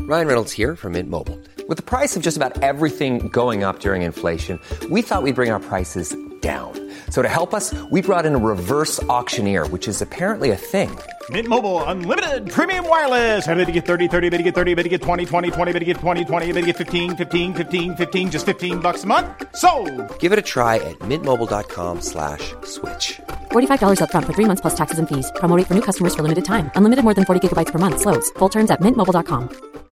Ryan Reynolds here from Mint Mobile. With the price of just about everything going up during inflation, we thought we'd bring our prices down. So to help us, we brought in a reverse auctioneer, which is apparently a thing. Mint Mobile Unlimited Premium Wireless. How to get 30, 30, how to get 30, how to get 20, 20, 20, how to get 20, 20, how to get 15, 15, 15, 15, just $15 a month? Sold! Give it a try at mintmobile.com/switch. $45 up front for 3 months plus taxes and fees. Promo rate for new customers for limited time. Unlimited more than 40 gigabytes per month. Slows full terms at mintmobile.com.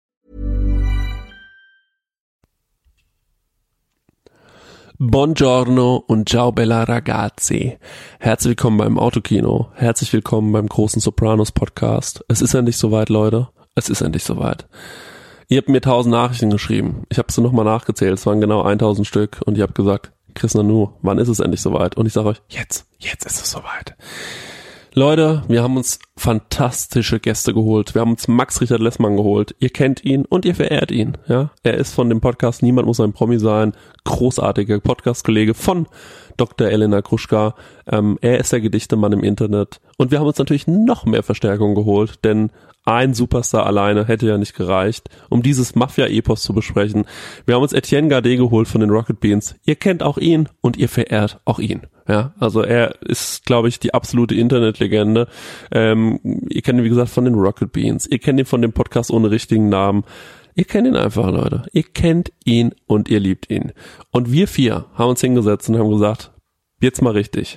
Buongiorno und ciao bella ragazzi. Herzlich willkommen beim Autokino. Herzlich willkommen beim großen Sopranos Podcast. Es ist endlich soweit, Leute. Es ist endlich soweit. Ihr habt mir 1000 Nachrichten geschrieben. Ich habe sie nochmal nachgezählt. Es waren genau 1000 Stück. Und ihr habt gesagt, Chris Nanu, wann ist es endlich soweit? Und ich sage euch, jetzt ist es soweit. Leute, wir haben uns fantastische Gäste geholt. Wir haben uns Max Richard Lessmann geholt. Ihr kennt ihn und ihr verehrt ihn. Ja, er ist von dem Podcast Niemand muss ein Promi sein. Großartiger Podcast-Kollege von Dr. Elena Gruschka. Er ist der Gedichtemann im Internet. Und wir haben uns natürlich noch mehr Verstärkung geholt, denn ein Superstar alleine hätte ja nicht gereicht, um dieses Mafia-Epos zu besprechen. Wir haben uns Etienne Gardet geholt von den Rocket Beans. Ihr kennt auch ihn und ihr verehrt auch ihn. Ja, also er ist, glaube ich, die absolute Internetlegende. Ihr kennt ihn, wie gesagt, von den Rocket Beans. Ihr kennt ihn von dem Podcast ohne richtigen Namen. Ihr kennt ihn einfach, Leute. Ihr kennt ihn und ihr liebt ihn. Und wir 4 haben uns hingesetzt und haben gesagt, jetzt mal richtig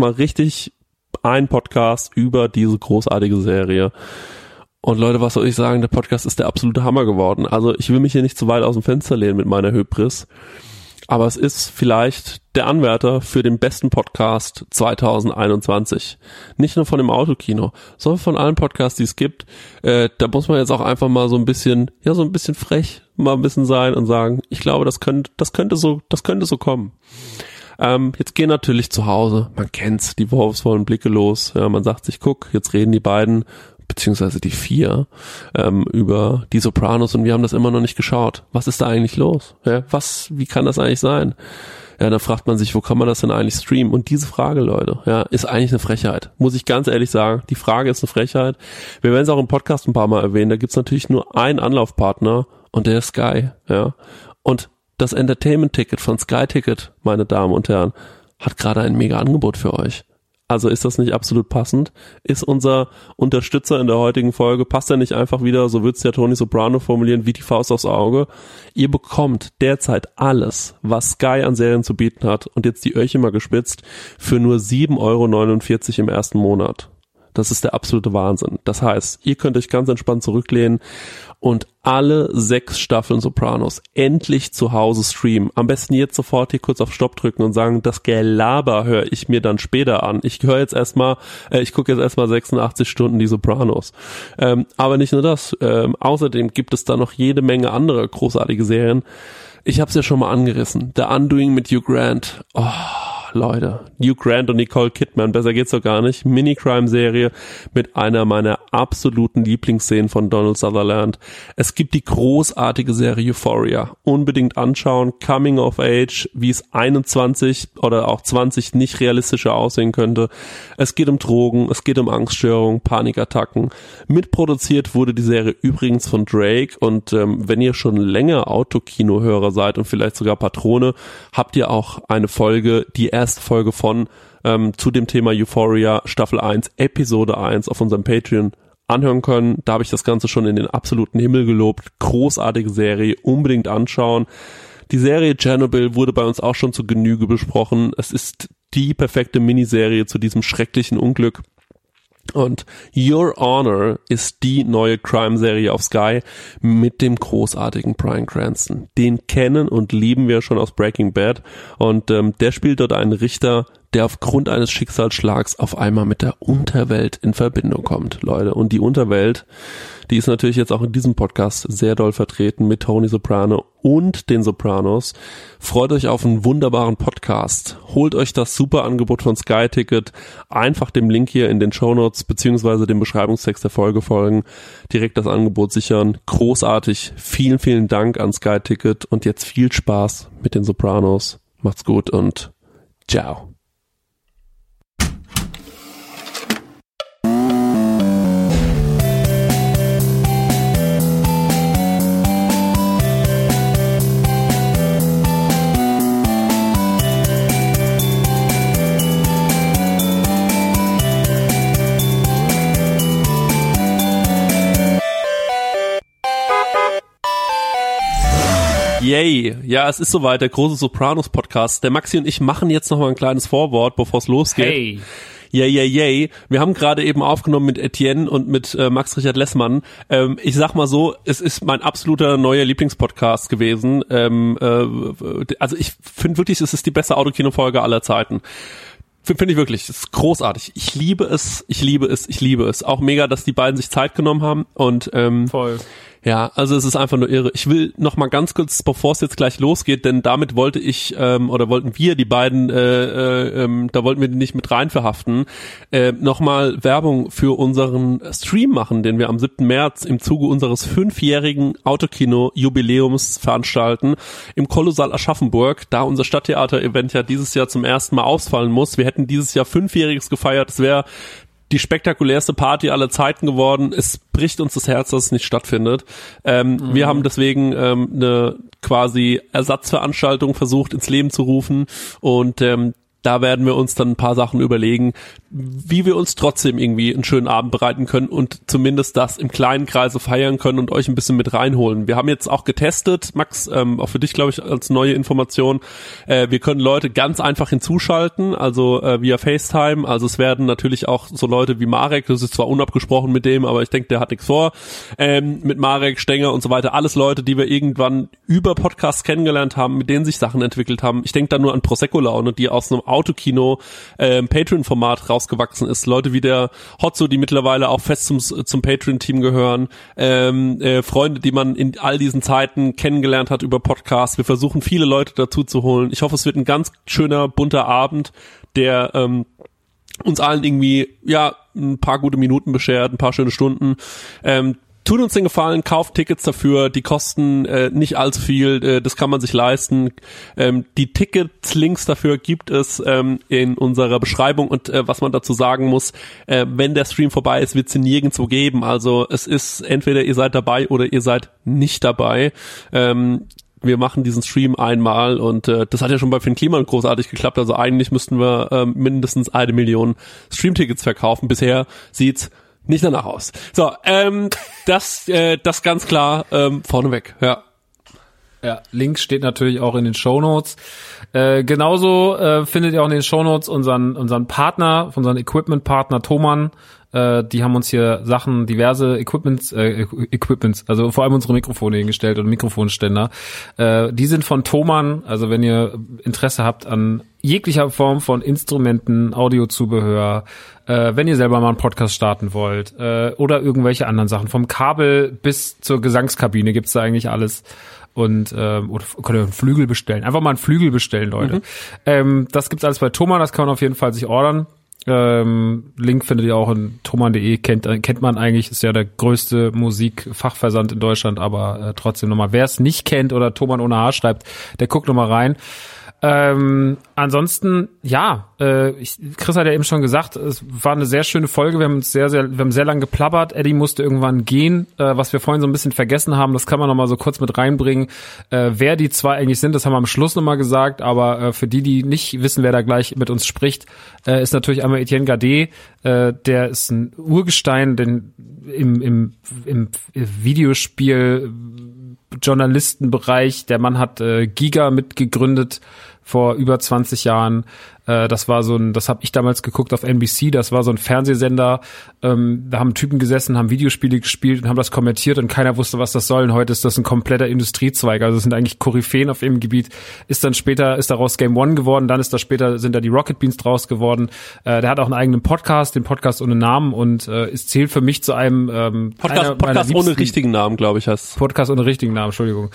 ein Podcast über diese großartige Serie. Und Leute, was soll ich sagen, der Podcast ist der absolute Hammer geworden. Also ich will mich hier nicht zu weit aus dem Fenster lehnen mit meiner Hybris, aber es ist vielleicht der Anwärter für den besten Podcast 2021. Nicht nur von dem Autokino, sondern von allen Podcasts, die es gibt. Da muss man jetzt auch einfach mal so ein bisschen frech mal ein bisschen sein und sagen, ich glaube, das könnte so kommen. Jetzt gehen natürlich zu Hause, man kennt's, die vorwurfsvollen Blicke los. Ja, man sagt sich, guck, jetzt reden die beiden beziehungsweise die 4 über die Sopranos und wir haben das immer noch nicht geschaut. Was ist da eigentlich los? Ja, wie kann das eigentlich sein? Ja, dann fragt man sich, wo kann man das denn eigentlich streamen? Und diese Frage, Leute, ja, ist eigentlich eine Frechheit. Muss ich ganz ehrlich sagen, die Frage ist eine Frechheit. Wir werden es auch im Podcast ein paar Mal erwähnen, da gibt's natürlich nur einen Anlaufpartner und der ist Sky, ja. Und das Entertainment-Ticket von Sky Ticket, meine Damen und Herren, hat gerade ein mega Angebot für euch. Also ist das nicht absolut passend? Ist unser Unterstützer in der heutigen Folge, passt er nicht einfach wieder, so wird's ja Tony Soprano formulieren, wie die Faust aufs Auge? Ihr bekommt derzeit alles, was Sky an Serien zu bieten hat, und jetzt die Öhrchen mal gespitzt, für nur 7,49 € im ersten Monat. Das ist der absolute Wahnsinn. Das heißt, ihr könnt euch ganz entspannt zurücklehnen und alle 6 Staffeln Sopranos endlich zu Hause streamen. Am besten jetzt sofort hier kurz auf Stopp drücken und sagen, das Gelaber höre ich mir dann später an. Ich gucke jetzt erstmal 86 Stunden die Sopranos. Aber nicht nur das. Außerdem gibt es da noch jede Menge andere großartige Serien. Ich habe es ja schon mal angerissen. The Undoing mit Hugh Grant. Oh, Leute, Hugh Grant und Nicole Kidman, besser geht's doch gar nicht. Mini-Crime-Serie mit einer meiner absoluten Lieblingsszenen von Donald Sutherland. Es gibt die großartige Serie Euphoria. Unbedingt anschauen. Coming of Age, wie es 21 oder auch 20 nicht realistischer aussehen könnte. Es geht um Drogen, es geht um Angststörungen, Panikattacken. Mitproduziert wurde die Serie übrigens von Drake, und wenn ihr schon länger Autokino-Hörer seid und vielleicht sogar Patrone, habt ihr auch eine Folge, die erste Folge von zu dem Thema Euphoria Staffel 1, Episode 1 auf unserem Patreon anhören können. Da habe ich das Ganze schon in den absoluten Himmel gelobt. Großartige Serie, unbedingt anschauen. Die Serie Chernobyl wurde bei uns auch schon zu Genüge besprochen. Es ist die perfekte Miniserie zu diesem schrecklichen Unglück. Und Your Honor ist die neue Crime-Serie auf Sky mit dem großartigen Bryan Cranston. Den kennen und lieben wir schon aus Breaking Bad, und der spielt dort einen Richter, der aufgrund eines Schicksalsschlags auf einmal mit der Unterwelt in Verbindung kommt, Leute. Und die Unterwelt, die ist natürlich jetzt auch in diesem Podcast sehr doll vertreten mit Tony Soprano und den Sopranos. Freut euch auf einen wunderbaren Podcast. Holt euch das super Angebot von Sky Ticket. Einfach dem Link hier in den Shownotes beziehungsweise dem Beschreibungstext der Folge folgen. Direkt das Angebot sichern. Großartig. Vielen, vielen Dank an Sky Ticket und jetzt viel Spaß mit den Sopranos. Macht's gut und ciao. Yay. Ja, es ist soweit, der große Sopranos-Podcast. Der Maxi und ich machen jetzt noch mal ein kleines Vorwort, bevor es losgeht. Hey. Yay. Wir haben gerade eben aufgenommen mit Etienne und mit Max Richard Lessmann. Ich sag mal so, es ist mein absoluter neuer Lieblingspodcast gewesen. Also ich finde wirklich, es ist die beste Autokino-Folge aller Zeiten. Finde ich wirklich, es ist großartig. Ich liebe es. Auch mega, dass die beiden sich Zeit genommen haben und voll. Ja, also es ist einfach nur irre. Ich will noch mal ganz kurz, bevor es jetzt gleich losgeht, denn damit wollten wir die beiden, da wollten wir die nicht mit rein verhaften, noch mal Werbung für unseren Stream machen, den wir am 7. März im Zuge unseres 5-jährigen Autokino-Jubiläums veranstalten im Kolossal Aschaffenburg, da unser Stadttheater-Event ja dieses Jahr zum ersten Mal ausfallen muss. Wir hätten dieses Jahr 5-jähriges gefeiert. Es wäre die spektakulärste Party aller Zeiten geworden. Es bricht uns das Herz, dass es nicht stattfindet. Wir haben deswegen eine quasi Ersatzveranstaltung versucht ins Leben zu rufen und da werden wir uns dann ein paar Sachen überlegen, wie wir uns trotzdem irgendwie einen schönen Abend bereiten können und zumindest das im kleinen Kreise feiern können und euch ein bisschen mit reinholen. Wir haben jetzt auch getestet, Max, auch für dich, glaube ich, als neue Information, wir können Leute ganz einfach hinzuschalten, also via FaceTime, also es werden natürlich auch so Leute wie Marek, das ist zwar unabgesprochen mit dem, aber ich denke, der hat nichts vor, mit Marek, Stenger und so weiter, alles Leute, die wir irgendwann über Podcasts kennengelernt haben, mit denen sich Sachen entwickelt haben. Ich denke da nur an Prosecco-Laune, die aus einem Autokino Patreon-Format rausgewachsen ist. Leute wie der Hotzo, die mittlerweile auch fest zum Patreon-Team gehören. Freunde, die man in all diesen Zeiten kennengelernt hat über Podcasts. Wir versuchen, viele Leute dazu zu holen. Ich hoffe, es wird ein ganz schöner, bunter Abend, der uns allen irgendwie ein paar gute Minuten beschert, ein paar schöne Stunden. Tut uns den Gefallen, kauft Tickets dafür, die kosten nicht allzu viel, das kann man sich leisten. Die Tickets-Links dafür gibt es in unserer Beschreibung und was man dazu sagen muss, wenn der Stream vorbei ist, wird es ihn nirgendwo geben. Also es ist entweder ihr seid dabei oder ihr seid nicht dabei. Wir machen diesen Stream einmal und das hat ja schon bei Finn Kliman großartig geklappt. Also eigentlich müssten wir mindestens 1 Million Streamtickets verkaufen. Bisher sieht's nicht danach aus. So, das ganz klar vorneweg, ja. Ja, Link steht natürlich auch in den Shownotes. Genauso findet ihr auch in den Shownotes unseren Partner, unseren Equipment-Partner Thomann. Die haben uns hier diverse Equipments, also vor allem unsere Mikrofone hingestellt und Mikrofonständer. Die sind von Thomann, also wenn ihr Interesse habt an jeglicher Form von Instrumenten, Audiozubehör, wenn ihr selber mal einen Podcast starten wollt, oder irgendwelche anderen Sachen, vom Kabel bis zur Gesangskabine gibt's da eigentlich alles. Und oder könnt ihr einen Flügel bestellen. Einfach mal einen Flügel bestellen, Leute. Das gibt's alles bei Thomann, das kann man auf jeden Fall sich ordern. Link findet ihr auch in thomann.de, kennt man eigentlich, ist ja der größte Musikfachversand in Deutschland, aber trotzdem nochmal, wer es nicht kennt oder Thomann ohne H schreibt, der guckt nochmal rein. Ansonsten, Chris hat ja eben schon gesagt, es war eine sehr schöne Folge, wir haben sehr lang geplappert, Eddie musste irgendwann gehen, was wir vorhin so ein bisschen vergessen haben, das kann man nochmal so kurz mit reinbringen, wer die zwei eigentlich sind, das haben wir am Schluss nochmal gesagt, aber für die nicht wissen, wer da gleich mit uns spricht, ist natürlich einmal Etienne Gardet, der ist ein Urgestein, denn im Videospiel Journalistenbereich, der Mann hat Giga mitgegründet vor über 20 Jahren. Das habe ich damals geguckt auf NBC, das war so ein Fernsehsender, da haben Typen gesessen, haben Videospiele gespielt und haben das kommentiert und keiner wusste, was das soll. Und heute ist das ein kompletter Industriezweig, also es sind eigentlich Koryphäen auf ihrem Gebiet. Ist daraus Game One geworden, sind da die Rocket Beans draus geworden. Der hat auch einen eigenen Podcast, den Podcast ohne Namen und es zählt für mich zu einem Podcast ohne richtigen Namen, glaube ich, heißt. Podcast ohne richtigen Namen, Entschuldigung.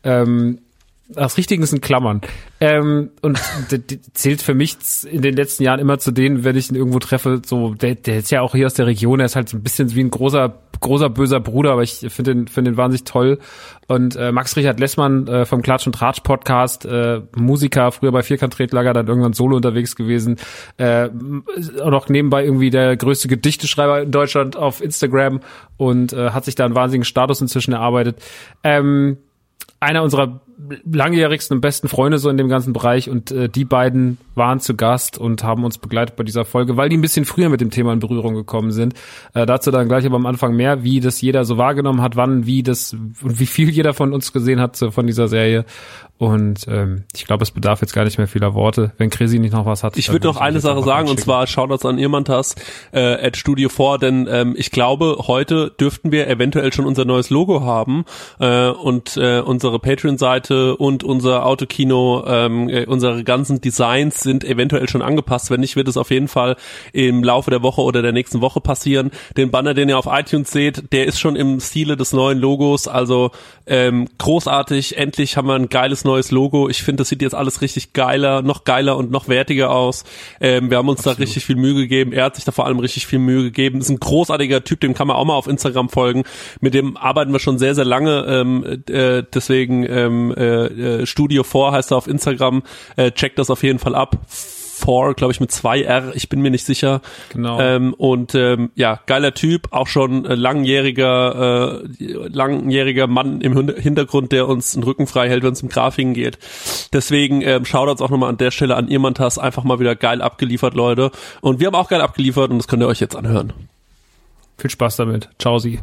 Das Richtige sind Klammern. Und der zählt für mich in den letzten Jahren immer zu denen, wenn ich ihn irgendwo treffe, so, der ist ja auch hier aus der Region, er ist halt so ein bisschen wie ein großer böser Bruder, aber ich finde den wahnsinnig toll. Und Max Richard Lessmann vom Klatsch und Tratsch Podcast, Musiker, früher bei Vierkant-Tretlager, dann irgendwann solo unterwegs gewesen, auch noch nebenbei irgendwie der größte Gedichteschreiber in Deutschland auf Instagram und hat sich da einen wahnsinnigen Status inzwischen erarbeitet. Einer unserer langjährigsten und besten Freunde so in dem ganzen Bereich und die beiden waren zu Gast und haben uns begleitet bei dieser Folge, weil die ein bisschen früher mit dem Thema in Berührung gekommen sind. Dazu dann gleich aber am Anfang mehr, wie das jeder so wahrgenommen hat, wann, wie das und wie viel jeder von uns gesehen hat von dieser Serie. Und ich glaube, es bedarf jetzt gar nicht mehr vieler Worte. Wenn Chrissy nicht noch was hat. Ich würde noch eine Sache sagen, und zwar Shoutouts an Irmantas at Studio 4, denn ich glaube, heute dürften wir eventuell schon unser neues Logo haben und unsere Patreon-Seite und unser Autokino, unsere ganzen Designs sind eventuell schon angepasst. Wenn nicht, wird es auf jeden Fall im Laufe der Woche oder der nächsten Woche passieren. Den Banner, den ihr auf iTunes seht, der ist schon im Stile des neuen Logos, also großartig. Endlich haben wir ein geiles neues Logo. Ich finde, das sieht jetzt alles richtig geiler und noch wertiger aus. Wir haben uns da richtig viel Mühe gegeben. Er hat sich da vor allem richtig viel Mühe gegeben. Ist ein großartiger Typ, dem kann man auch mal auf Instagram folgen. Mit dem arbeiten wir schon sehr, sehr lange. Deswegen Studio 4 heißt er auf Instagram. Checkt das auf jeden Fall ab. 4, glaube ich, mit 2 R, ich bin mir nicht sicher. Genau. Ja, geiler Typ, auch schon langjähriger Mann im Hintergrund, der uns den Rücken frei hält, wenn es um Grafiken geht. Deswegen Shoutouts auch nochmal an der Stelle an Irmantas, einfach mal wieder geil abgeliefert, Leute. Und wir haben auch geil abgeliefert und das könnt ihr euch jetzt anhören. Viel Spaß damit. Ciao, Sie.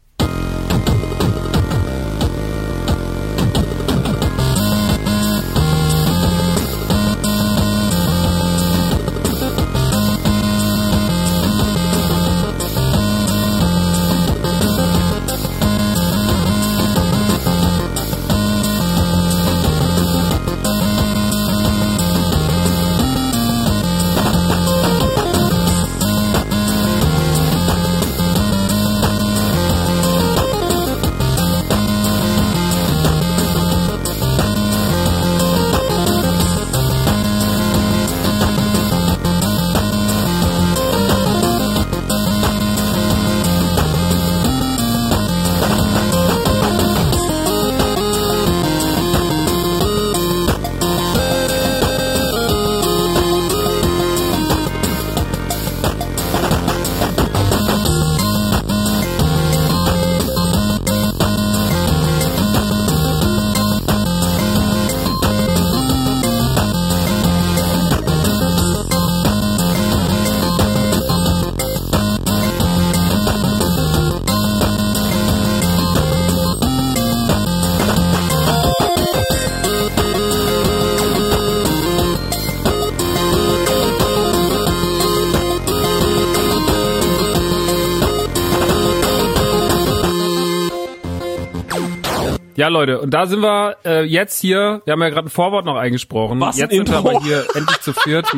Ja, Leute, und da sind wir jetzt hier, wir haben ja gerade ein Vorwort noch eingesprochen. Was jetzt ein sind wir Intro? aber hier endlich zu viert.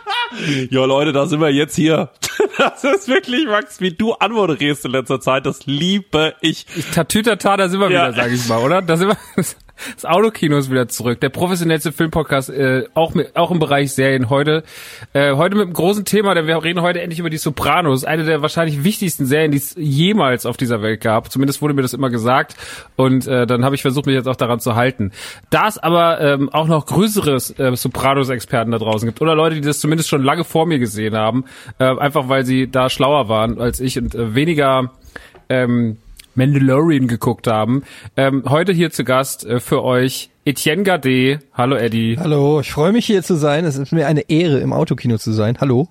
Ja, Leute, da sind wir jetzt hier. Das ist wirklich, Max, wie du anmoderierst in letzter Zeit, das liebe ich. Tatütata, da sind wir wieder, sag ich mal, oder? Da sind wir. Das Autokino ist wieder zurück. Der professionellste Filmpodcast, auch im Bereich Serien heute. Heute mit einem großen Thema, denn wir reden heute endlich über die Sopranos. Eine der wahrscheinlich wichtigsten Serien, die es jemals auf dieser Welt gab. Zumindest wurde mir das immer gesagt. Und dann habe ich versucht, mich jetzt auch daran zu halten. Da es aber auch noch größere Sopranos-Experten da draußen gibt oder Leute, die das zumindest schon lange vor mir gesehen haben, einfach weil sie da schlauer waren als ich und weniger Mandalorian geguckt haben. Heute hier zu Gast für euch Etienne Gardet. Hallo Eddie. Hallo, ich freue mich hier zu sein. Es ist mir eine Ehre, im Autokino zu sein. Hallo.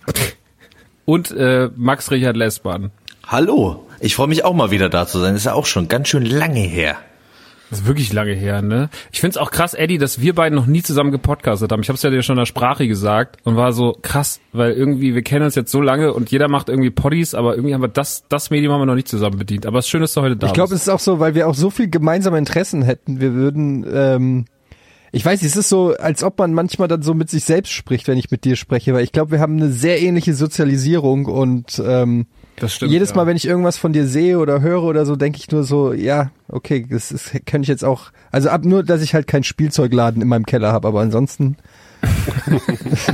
Und Max Richard Lessmann. Hallo, ich freue mich auch mal wieder da zu sein. Das ist ja auch schon ganz schön lange her. Das ist wirklich lange her, ne? Ich find's auch krass, Eddie, dass wir beiden noch nie zusammen gepodcastet haben. Ich hab's ja dir schon in der Sprache gesagt und war so krass, weil irgendwie, wir kennen uns jetzt so lange und jeder macht irgendwie Poddies, aber irgendwie haben wir das Medium haben wir noch nicht zusammen bedient. Aber es ist schön, dass du heute da bist. Ich glaube, es ist auch so, weil wir auch so viel gemeinsame Interessen hätten. Wir würden, ich weiß nicht, es ist so, als ob man manchmal dann so mit sich selbst spricht, wenn ich mit dir spreche, weil ich glaube, wir haben eine sehr ähnliche Sozialisierung und das stimmt, jedes Mal, wenn ich irgendwas von dir sehe oder höre oder so, denke ich nur so, ja, okay, das ist, könnte ich jetzt auch, also nur, dass ich halt keinen Spielzeugladen in meinem Keller habe, aber ansonsten.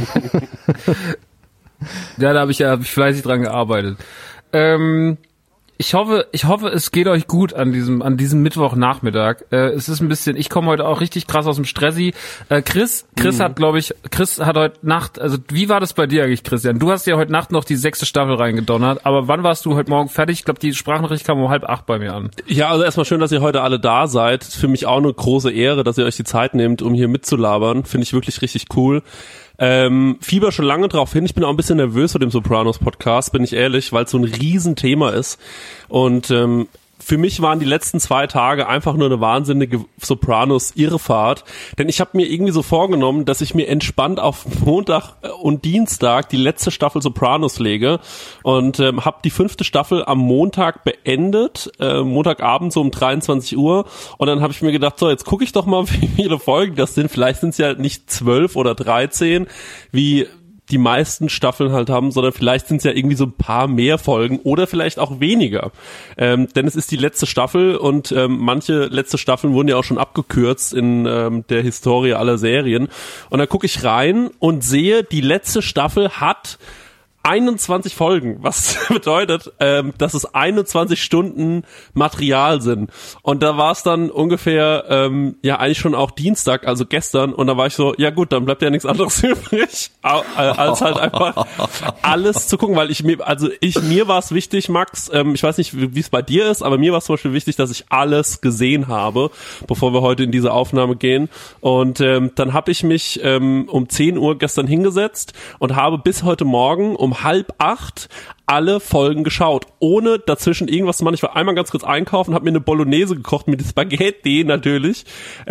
Ja, da habe ich fleißig dran gearbeitet. Ich hoffe, es geht euch gut an diesem Mittwochnachmittag. Es ist ein bisschen, ich komme heute auch richtig krass aus dem Stressi. Chris hat heute Nacht, also wie war das bei dir eigentlich, Christian? Du hast ja heute Nacht noch die 6. Staffel reingedonnert, aber wann warst du heute Morgen fertig? Ich glaube, die Sprachnachricht kam um 7:30 bei mir an. Ja, also erstmal schön, dass ihr heute alle da seid. Für mich auch eine große Ehre, dass ihr euch die Zeit nehmt, um hier mitzulabern. Finde ich wirklich richtig cool. Fieber schon lange drauf hin. Ich bin auch ein bisschen nervös vor dem Sopranos-Podcast, bin ich ehrlich, weil es so ein Riesenthema ist. Und für mich waren die letzten 2 Tage einfach nur eine wahnsinnige Sopranos-Irrfahrt. Denn ich habe mir irgendwie so vorgenommen, dass ich mir entspannt auf Montag und Dienstag die letzte Staffel Sopranos lege. Und habe die 5. Staffel am Montag beendet, Montagabend so um 23 Uhr. Und dann habe ich mir gedacht, so, jetzt gucke ich doch mal, wie viele Folgen das sind. Vielleicht sind es ja nicht 12 oder 13, wie die meisten Staffeln halt haben, sondern vielleicht sind es ja irgendwie so ein paar mehr Folgen oder vielleicht auch weniger. Denn es ist die letzte Staffel und manche letzte Staffeln wurden ja auch schon abgekürzt in der Historie aller Serien. Und dann gucke ich rein und sehe, die letzte Staffel hat 21 Folgen, was bedeutet, dass es 21 Stunden Material sind. Und da war es dann ungefähr, eigentlich schon auch Dienstag, also gestern. Und da war ich so, ja gut, dann bleibt ja nichts anderes übrig, als halt einfach alles zu gucken. Weil mir war es wichtig, Max, ich weiß nicht, wie es bei dir ist, aber mir war es zum Beispiel wichtig, dass ich alles gesehen habe, bevor wir heute in diese Aufnahme gehen. Und dann habe ich mich um 10 Uhr gestern hingesetzt und habe bis heute Morgen um 7:30 alle Folgen geschaut, ohne dazwischen irgendwas zu machen. Ich war einmal ganz kurz einkaufen, habe mir eine Bolognese gekocht mit Spaghetti natürlich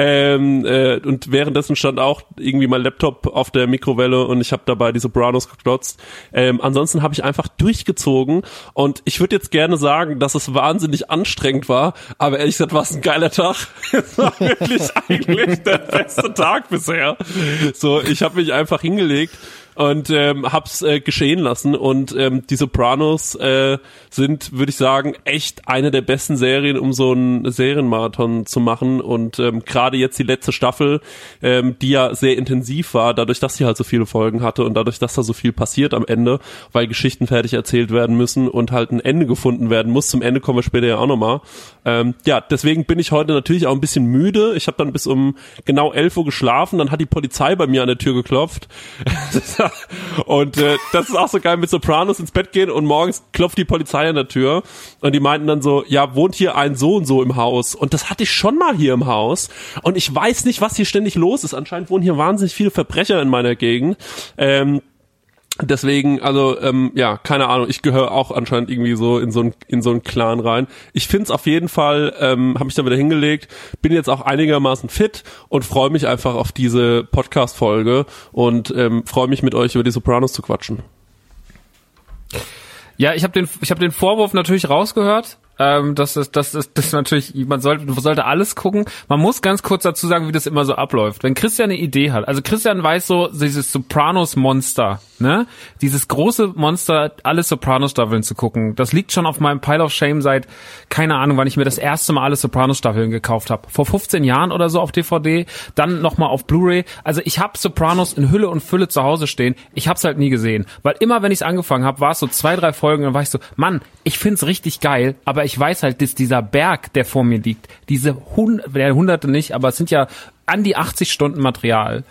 und währenddessen stand auch irgendwie mein Laptop auf der Mikrowelle und ich habe dabei die Sopranos geklotzt. Ansonsten habe ich einfach durchgezogen und ich würde jetzt gerne sagen, dass es wahnsinnig anstrengend war, aber ehrlich gesagt war es ein geiler Tag. Es war wirklich eigentlich der beste Tag bisher. So, ich habe mich einfach hingelegt und hab's geschehen lassen und die Sopranos sind, würde ich sagen, echt eine der besten Serien, um so einen Serienmarathon zu machen und gerade jetzt die letzte Staffel, die ja sehr intensiv war, dadurch, dass sie halt so viele Folgen hatte und dadurch, dass da so viel passiert am Ende, weil Geschichten fertig erzählt werden müssen und halt ein Ende gefunden werden muss. Zum Ende kommen wir später ja auch nochmal. Deswegen bin ich heute natürlich auch ein bisschen müde. Ich habe dann bis um genau 11 Uhr geschlafen, dann hat die Polizei bei mir an der Tür geklopft. Und das ist auch so geil, mit Sopranos ins Bett gehen und morgens klopft die Polizei an der Tür und die meinten dann so, ja, wohnt hier ein so und so im Haus? Und das hatte ich schon mal hier im Haus und ich weiß nicht, was hier ständig los ist. Anscheinend wohnen hier wahnsinnig viele Verbrecher in meiner Gegend. Deswegen, also, keine Ahnung, ich gehöre auch anscheinend irgendwie so in so einen Clan rein. Ich find's auf jeden Fall, habe mich da wieder hingelegt, bin jetzt auch einigermaßen fit und freue mich einfach auf diese Podcast-Folge und freue mich mit euch über die Sopranos zu quatschen. Ja, ich hab den Vorwurf natürlich rausgehört. Das ist natürlich, man sollte alles gucken. Man muss ganz kurz dazu sagen, wie das immer so abläuft. Wenn Christian eine Idee hat, also Christian weiß so, dieses Sopranos-Monster, ne? Dieses große Monster, alle Sopranos-Staffeln zu gucken, das liegt schon auf meinem Pile of Shame seit, keine Ahnung, wann ich mir das erste Mal alle Sopranos-Staffeln gekauft habe. Vor 15 Jahren oder so auf DVD, dann nochmal auf Blu-ray. Also ich habe Sopranos in Hülle und Fülle zu Hause stehen. Ich hab's halt nie gesehen. Weil immer, wenn ich's angefangen habe, war es so 2, 3 Folgen, dann war ich so, Mann, ich find's richtig geil, aber ich weiß halt, dass dieser Berg, der vor mir liegt, diese Hunderte nicht, aber es sind ja an die 80 Stunden Material.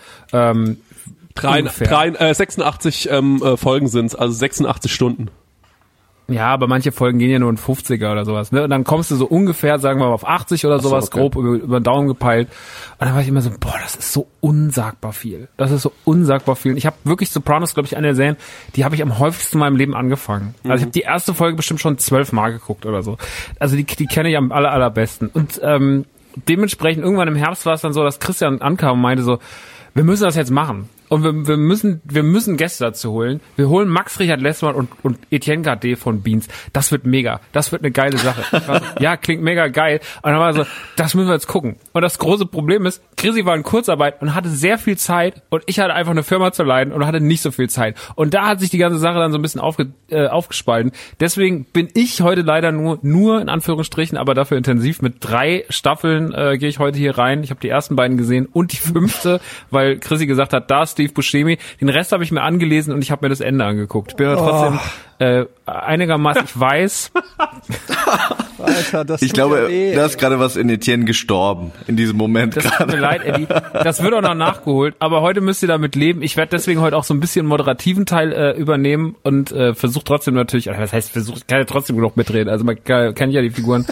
86 Folgen sind's, also 86 Stunden. Ja, aber manche Folgen gehen ja nur in 50er oder sowas, ne? Und dann kommst du so ungefähr, sagen wir mal, auf 80 oder sowas, okay, grob über den Daumen gepeilt. Und dann war ich immer so, boah, das ist so unsagbar viel. Das ist so unsagbar viel. Und ich habe wirklich Sopranos, glaube ich, eine der Serien, die habe ich am häufigsten in meinem Leben angefangen. Also ich habe die erste Folge bestimmt schon 12 Mal geguckt oder so. Also die kenne ich am allerbesten. Und dementsprechend irgendwann im Herbst war es dann so, dass Christian ankam und meinte so, wir müssen das jetzt machen. Und wir müssen Gäste dazu holen. Wir holen Max Richard Lessmann und Etienne Gade von Beans. Das wird mega. Das wird eine geile Sache. Ja, klingt mega geil. Und dann war so, das müssen wir jetzt gucken. Und das große Problem ist, Chrissy war in Kurzarbeit und hatte sehr viel Zeit und ich hatte einfach eine Firma zu leiten und hatte nicht so viel Zeit. Und da hat sich die ganze Sache dann so ein bisschen aufgespalten. Deswegen bin ich heute leider nur in Anführungsstrichen, aber dafür intensiv mit 3 Staffeln gehe ich heute hier rein. Ich habe die ersten beiden gesehen und die 5., weil Chrissy gesagt hat, da ist Steve Buscemi. Den Rest habe ich mir angelesen und ich habe mir das Ende angeguckt. Ich bin aber trotzdem einigermaßen, ich weiß. Alter, das Ich glaube, da ist gerade was in Etienne gestorben, in diesem Moment Das tut gerade. mir leid, Eddie. Das wird auch noch nachgeholt, aber heute müsst ihr damit leben. Ich werde deswegen heute auch so ein bisschen moderativen Teil übernehmen und versuche trotzdem natürlich, was heißt versuche, ich kann ja trotzdem noch mitreden, also man kennt ja die Figuren.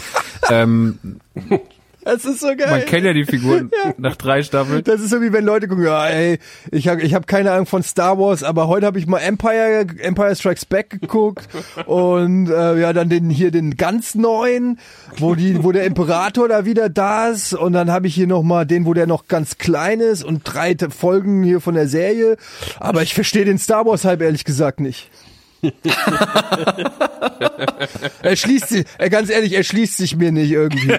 Das ist so geil. Man kennt ja die Figuren nach 3 Staffeln. Das ist so wie wenn Leute gucken, ja ey, ich hab keine Ahnung von Star Wars, aber heute habe ich mal Empire Strikes Back geguckt und dann den ganz neuen, wo der Imperator da wieder da ist und dann habe ich hier noch mal den, wo der noch ganz klein ist und 3 Folgen hier von der Serie, aber ich verstehe den Star Wars Hype ehrlich gesagt nicht. Ganz ehrlich, er schließt sich mir nicht irgendwie.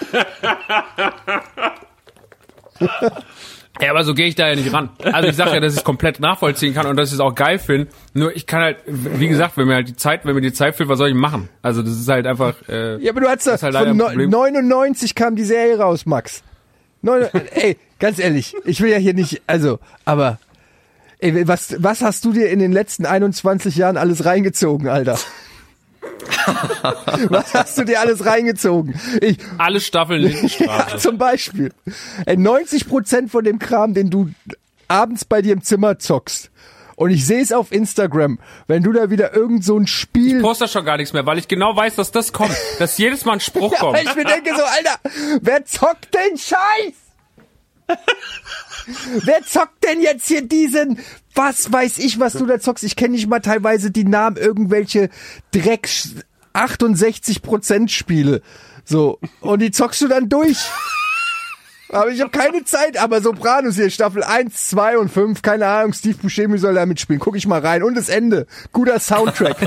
Ja, aber so gehe ich da ja nicht ran. Also ich sage ja, dass ich es komplett nachvollziehen kann und dass ich es auch geil finde. Nur ich kann halt, wie gesagt, wenn mir die Zeit fehlt, was soll ich machen? Also das ist halt einfach. Ja, aber du hast das halt von 99 kam die Serie raus, Max. Ey, ganz ehrlich, ich will ja hier nicht, aber ey, was hast du dir in den letzten 21 Jahren alles reingezogen, Alter? Was hast du dir alles reingezogen? Alle Staffeln Lindenstraße. Ja, zum Beispiel. Ey, 90% von dem Kram, den du abends bei dir im Zimmer zockst. Und ich sehe es auf Instagram, wenn du da wieder irgend so ein Spiel... Ich poste schon gar nichts mehr, weil ich genau weiß, dass das kommt. Dass jedes Mal ein Spruch ja, kommt. weil ich mir denke so, Alter, wer zockt den Scheiß? Wer zockt denn jetzt hier diesen, was weiß ich, was du da zockst? Ich kenne nicht mal teilweise die Namen, irgendwelche Dreck 68% Spiele. So. Und die zockst du dann durch. Aber ich habe keine Zeit, aber Sopranos hier, Staffel 1, 2 und 5, keine Ahnung, Steve Buscemi soll da mitspielen. Guck ich mal rein. Und das Ende. Guter Soundtrack.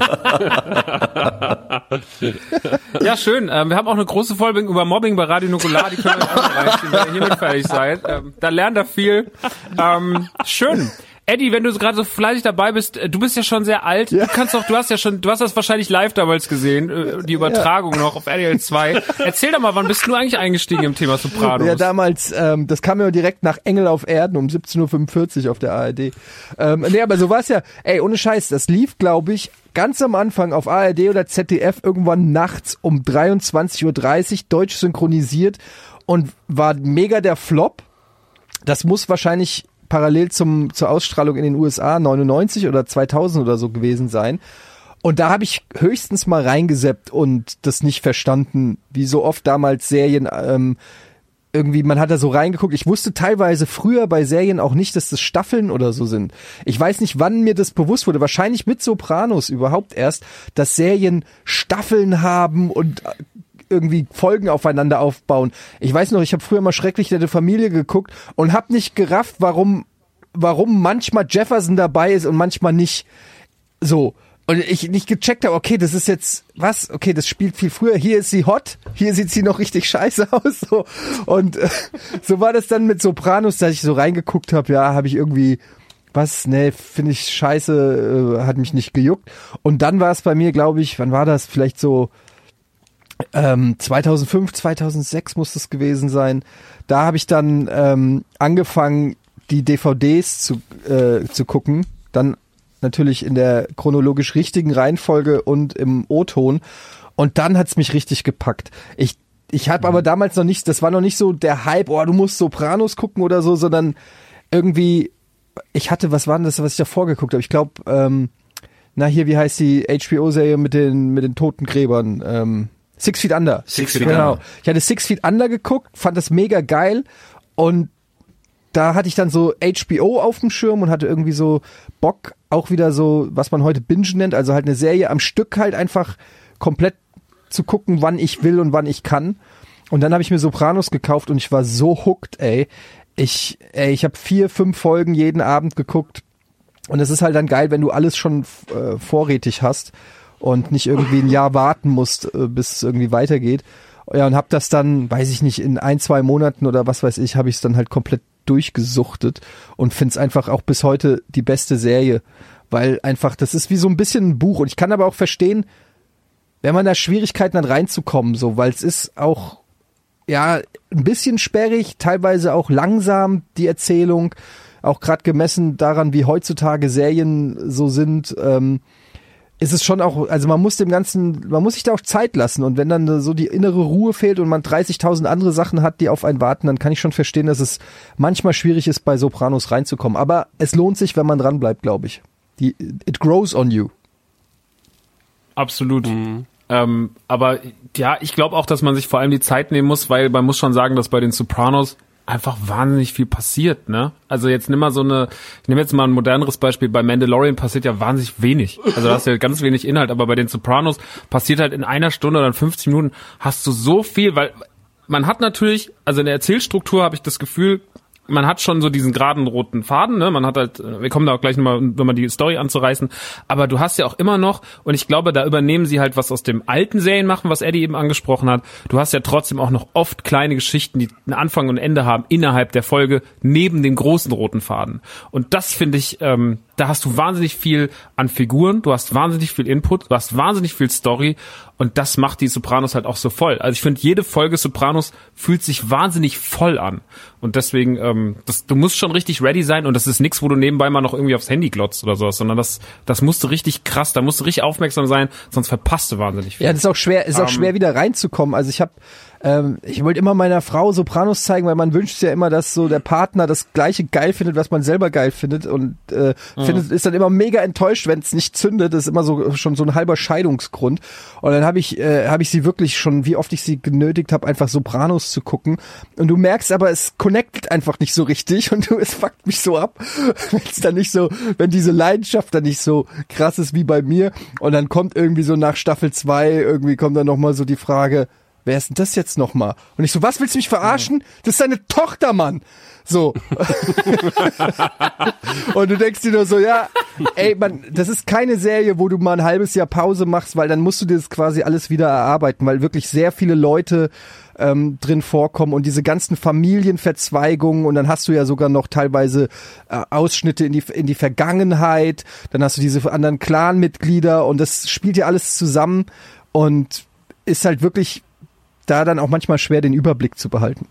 Ja, schön. Wir haben auch eine große Folge über Mobbing bei Radio Nukular, die können wir euch auch reinziehen, wenn ihr hiermit fertig seid. Da lernt ihr viel. Schön. Eddie, wenn du gerade so fleißig dabei bist, du bist ja schon sehr alt. Ja. Du hast das wahrscheinlich live damals gesehen, die Übertragung noch auf RTL 2. Erzähl doch mal, wann bist du eigentlich eingestiegen im Thema Sopranos? Ja, damals, das kam ja direkt nach Engel auf Erden um 17:45 Uhr auf der ARD. Nee, aber so war's ja, ey, ohne Scheiß, das lief, glaube ich, ganz am Anfang auf ARD oder ZDF irgendwann nachts um 23:30 Uhr, deutsch synchronisiert und war mega der Flop. Das muss wahrscheinlich parallel zur Ausstrahlung in den USA 99 oder 2000 oder so gewesen sein. Und da habe ich höchstens mal reingeseppt und das nicht verstanden, wie so oft damals Serien irgendwie, man hat da so reingeguckt. Ich wusste teilweise früher bei Serien auch nicht, dass das Staffeln oder so sind. Ich weiß nicht, wann mir das bewusst wurde. Wahrscheinlich mit Sopranos überhaupt erst, dass Serien Staffeln haben und irgendwie Folgen aufeinander aufbauen. Ich weiß noch, ich habe früher mal Schrecklich nette Familie geguckt und habe nicht gerafft, warum manchmal Jefferson dabei ist und manchmal nicht. So. Und ich nicht gecheckt habe, okay, das ist jetzt, was? Okay, das spielt viel früher. Hier ist sie hot, hier sieht sie noch richtig scheiße aus. So. Und so war das dann mit Sopranos, dass ich so reingeguckt habe, ja, habe ich irgendwie, was, ne, finde ich scheiße, hat mich nicht gejuckt. Und dann war es bei mir, glaube ich, wann war das? Vielleicht so 2005, 2006 muss es gewesen sein. Da habe ich dann angefangen, die DVDs zu gucken. Dann natürlich in der chronologisch richtigen Reihenfolge und im O-Ton. Und dann hat's mich richtig gepackt. Ich habe aber damals noch nicht, das war noch nicht so der Hype, oh, du musst Sopranos gucken oder so, sondern irgendwie, was war denn das, was ich davor geguckt habe? Ich glaube, hier, wie heißt die HBO-Serie mit den Totengräbern? 6 Feet Under. Six Feet Under. Ich hatte 6 Feet Under geguckt, fand das mega geil und da hatte ich dann so HBO auf dem Schirm und hatte irgendwie so Bock, auch wieder so, was man heute Binge nennt, also halt eine Serie am Stück halt einfach komplett zu gucken, wann ich will und wann ich kann. Und dann habe ich mir Sopranos gekauft und ich war so hooked, ey. Ich habe 4, 5 Folgen jeden Abend geguckt und es ist halt dann geil, wenn du alles schon vorrätig hast und nicht irgendwie ein Jahr warten musst, bis es irgendwie weitergeht. Ja, und hab das dann, weiß ich nicht, in 1, 2 Monaten oder was weiß ich, habe ich es dann halt komplett durchgesuchtet und find's einfach auch bis heute die beste Serie, weil einfach, das ist wie so ein bisschen ein Buch und ich kann aber auch verstehen, wenn man da Schwierigkeiten hat reinzukommen, so, weil es ist auch, ja, ein bisschen sperrig, teilweise auch langsam, die Erzählung, auch gerade gemessen daran, wie heutzutage Serien so sind, ist es schon auch, also man muss sich da auch Zeit lassen, und wenn dann so die innere Ruhe fehlt und man 30.000 andere Sachen hat, die auf einen warten, dann kann ich schon verstehen, dass es manchmal schwierig ist, bei Sopranos reinzukommen. Aber es lohnt sich, wenn man dran bleibt, glaube ich. It grows on you. Absolut. Aber ja, ich glaube auch, dass man sich vor allem die Zeit nehmen muss, weil man muss schon sagen, dass bei den Sopranos einfach wahnsinnig viel passiert, ne? Also jetzt ich nehme jetzt mal ein moderneres Beispiel, bei Mandalorian passiert ja wahnsinnig wenig. Also da hast du ja ganz wenig Inhalt, aber bei den Sopranos passiert halt in einer Stunde oder in 50 Minuten hast du so viel, weil man hat natürlich, also in der Erzählstruktur habe ich das Gefühl, man hat schon so diesen geraden roten Faden, ne? Man hat halt, wir kommen da auch gleich nochmal, nochmal die Story anzureißen, aber du hast ja auch immer noch, und ich glaube, da übernehmen sie halt was aus dem alten Serien machen, was Eddie eben angesprochen hat. Du hast ja trotzdem auch noch oft kleine Geschichten, die einen Anfang und Ende haben innerhalb der Folge, neben dem großen roten Faden. Und das finde ich, da hast du wahnsinnig viel an Figuren, du hast wahnsinnig viel Input, du hast wahnsinnig viel Story, und das macht die Sopranos halt auch so voll. Also ich finde, jede Folge Sopranos fühlt sich wahnsinnig voll an. Und deswegen, du musst schon richtig ready sein, und das ist nichts, wo du nebenbei mal noch irgendwie aufs Handy glotzt oder sowas, sondern das musst du richtig krass, da musst du richtig aufmerksam sein, sonst verpasst du wahnsinnig viel. Ja, das ist auch schwer wieder reinzukommen. Also ich wollte immer meiner Frau Sopranos zeigen, weil man wünscht sich ja immer, dass so der Partner das Gleiche geil findet, was man selber geil findet, und ist dann immer mega enttäuscht, wenn es nicht zündet. Das ist immer so schon so ein halber Scheidungsgrund. Und dann habe ich sie wirklich schon, wie oft ich sie genötigt habe, einfach Sopranos zu gucken. Und du merkst aber, es connectet einfach nicht so richtig, und es fuckt mich so ab, wenn diese Leidenschaft dann nicht so krass ist wie bei mir. Und dann kommt irgendwie so nach Staffel 2, irgendwie kommt dann nochmal so die Frage, wer ist denn das jetzt nochmal? Und ich so, was, willst du mich verarschen? Das ist deine Tochter, Mann! So. Und du denkst dir nur so, ja, ey, das ist keine Serie, wo du mal ein halbes Jahr Pause machst, weil dann musst du dir das quasi alles wieder erarbeiten, weil wirklich sehr viele Leute drin vorkommen und diese ganzen Familienverzweigungen, und dann hast du ja sogar noch teilweise Ausschnitte in die Vergangenheit, dann hast du diese anderen Clanmitglieder, und das spielt ja alles zusammen und ist halt wirklich da dann auch manchmal schwer, den Überblick zu behalten.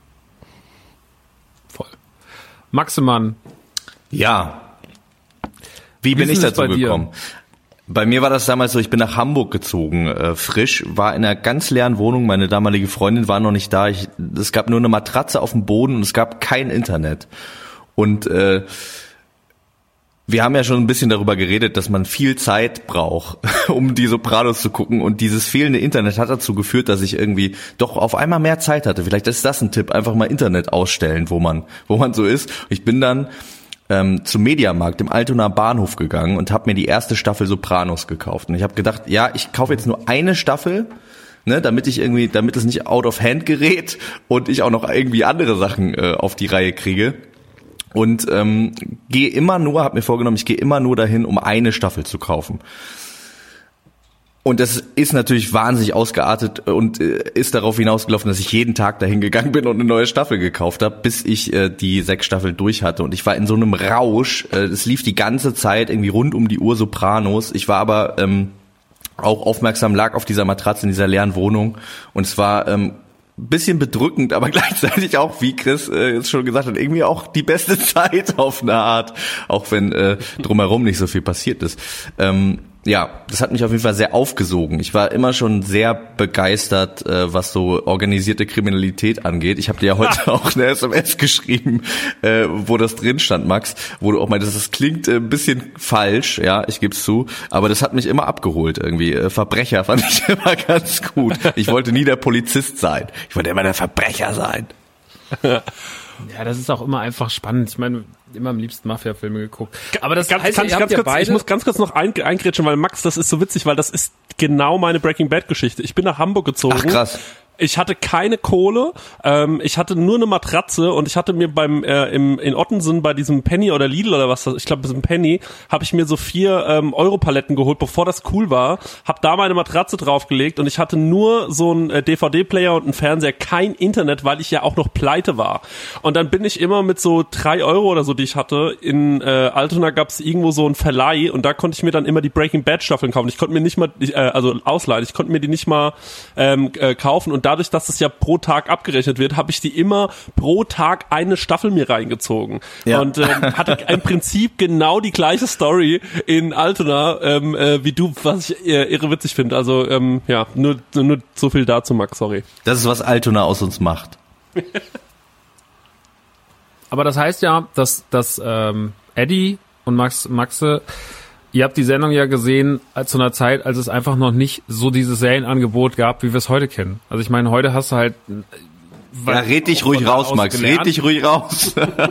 Voll. Maximann. Ja. Wie bin ich dazu gekommen? Bei mir war das damals so, ich bin nach Hamburg gezogen, frisch, war in einer ganz leeren Wohnung, meine damalige Freundin war noch nicht da, es gab nur eine Matratze auf dem Boden und es gab kein Internet. Und wir haben ja schon ein bisschen darüber geredet, dass man viel Zeit braucht, um die Sopranos zu gucken, und dieses fehlende Internet hat dazu geführt, dass ich irgendwie doch auf einmal mehr Zeit hatte. Vielleicht ist das ein Tipp, einfach mal Internet ausstellen, wo man so ist. Ich bin dann zum Mediamarkt im Altonaer Bahnhof gegangen und habe mir die erste Staffel Sopranos gekauft. Und ich habe gedacht, ja, ich kaufe jetzt nur eine Staffel, ne, damit es nicht out of hand gerät und ich auch noch irgendwie andere Sachen auf die Reihe kriege. Und habe mir vorgenommen, ich gehe immer nur dahin, um eine Staffel zu kaufen. Und das ist natürlich wahnsinnig ausgeartet und ist darauf hinausgelaufen, dass ich jeden Tag dahin gegangen bin und eine neue Staffel gekauft habe, bis ich die 6 Staffeln durch hatte. Und ich war in so einem Rausch. Es lief die ganze Zeit irgendwie rund um die Uhr Sopranos. Ich war aber auch aufmerksam, lag auf dieser Matratze in dieser leeren Wohnung. Und es war bisschen bedrückend, aber gleichzeitig auch, wie Chris jetzt schon gesagt hat, irgendwie auch die beste Zeit auf eine Art, auch wenn drumherum nicht so viel passiert ist. Ja, das hat mich auf jeden Fall sehr aufgesogen. Ich war immer schon sehr begeistert, was so organisierte Kriminalität angeht. Ich habe dir ja heute auch eine SMS geschrieben, wo das drin stand, Max, wo du auch meintest, das klingt ein bisschen falsch, ja, ich geb's zu, aber das hat mich immer abgeholt irgendwie. Verbrecher fand ich immer ganz gut. Ich wollte nie der Polizist sein. Ich wollte immer der Verbrecher sein. Ja, das ist auch immer einfach spannend. Ich meine, immer am liebsten Mafia-Filme geguckt. Aber das heißt, ich muss ganz kurz noch eingrätschen, weil Max, das ist so witzig, weil das ist genau meine Breaking Bad-Geschichte. Ich bin nach Hamburg gezogen. Ach, krass. Ich hatte keine Kohle, ich hatte nur eine Matratze, und ich hatte mir in Ottensen bei diesem Penny oder Lidl oder was, ich glaube diesem Penny, habe ich mir so 4 Euro-Paletten geholt, bevor das cool war, habe da meine Matratze draufgelegt, und ich hatte nur so einen DVD-Player und einen Fernseher, kein Internet, weil ich ja auch noch pleite war. Und dann bin ich immer mit so 3 Euro oder so, die ich hatte, in Altona gab es irgendwo so einen Verleih, und da konnte ich mir dann immer die Breaking Bad Staffeln kaufen. Ich konnte mir nicht mal, ausleihen, ich konnte mir die nicht mal kaufen, und dadurch, dass es ja pro Tag abgerechnet wird, habe ich die immer pro Tag eine Staffel mir reingezogen. Ja. Und hatte im Prinzip genau die gleiche Story in Altona wie du, was ich irre witzig finde. Also ja, nur so viel dazu, Max, sorry. Das ist, was Altona aus uns macht. Aber das heißt ja, dass Eddie und Maxe, ihr habt die Sendung ja gesehen zu einer Zeit, als es einfach noch nicht so dieses Serienangebot gab, wie wir es heute kennen. Also ich meine, heute hast du halt... Ja, red dich ruhig raus, Max. Red dich ruhig raus.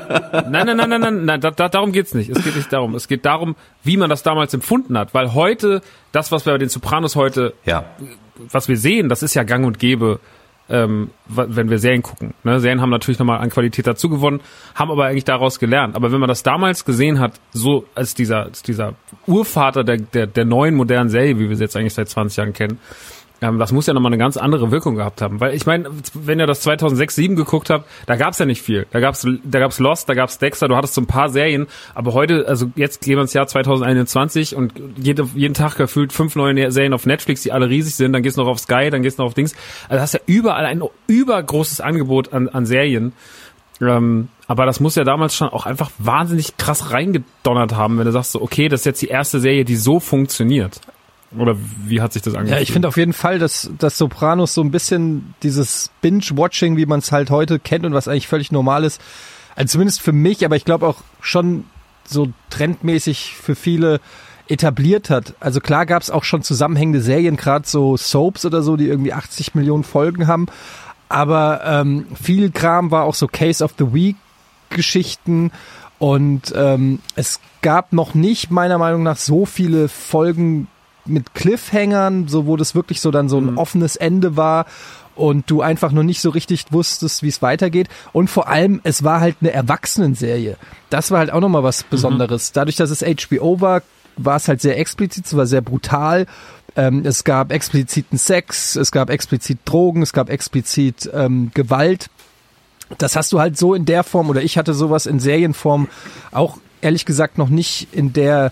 Nein, darum geht's nicht. Es geht nicht darum. Es geht darum, wie man das damals empfunden hat. Weil heute, das, was wir bei den Sopranos heute, was wir sehen, das ist ja gang und gäbe, wenn wir Serien gucken. Ne? Serien haben natürlich nochmal an Qualität dazu gewonnen, haben aber eigentlich daraus gelernt. Aber wenn man das damals gesehen hat, so als dieser Urvater der neuen modernen Serie, wie wir sie jetzt eigentlich seit 20 Jahren kennen, das muss ja nochmal eine ganz andere Wirkung gehabt haben. Weil ich meine, wenn ihr das 2006, 2007 geguckt habt, da gab's ja nicht viel. Da gab's Lost, da gab's Dexter, du hattest so ein paar Serien. Aber heute, also jetzt gehen wir ins Jahr 2021 und jeden Tag gefühlt 5 neue Serien auf Netflix, die alle riesig sind. Dann gehst du noch auf Sky, dann gehst du noch auf Dings. Also hast ja überall ein übergroßes Angebot an Serien. Aber das muss ja damals schon auch einfach wahnsinnig krass reingedonnert haben, wenn du sagst so, okay, das ist jetzt die erste Serie, die so funktioniert. Oder wie hat sich das angefühlt? Ja, ich finde auf jeden Fall, dass Sopranos so ein bisschen dieses Binge-Watching, wie man es halt heute kennt und was eigentlich völlig normal ist, also zumindest für mich, aber ich glaube auch schon so trendmäßig für viele etabliert hat. Also klar gab es auch schon zusammenhängende Serien, gerade so Soaps oder so, die irgendwie 80 Millionen Folgen haben, aber viel Kram war auch so Case of the Week Geschichten und es gab noch nicht meiner Meinung nach so viele Folgen mit Cliffhangern, so wo das wirklich so dann so ein offenes Ende war und du einfach noch nicht so richtig wusstest, wie es weitergeht. Und vor allem, es war halt eine Erwachsenenserie. Das war halt auch nochmal was Besonderes. Dadurch, dass es HBO war es halt sehr explizit, es war sehr brutal. Es gab expliziten Sex, es gab explizit Drogen, es gab explizit Gewalt. Das hast du halt so in der Form, oder ich hatte sowas in Serienform auch ehrlich gesagt noch nicht in der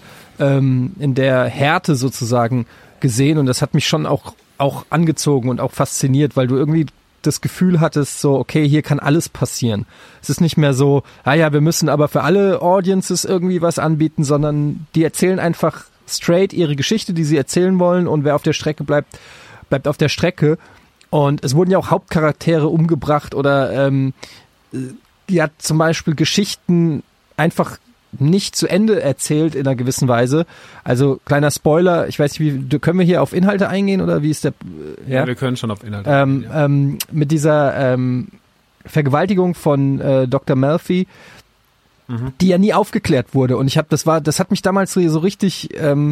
Härte sozusagen gesehen, und das hat mich schon auch angezogen und auch fasziniert, weil du irgendwie das Gefühl hattest, so okay, hier kann alles passieren. Es ist nicht mehr so, wir müssen aber für alle Audiences irgendwie was anbieten, sondern die erzählen einfach straight ihre Geschichte, die sie erzählen wollen, und wer auf der Strecke bleibt auf der Strecke. Und es wurden ja auch Hauptcharaktere umgebracht oder zum Beispiel Geschichten einfach nicht zu Ende erzählt in einer gewissen Weise. Also kleiner Spoiler, ich weiß nicht, können wir hier auf Inhalte eingehen oder wie ist der? Ja, wir können schon auf Inhalte eingehen. Mit dieser Vergewaltigung von Dr. Melfi, die ja nie aufgeklärt wurde, und das hat mich damals so richtig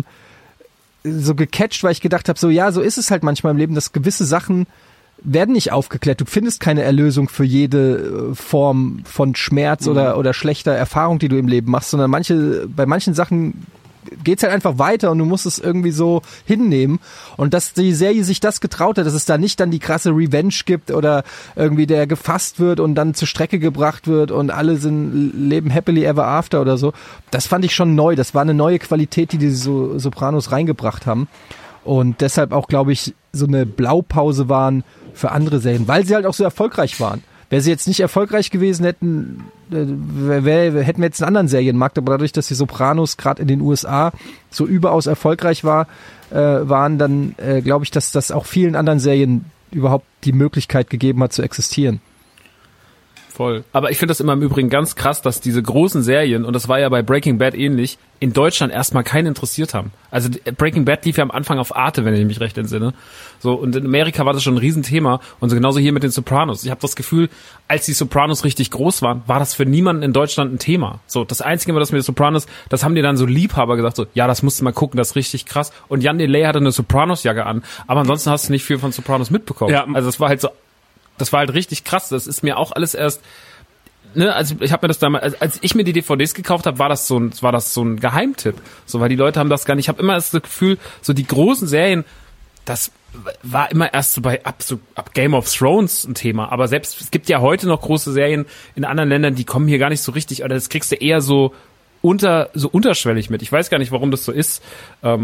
so gecatcht, weil ich gedacht habe, so ist es halt manchmal im Leben, dass gewisse Sachen werden nicht aufgeklärt. Du findest keine Erlösung für jede Form von Schmerz oder schlechter Erfahrung, die du im Leben machst, sondern bei manchen Sachen geht's halt einfach weiter und du musst es irgendwie so hinnehmen. Und dass die Serie sich das getraut hat, dass es da nicht dann die krasse Revenge gibt oder irgendwie der gefasst wird und dann zur Strecke gebracht wird und alle leben happily ever after oder so. Das fand ich schon neu. Das war eine neue Qualität, die Sopranos reingebracht haben. Und deshalb auch, glaube ich, so eine Blaupause waren für andere Serien, weil sie halt auch so erfolgreich waren. Wäre sie jetzt nicht erfolgreich gewesen, hätten wir jetzt einen anderen Serienmarkt, aber dadurch, dass die Sopranos gerade in den USA so überaus erfolgreich waren, dann glaube ich, dass das auch vielen anderen Serien überhaupt die Möglichkeit gegeben hat zu existieren. Voll. Aber ich finde das immer im Übrigen ganz krass, dass diese großen Serien, und das war ja bei Breaking Bad ähnlich, in Deutschland erstmal keinen interessiert haben. Also Breaking Bad lief ja am Anfang auf Arte, wenn ich mich recht entsinne. So, und in Amerika war das schon ein Riesenthema, und so genauso hier mit den Sopranos. Ich habe das Gefühl, als die Sopranos richtig groß waren, war das für niemanden in Deutschland ein Thema. So, das Einzige, was mit den Sopranos, das haben dir dann so Liebhaber gesagt, so, ja, das musst du mal gucken, das ist richtig krass. Und Jan Delay hatte eine Sopranos-Jacke an, aber ansonsten hast du nicht viel von Sopranos mitbekommen. Ja. Also das war halt richtig krass. Das ist mir auch alles erst, also ich habe mir das damals, als ich mir die DVDs gekauft habe, war das so ein Geheimtipp. So, weil die Leute haben das gar nicht. Ich habe immer das Gefühl, so die großen Serien, das war immer erst so ab Game of Thrones ein Thema. Aber selbst, es gibt ja heute noch große Serien in anderen Ländern, die kommen hier gar nicht so richtig, oder das kriegst du eher so unterschwellig mit. Ich weiß gar nicht, warum das so ist.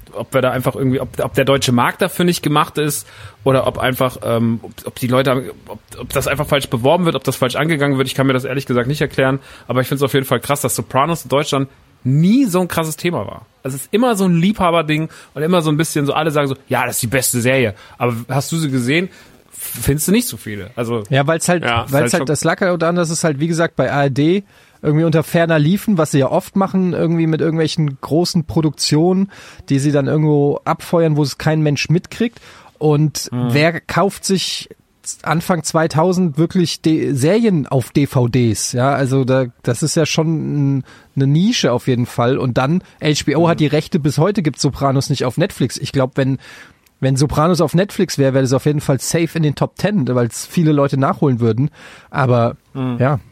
ob wir da einfach irgendwie, ob der deutsche Markt dafür nicht gemacht ist oder ob einfach, ob die Leute, ob das einfach falsch beworben wird, ob das falsch angegangen wird. Ich kann mir das ehrlich gesagt nicht erklären, aber ich finde es auf jeden Fall krass, dass Sopranos in Deutschland nie so ein krasses Thema war. Also es ist immer so ein Liebhaberding und immer so ein bisschen so, alle sagen so, ja, das ist die beste Serie. Aber hast du sie gesehen? Findest du nicht so viele. Also ja, weil es halt das lag halt daran, dass es halt, wie gesagt, bei ARD irgendwie unter ferner liefen, was sie ja oft machen, irgendwie mit irgendwelchen großen Produktionen, die sie dann irgendwo abfeuern, wo es kein Mensch mitkriegt. Und wer kauft sich Anfang 2000 wirklich Serien auf DVDs? Ja, also das ist ja schon eine Nische auf jeden Fall. Und dann, HBO hat die Rechte, bis heute gibt Sopranos nicht auf Netflix. Ich glaube, wenn Sopranos auf Netflix wäre das auf jeden Fall safe in den Top 10, weil es viele Leute nachholen würden. Aber ja.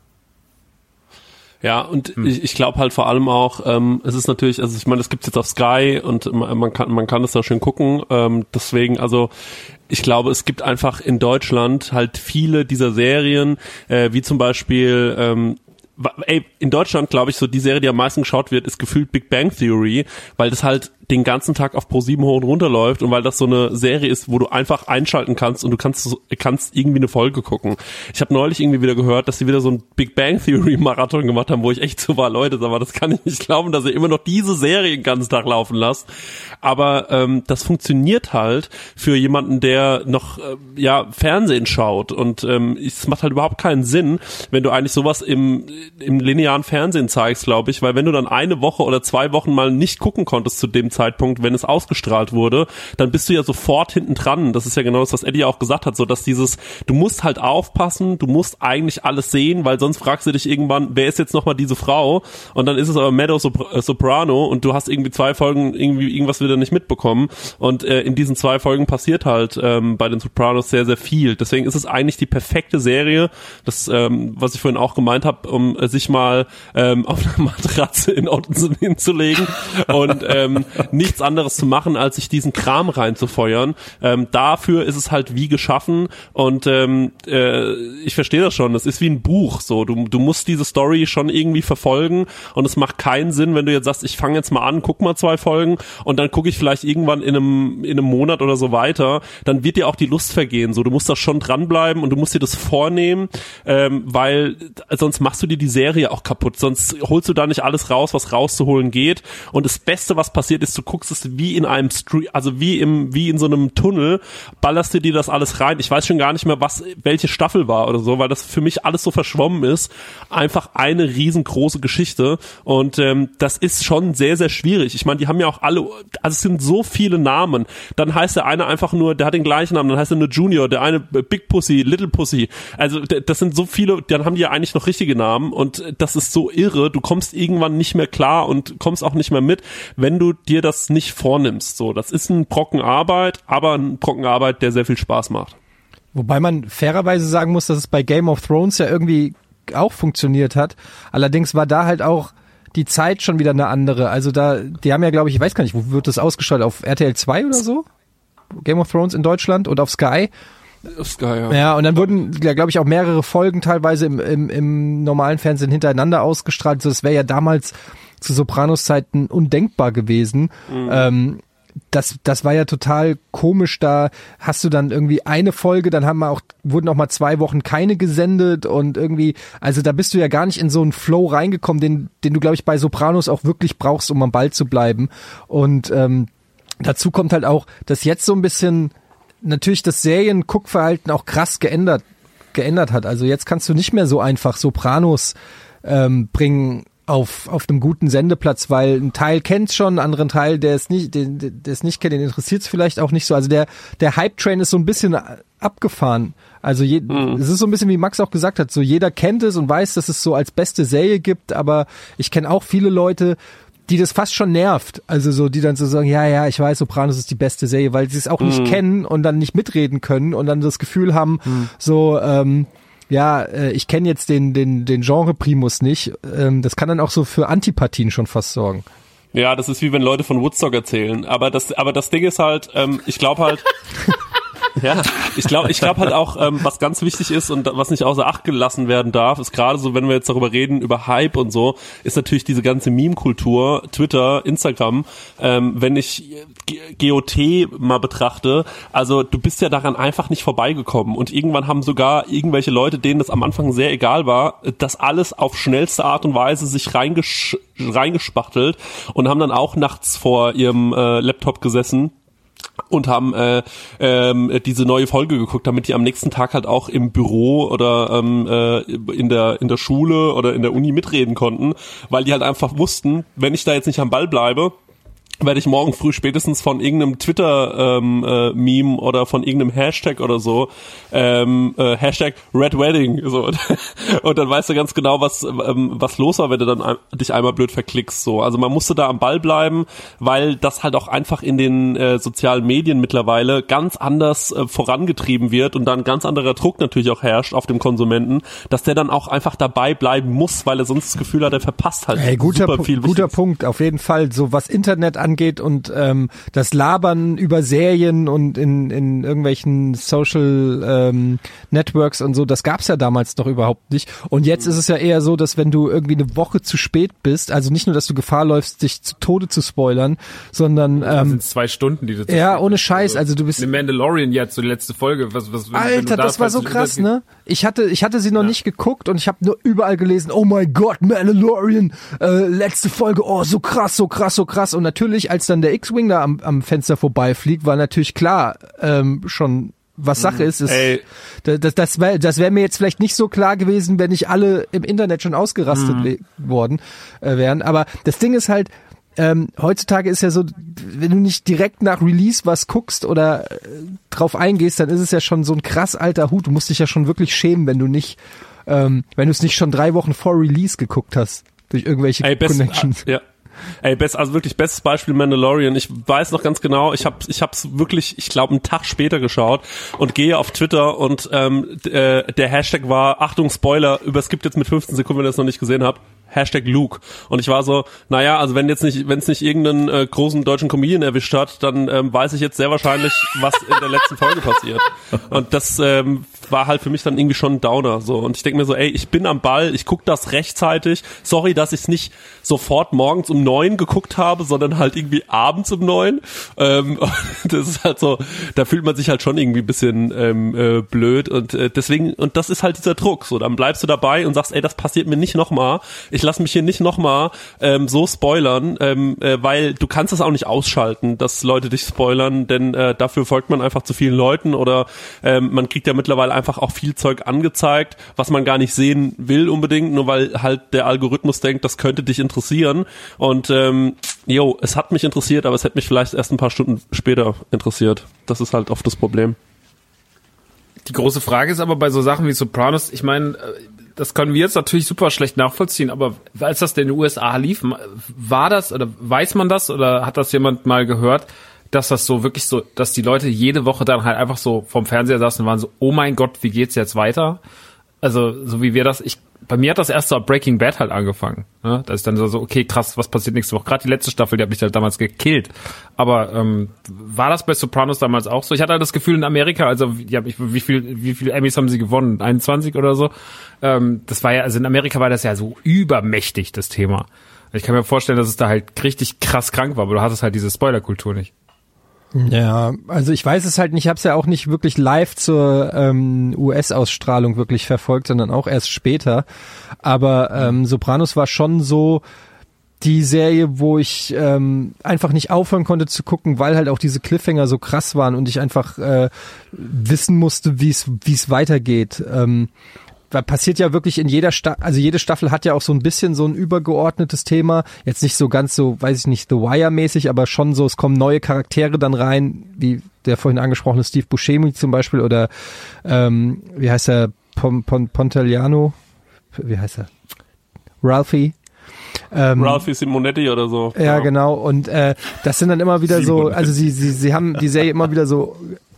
Ja, und ich glaube halt vor allem auch, es ist natürlich, also ich meine, das gibt's jetzt auf Sky und man kann das da schön gucken, deswegen, also ich glaube, es gibt einfach in Deutschland halt viele dieser Serien, wie zum Beispiel, in Deutschland, glaube ich, so die Serie, die am meisten geschaut wird, ist gefühlt Big Bang Theory, weil das halt den ganzen Tag auf Pro7 hoch und runter läuft und weil das so eine Serie ist, wo du einfach einschalten kannst und du kannst irgendwie eine Folge gucken. Ich habe neulich irgendwie wieder gehört, dass sie wieder so ein Big Bang Theory Marathon gemacht haben, wo ich echt so war, Leute, aber das kann ich nicht glauben, dass ihr immer noch diese Serie den ganzen Tag laufen lasst. Aber das funktioniert halt für jemanden, der noch Fernsehen schaut und es macht halt überhaupt keinen Sinn, wenn du eigentlich sowas im linearen Fernsehen zeigst, glaube ich, weil wenn du dann eine Woche oder 2 Wochen mal nicht gucken konntest zu dem Zeitpunkt, wenn es ausgestrahlt wurde, dann bist du ja sofort hinten dran. Das ist ja genau das, was Eddie auch gesagt hat, so dass du musst halt aufpassen, du musst eigentlich alles sehen, weil sonst fragst du dich irgendwann, wer ist jetzt nochmal diese Frau? Und dann ist es aber Meadow Soprano und du hast irgendwie 2 Folgen irgendwie irgendwas wieder nicht mitbekommen und in diesen 2 Folgen passiert halt bei den Sopranos sehr, sehr viel. Deswegen ist es eigentlich die perfekte Serie, das, was ich vorhin auch gemeint habe, um sich mal auf einer Matratze in Ottensen hinzulegen und nichts anderes zu machen, als sich diesen Kram reinzufeuern. Dafür ist es halt wie geschaffen und ich verstehe das schon. Das ist wie ein Buch. So, du musst diese Story schon irgendwie verfolgen und es macht keinen Sinn, wenn du jetzt sagst, ich fange jetzt mal an, guck mal 2 Folgen und dann gucke ich vielleicht irgendwann in einem Monat oder so weiter. Dann wird dir auch die Lust vergehen. So, du musst da schon dranbleiben und du musst dir das vornehmen, weil sonst machst du dir die Serie auch kaputt. Sonst holst du da nicht alles raus, was rauszuholen geht. Und das Beste, was passiert ist, du guckst es wie in einem also wie in so einem Tunnel, ballerst dir das alles rein. Ich weiß schon gar nicht mehr, welche Staffel war oder so, weil das für mich alles so verschwommen ist. Einfach eine riesengroße Geschichte und das ist schon sehr, sehr schwierig. Ich meine, die haben ja auch alle, also es sind so viele Namen. Dann heißt der eine einfach nur, der hat den gleichen Namen, dann heißt er nur Junior, der eine Big Pussy, Little Pussy. Also das sind so viele, dann haben die ja eigentlich noch richtige Namen und das ist so irre. Du kommst irgendwann nicht mehr klar und kommst auch nicht mehr mit, wenn du dir das nicht vornimmst. So, das ist ein Brocken Arbeit, aber ein Brocken Arbeit, der sehr viel Spaß macht. Wobei man fairerweise sagen muss, dass es bei Game of Thrones ja irgendwie auch funktioniert hat. Allerdings war da halt auch die Zeit schon wieder eine andere. Also die haben ja, glaube ich weiß gar nicht, wo wird das ausgestrahlt? Auf RTL 2 oder so? Game of Thrones in Deutschland und auf Sky? Auf Sky, ja. Ja, und dann wurden, glaube ich, auch mehrere Folgen teilweise im normalen Fernsehen hintereinander ausgestrahlt. Also das wäre ja damals zu Sopranos-Zeiten undenkbar gewesen. Mhm. Das war ja total komisch, da hast du dann irgendwie eine Folge, dann wurden auch mal 2 Wochen keine gesendet und irgendwie, also da bist du ja gar nicht in so einen Flow reingekommen, den du, glaube ich, bei Sopranos auch wirklich brauchst, um am Ball zu bleiben. Und dazu kommt halt auch, dass jetzt so ein bisschen natürlich das Serien-Guckverhalten auch krass geändert hat. Also jetzt kannst du nicht mehr so einfach Sopranos bringen auf einem guten Sendeplatz, weil ein Teil kennt's schon, einen anderen Teil, der es nicht kennt, den interessiert's vielleicht auch nicht so. Also der Hype-Train ist so ein bisschen abgefahren. Also es ist so ein bisschen, wie Max auch gesagt hat, so jeder kennt es und weiß, dass es so als beste Serie gibt, aber ich kenne auch viele Leute, die das fast schon nervt. Also so, die dann so sagen, ja, ich weiß, Sopranos ist die beste Serie, weil sie es auch nicht kennen und dann nicht mitreden können und dann das Gefühl haben, so, ich kenne jetzt den Genre-Primus nicht. Das kann dann auch so für Antipathien schon fast sorgen. Ja, das ist wie wenn Leute von Woodstock erzählen. Aber das Ding ist halt, ich glaube halt... Ja, ich glaube halt auch, was ganz wichtig ist und was nicht außer Acht gelassen werden darf, ist gerade so, wenn wir jetzt darüber reden, über Hype und so, ist natürlich diese ganze Meme-Kultur, Twitter, Instagram, wenn ich GOT mal betrachte, also du bist ja daran einfach nicht vorbeigekommen und irgendwann haben sogar irgendwelche Leute, denen das am Anfang sehr egal war, das alles auf schnellste Art und Weise sich reingespachtelt und haben dann auch nachts vor ihrem Laptop gesessen und haben diese neue Folge geguckt, damit die am nächsten Tag halt auch im Büro oder in der Schule oder in der Uni mitreden konnten, weil die halt einfach wussten, wenn ich da jetzt nicht am Ball bleibe, werde ich morgen früh spätestens von irgendeinem Twitter-Meme oder von irgendeinem Hashtag oder so, Hashtag Red Wedding, so. Und dann weißt du ganz genau, was los war, wenn du dann dich einmal blöd verklickst, so. Also man musste da am Ball bleiben, weil das halt auch einfach in den sozialen Medien mittlerweile ganz anders vorangetrieben wird und dann ganz anderer Druck natürlich auch herrscht auf dem Konsumenten, dass der dann auch einfach dabei bleiben muss, weil er sonst das Gefühl hat, er verpasst halt super viel Wichtiges. Guter Punkt, auf jeden Fall. So was Internet angeht und das Labern über Serien und in irgendwelchen Social Networks und so, das gab's ja damals noch überhaupt nicht. Und jetzt ist es ja eher so, dass wenn du irgendwie eine Woche zu spät bist, also nicht nur, dass du Gefahr läufst, dich zu Tode zu spoilern, sondern das sind 2 Stunden, die du ja, ohne Scheiß, also du bist The Mandalorian jetzt, so die letzte Folge, was Alter, das war so krass, ne? Ich hatte sie noch nicht geguckt und ich habe nur überall gelesen, oh mein Gott, Mandalorian, letzte Folge, oh, so krass und natürlich, als dann der X-Wing da am Fenster vorbeifliegt, war natürlich klar, schon was Sache ist. Das wäre mir jetzt vielleicht nicht so klar gewesen, wenn nicht alle im Internet schon ausgerastet worden wären. Aber das Ding ist halt, heutzutage ist ja so, wenn du nicht direkt nach Release was guckst oder drauf eingehst, dann ist es ja schon so ein krass alter Hut. Du musst dich ja schon wirklich schämen, wenn du es nicht schon 3 Wochen vor Release geguckt hast durch irgendwelche Connections. Ja. Also wirklich bestes Beispiel Mandalorian. Ich weiß noch ganz genau, ich hab's wirklich, ich glaube, einen Tag später geschaut und gehe auf Twitter und der Hashtag war, Achtung, Spoiler, überskippt jetzt mit 15 Sekunden, wenn ihr das noch nicht gesehen habt, Hashtag Luke. Und ich war so, naja, also wenn es nicht irgendeinen großen deutschen Comedian erwischt hat, dann weiß ich jetzt sehr wahrscheinlich, was in der letzten Folge passiert. Und das war halt für mich dann irgendwie schon ein Downer. So. Und ich denke mir so, ey, ich bin am Ball, ich gucke das rechtzeitig. Sorry, dass ich es nicht sofort morgens um 9 geguckt habe, sondern halt irgendwie abends um 9. Das ist halt so, da fühlt man sich halt schon irgendwie ein bisschen blöd. Und deswegen, und das ist halt dieser Druck. So, dann bleibst du dabei und sagst, ey, das passiert mir nicht nochmal. Ich lasse mich hier nicht nochmal so spoilern, weil du kannst das auch nicht ausschalten, dass Leute dich spoilern, denn dafür folgt man einfach zu vielen Leuten oder man kriegt ja mittlerweile einfach auch viel Zeug angezeigt, was man gar nicht sehen will unbedingt, nur weil halt der Algorithmus denkt, das könnte dich interessieren und es hat mich interessiert, aber es hätte mich vielleicht erst ein paar Stunden später interessiert. Das ist halt oft das Problem. Die große Frage ist aber bei so Sachen wie Sopranos, ich meine, das können wir jetzt natürlich super schlecht nachvollziehen, aber als das in den USA lief, war das oder weiß man das oder hat das jemand mal gehört, dass das so wirklich so, dass die Leute jede Woche dann halt einfach so vorm Fernseher saßen und waren so, oh mein Gott, wie geht's jetzt weiter? Also, so wie wir das, bei mir hat das erst so ab Breaking Bad halt angefangen, ne? Da ist dann so, okay, krass, was passiert nächste Woche? Gerade die letzte Staffel, die hat mich halt damals gekillt. Aber war das bei Sopranos damals auch so? Ich hatte halt das Gefühl in Amerika, also wie viel Emmys haben sie gewonnen? 21 oder so? Das war ja, also in Amerika war das ja so übermächtig, das Thema. Ich kann mir vorstellen, dass es da halt richtig krass krank war, aber du hattest halt diese Spoilerkultur nicht. Ja, also ich weiß es halt nicht, ich habe es ja auch nicht wirklich live zur US-Ausstrahlung wirklich verfolgt, sondern auch erst später. Aber Sopranos war schon so die Serie, wo ich einfach nicht aufhören konnte zu gucken, weil halt auch diese Cliffhanger so krass waren und ich einfach wissen musste, wie es weitergeht. Da passiert ja wirklich in jeder also jede Staffel hat ja auch so ein bisschen so ein übergeordnetes Thema. Jetzt nicht so ganz so, weiß ich nicht, The Wire-mäßig, aber schon so, es kommen neue Charaktere dann rein, wie der vorhin angesprochene Steve Buscemi zum Beispiel oder wie heißt er, Ponteliano? Wie heißt er? Ralphie. Ralphie Simonetti oder so. Ja, genau. Und das sind dann immer wieder so, also sie haben die Serie immer wieder so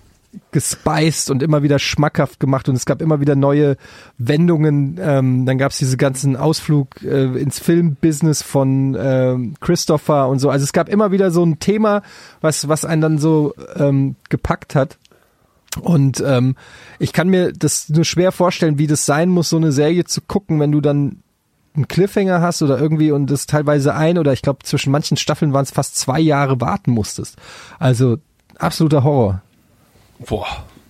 gespeist und immer wieder schmackhaft gemacht und es gab immer wieder neue Wendungen. Dann gab es diese ganzen Ausflug ins Filmbusiness von Christopher und so. Also es gab immer wieder so ein Thema, was einen dann so gepackt hat. Und ich kann mir das nur schwer vorstellen, wie das sein muss, so eine Serie zu gucken, wenn du dann einen Cliffhanger hast oder irgendwie und das teilweise oder ich glaube zwischen manchen Staffeln waren es fast 2 Jahre warten musstest. Also absoluter Horror. Boah.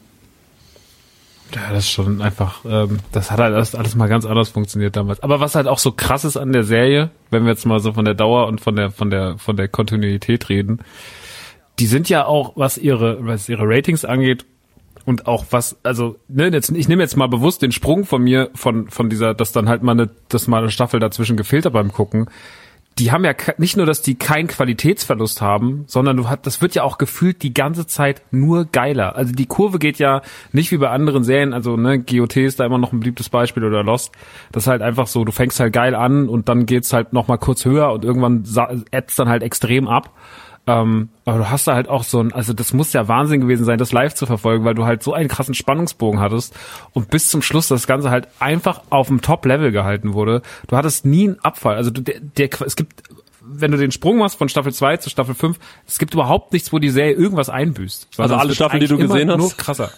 Ja, das ist schon einfach, das hat halt alles mal ganz anders funktioniert damals. Aber was halt auch so krass ist an der Serie, wenn wir jetzt mal so von der Dauer und von der Kontinuität reden, die sind ja auch, was ihre Ratings angeht, und auch was, also, ne, ich nehme jetzt mal bewusst den Sprung von mir, von dieser, dass dann halt mal eine Staffel dazwischen gefehlt hat beim Gucken. Die haben ja nicht nur, dass die keinen Qualitätsverlust haben, sondern das wird ja auch gefühlt die ganze Zeit nur geiler. Also die Kurve geht ja nicht wie bei anderen Serien, also, ne, GOT ist da immer noch ein beliebtes Beispiel oder Lost. Das ist halt einfach so, du fängst halt geil an und dann geht's halt noch mal kurz höher und irgendwann ätzt dann halt extrem ab. Aber du hast da halt auch also das muss ja Wahnsinn gewesen sein, das live zu verfolgen, weil du halt so einen krassen Spannungsbogen hattest und bis zum Schluss das Ganze halt einfach auf dem Top-Level gehalten wurde. Du hattest nie einen Abfall. Also es gibt, wenn du den Sprung machst von Staffel 2 zu Staffel 5, es gibt überhaupt nichts, wo die Serie irgendwas einbüßt. Also alle Staffeln, die du gesehen hast? Nur krasser.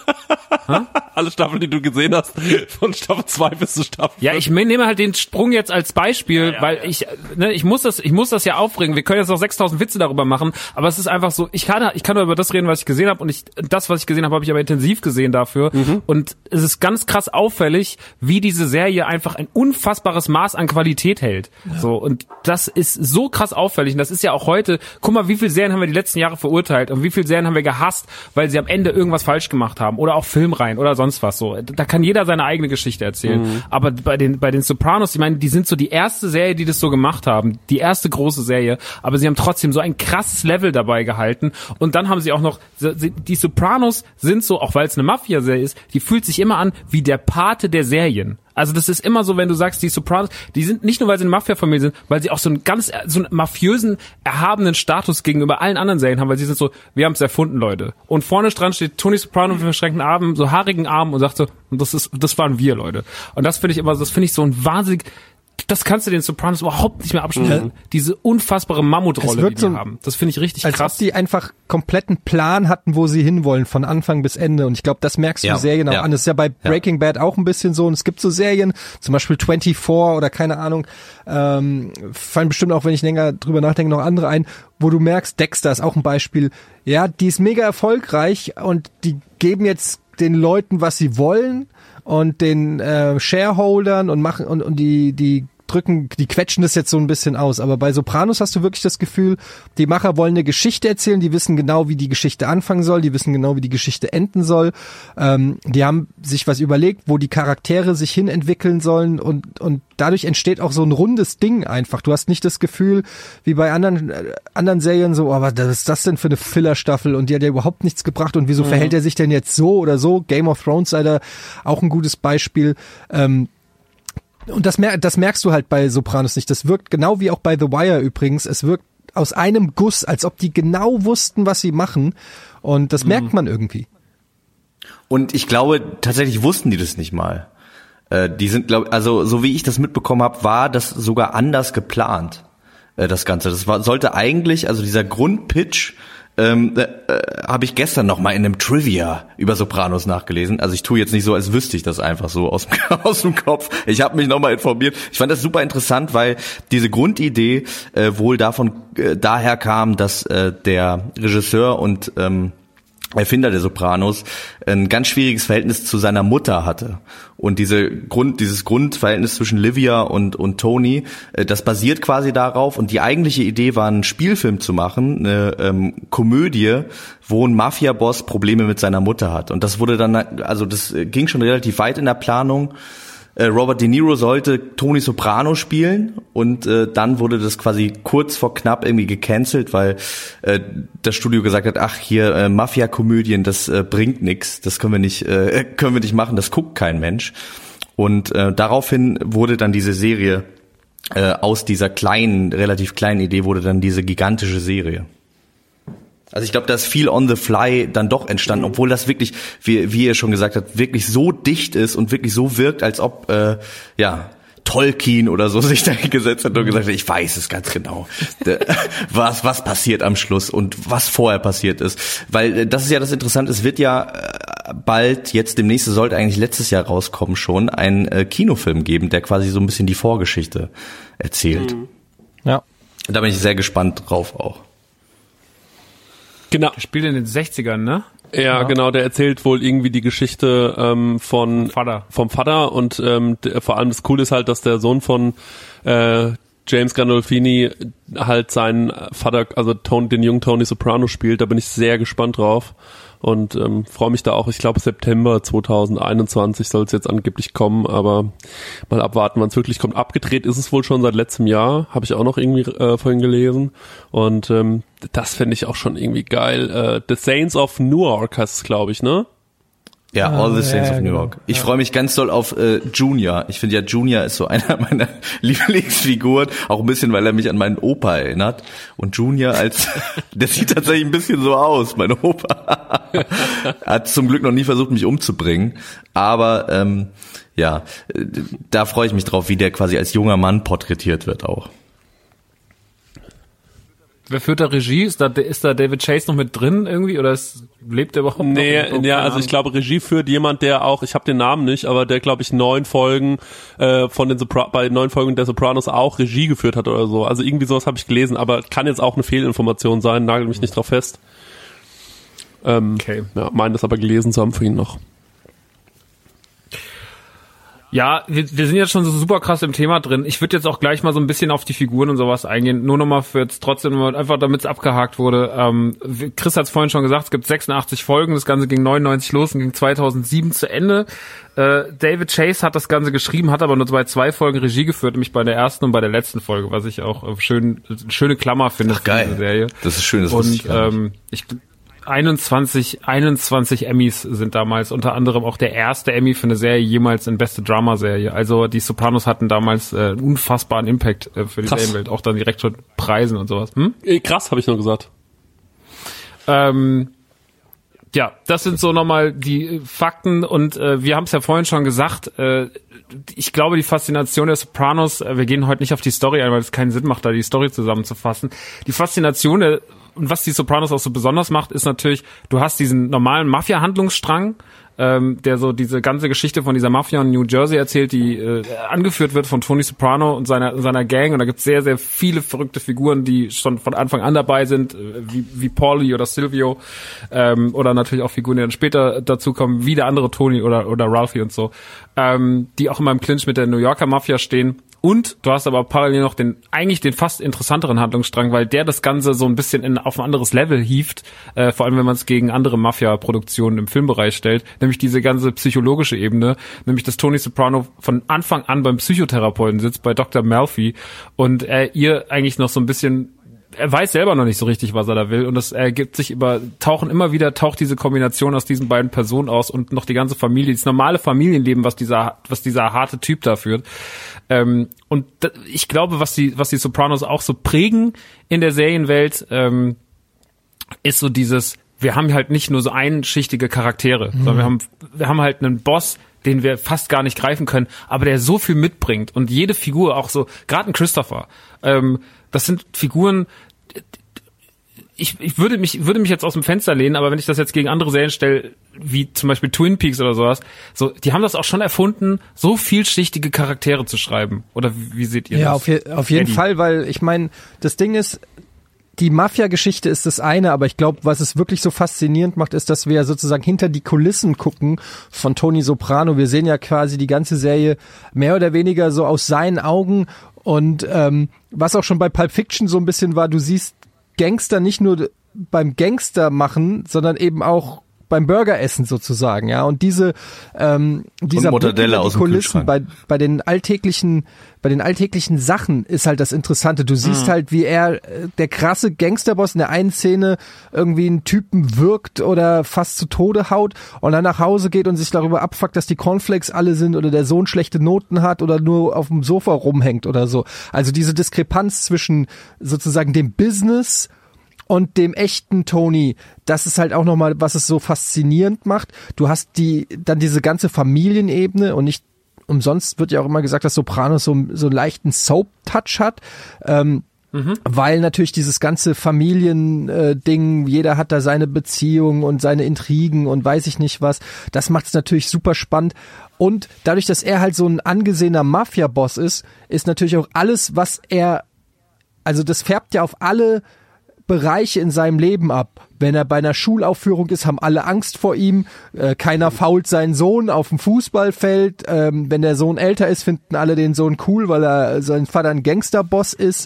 Alle Staffeln, die du gesehen hast, von Staffel 2 bis zu Staffel 5. Ja, ich nehme halt den Sprung jetzt als Beispiel, weil ich muss das ja aufregen. Wir können jetzt noch 6000 Witze darüber machen, aber es ist einfach so, ich kann nur über das reden, was ich gesehen habe und das, was ich gesehen habe, habe ich aber intensiv gesehen dafür und es ist ganz krass auffällig, wie diese Serie einfach ein unfassbares Maß an Qualität hält. Ja. So, und das ist so krass auffällig und das ist ja auch heute, guck mal, wie viele Serien haben wir die letzten Jahre verurteilt und wie viele Serien haben wir gehasst, weil sie am Ende irgendwas falsch gemacht haben oder auch Filmreihen oder sonst was so. Da kann jeder seine eigene Geschichte erzählen. Aber bei den Sopranos, ich meine, die sind so die erste Serie, die das so gemacht haben, die erste große Serie, aber sie haben trotzdem so ein krasses Level dabei gehalten und dann haben sie auch noch, die Sopranos sind so, auch weil es eine Mafia-Serie ist, die fühlt sich immer an wie der Pate der Serien. Also das ist immer so, wenn du sagst, die Sopranos, die sind nicht nur, weil sie eine Mafia-Familie sind, weil sie auch so einen mafiösen, erhabenen Status gegenüber allen anderen Serien haben, weil sie sind so, wir haben es erfunden, Leute. Und vorne dran steht Tony Soprano mit verschränkten Armen, so haarigen Armen und sagt so, das waren wir, Leute. Und das finde ich so ein wahnsinnig, das kannst du den Sopranos überhaupt nicht mehr abschneiden. Diese unfassbare Mammutrolle, die haben. Das finde ich richtig krass. Als ob die einfach kompletten Plan hatten, wo sie hinwollen, von Anfang bis Ende. Und ich glaube, das merkst du Serien auch an. Das ist ja bei Breaking Bad auch ein bisschen so. Und es gibt so Serien, zum Beispiel 24 oder keine Ahnung, fallen bestimmt auch, wenn ich länger drüber nachdenke, noch andere ein, wo du merkst, Dexter ist auch ein Beispiel. Ja, die ist mega erfolgreich und die geben jetzt den Leuten, was sie wollen und den Shareholdern und machen und die quetschen das jetzt so ein bisschen aus. Aber bei Sopranos hast du wirklich das Gefühl, die Macher wollen eine Geschichte erzählen, die wissen genau, wie die Geschichte anfangen soll, die wissen genau, wie die Geschichte enden soll. Die haben sich was überlegt, wo die Charaktere sich hin entwickeln sollen und dadurch entsteht auch so ein rundes Ding einfach. Du hast nicht das Gefühl, wie bei anderen Serien so, aber was ist das denn für eine Filler-Staffel und die hat ja überhaupt nichts gebracht und wieso verhält er sich denn jetzt so oder so? Game of Thrones sei da auch ein gutes Beispiel. Und das merkst du halt bei Sopranos nicht. Das wirkt genau wie auch bei The Wire übrigens. Es wirkt aus einem Guss, als ob die genau wussten, was sie machen. Und das merkt man irgendwie. Und ich glaube, tatsächlich wussten die das nicht mal. Die sind, also so wie ich das mitbekommen habe, war das sogar anders geplant, das Ganze. Sollte eigentlich, also dieser Grundpitch, habe ich gestern noch mal in einem Trivia über Sopranos nachgelesen. Also ich tue jetzt nicht so, als wüsste ich das einfach so aus dem Kopf. Ich habe mich noch mal informiert. Ich fand das super interessant, weil diese Grundidee wohl daher kam, dass der Regisseur und Erfinder der Sopranos ein ganz schwieriges Verhältnis zu seiner Mutter hatte. Und dieses Grundverhältnis zwischen Livia und Tony, das basiert quasi darauf. Und die eigentliche Idee war, einen Spielfilm zu machen, eine Komödie, wo ein Mafia-Boss Probleme mit seiner Mutter hat. Und das wurde dann, also das ging schon relativ weit in der Planung. Robert De Niro sollte Tony Soprano spielen und dann wurde das quasi kurz vor knapp irgendwie gecancelt, weil das Studio gesagt hat, ach hier Mafia-Komödien, das bringt nix, das können wir nicht machen, das guckt kein Mensch. Und daraufhin wurde dann diese Serie aus dieser relativ kleinen Idee wurde dann diese gigantische Serie. Also ich glaube, da ist viel on the fly dann doch entstanden, obwohl das wirklich, wie ihr schon gesagt habt, wirklich so dicht ist und wirklich so wirkt, als ob Tolkien oder so sich da gesetzt hat und gesagt hat, ich weiß es ganz genau, was passiert am Schluss und was vorher passiert ist. Weil das ist ja das Interessante, es wird ja bald, jetzt demnächst, sollte eigentlich letztes Jahr rauskommen schon, ein Kinofilm geben, der quasi so ein bisschen die Vorgeschichte erzählt. Ja. Da bin ich sehr gespannt drauf auch. Genau. Der spielt in den 60ern, ne? Ja, genau, der erzählt wohl irgendwie die Geschichte vom Vater und vor allem das Coole ist halt, dass der Sohn von James Gandolfini halt seinen Vater, also den jungen Tony Soprano spielt. Da bin ich sehr gespannt drauf und freue mich da auch. Ich glaube September 2021 soll es jetzt angeblich kommen, aber mal abwarten, wann es wirklich kommt. Abgedreht ist es wohl schon seit letztem Jahr, habe ich auch noch irgendwie vorhin gelesen und das fände ich auch schon irgendwie geil. The Saints of Newark heißt es, glaube ich, ne? Ja, All the Saints of New York. Ich freue mich ganz doll auf Junior. Ich finde ja, Junior ist so einer meiner Lieblingsfiguren, auch ein bisschen, weil er mich an meinen Opa erinnert. Und Junior der sieht tatsächlich ein bisschen so aus, mein Opa. Hat zum Glück noch nie versucht, mich umzubringen. Aber ja, da freue ich mich drauf, wie der quasi als junger Mann porträtiert wird auch. Wer führt da Regie? Ist da David Chase noch mit drin irgendwie oder lebt der überhaupt noch? Nee, ja, also ich glaube, Regie führt jemand, der auch, ich habe den Namen nicht, aber der, glaube ich, 9 Folgen bei 9 Folgen der Sopranos auch Regie geführt hat oder so. Also irgendwie sowas habe ich gelesen, aber kann jetzt auch eine Fehlinformation sein, nagel mich nicht drauf fest. Okay. Ja, meine das aber gelesen zu haben für ihn noch. Ja, wir sind jetzt schon so super krass im Thema drin. Ich würde jetzt auch gleich mal so ein bisschen auf die Figuren und sowas eingehen. Nur nochmal für jetzt trotzdem, einfach damit es abgehakt wurde. Chris hat es vorhin schon gesagt, es gibt 86 Folgen. Das Ganze ging 99 los und ging 2007 zu Ende. David Chase hat das Ganze geschrieben, hat aber nur bei 2 Folgen Regie geführt, nämlich bei der ersten und bei der letzten Folge, was ich auch schöne Klammer finde. Ach, geil. Für diese Serie. Das ist schön, das wusste ich gar nicht. 21 Emmys sind damals, unter anderem auch der erste Emmy für eine Serie jemals in beste Drama-Serie. Also die Sopranos hatten damals einen unfassbaren Impact für die Serienwelt, auch dann direkt schon Preisen und sowas. Krass, habe ich nur gesagt. Ja, das sind so nochmal die Fakten und wir haben es ja vorhin schon gesagt, ich glaube, die Faszination der Sopranos, wir gehen heute nicht auf die Story ein, weil es keinen Sinn macht, da die Story zusammenzufassen. Die Faszination und was die Sopranos auch so besonders macht, ist natürlich, du hast diesen normalen Mafia-Handlungsstrang, der so diese ganze Geschichte von dieser Mafia in New Jersey erzählt, die angeführt wird von Tony Soprano und seiner Gang. Und da gibt es sehr, sehr viele verrückte Figuren, die schon von Anfang an dabei sind, wie Paulie oder Silvio, oder natürlich auch Figuren, die dann später dazukommen, wie der andere Tony oder Ralphie und so, die auch immer im Clinch mit der New Yorker Mafia stehen. Und du hast aber parallel noch den fast interessanteren Handlungsstrang, weil der das Ganze so ein bisschen auf ein anderes Level hieft, vor allem wenn man es gegen andere Mafia-Produktionen im Filmbereich stellt, nämlich diese ganze psychologische Ebene, nämlich dass Tony Soprano von Anfang an beim Psychotherapeuten sitzt, bei Dr. Melfi, und ihr eigentlich noch so ein bisschen, er weiß selber noch nicht so richtig, was er da will, und das ergibt sich taucht diese Kombination aus diesen beiden Personen aus und noch die ganze Familie, das normale Familienleben, was dieser harte Typ da führt. Und ich glaube, was die Sopranos auch so prägen in der Serienwelt, ist so dieses, wir haben halt nicht nur so einschichtige Charaktere, sondern wir haben halt einen Boss, den wir fast gar nicht greifen können, aber der so viel mitbringt, und jede Figur auch so, gerade ein Christopher, das sind Figuren, ich würde mich jetzt aus dem Fenster lehnen, aber wenn ich das jetzt gegen andere Serien stelle, wie zum Beispiel Twin Peaks oder sowas, so, die haben das auch schon erfunden, so vielschichtige Charaktere zu schreiben. Oder wie seht ihr das? Ja, auf jeden Fall, weil ich meine, das Ding ist, die Mafia-Geschichte ist das eine, aber ich glaube, was es wirklich so faszinierend macht, ist, dass wir sozusagen hinter die Kulissen gucken von Tony Soprano. Wir sehen ja quasi die ganze Serie mehr oder weniger so aus seinen Augen, und was auch schon bei Pulp Fiction so ein bisschen war, du siehst Gangster nicht nur beim Gangster machen, sondern eben auch beim Burgeressen sozusagen, ja, und dieser Mortadella aus dem Kulissen bei den alltäglichen Sachen ist halt das Interessante. Du siehst halt, wie der krasse Gangsterboss in der einen Szene irgendwie einen Typen wirkt oder fast zu Tode haut und dann nach Hause geht und sich darüber abfuckt, dass die Cornflakes alle sind oder der Sohn schlechte Noten hat oder nur auf dem Sofa rumhängt oder so. Also diese Diskrepanz zwischen sozusagen dem Business und dem echten Tony, das ist halt auch nochmal, was es so faszinierend macht. Du hast dann diese ganze Familienebene und nicht umsonst wird ja auch immer gesagt, dass Sopranos so einen leichten Soap-Touch hat. Weil natürlich dieses ganze Familiending, jeder hat da seine Beziehung und seine Intrigen und weiß ich nicht was, das macht es natürlich super spannend. Und dadurch, dass er halt so ein angesehener Mafia-Boss ist natürlich auch alles, was er, also das färbt ja auf alle Bereiche in seinem Leben ab. Wenn er bei einer Schulaufführung ist, haben alle Angst vor ihm. Keiner fault seinen Sohn auf dem Fußballfeld. Wenn der Sohn älter ist, finden alle den Sohn cool, weil er sein Vater ein Gangsterboss ist.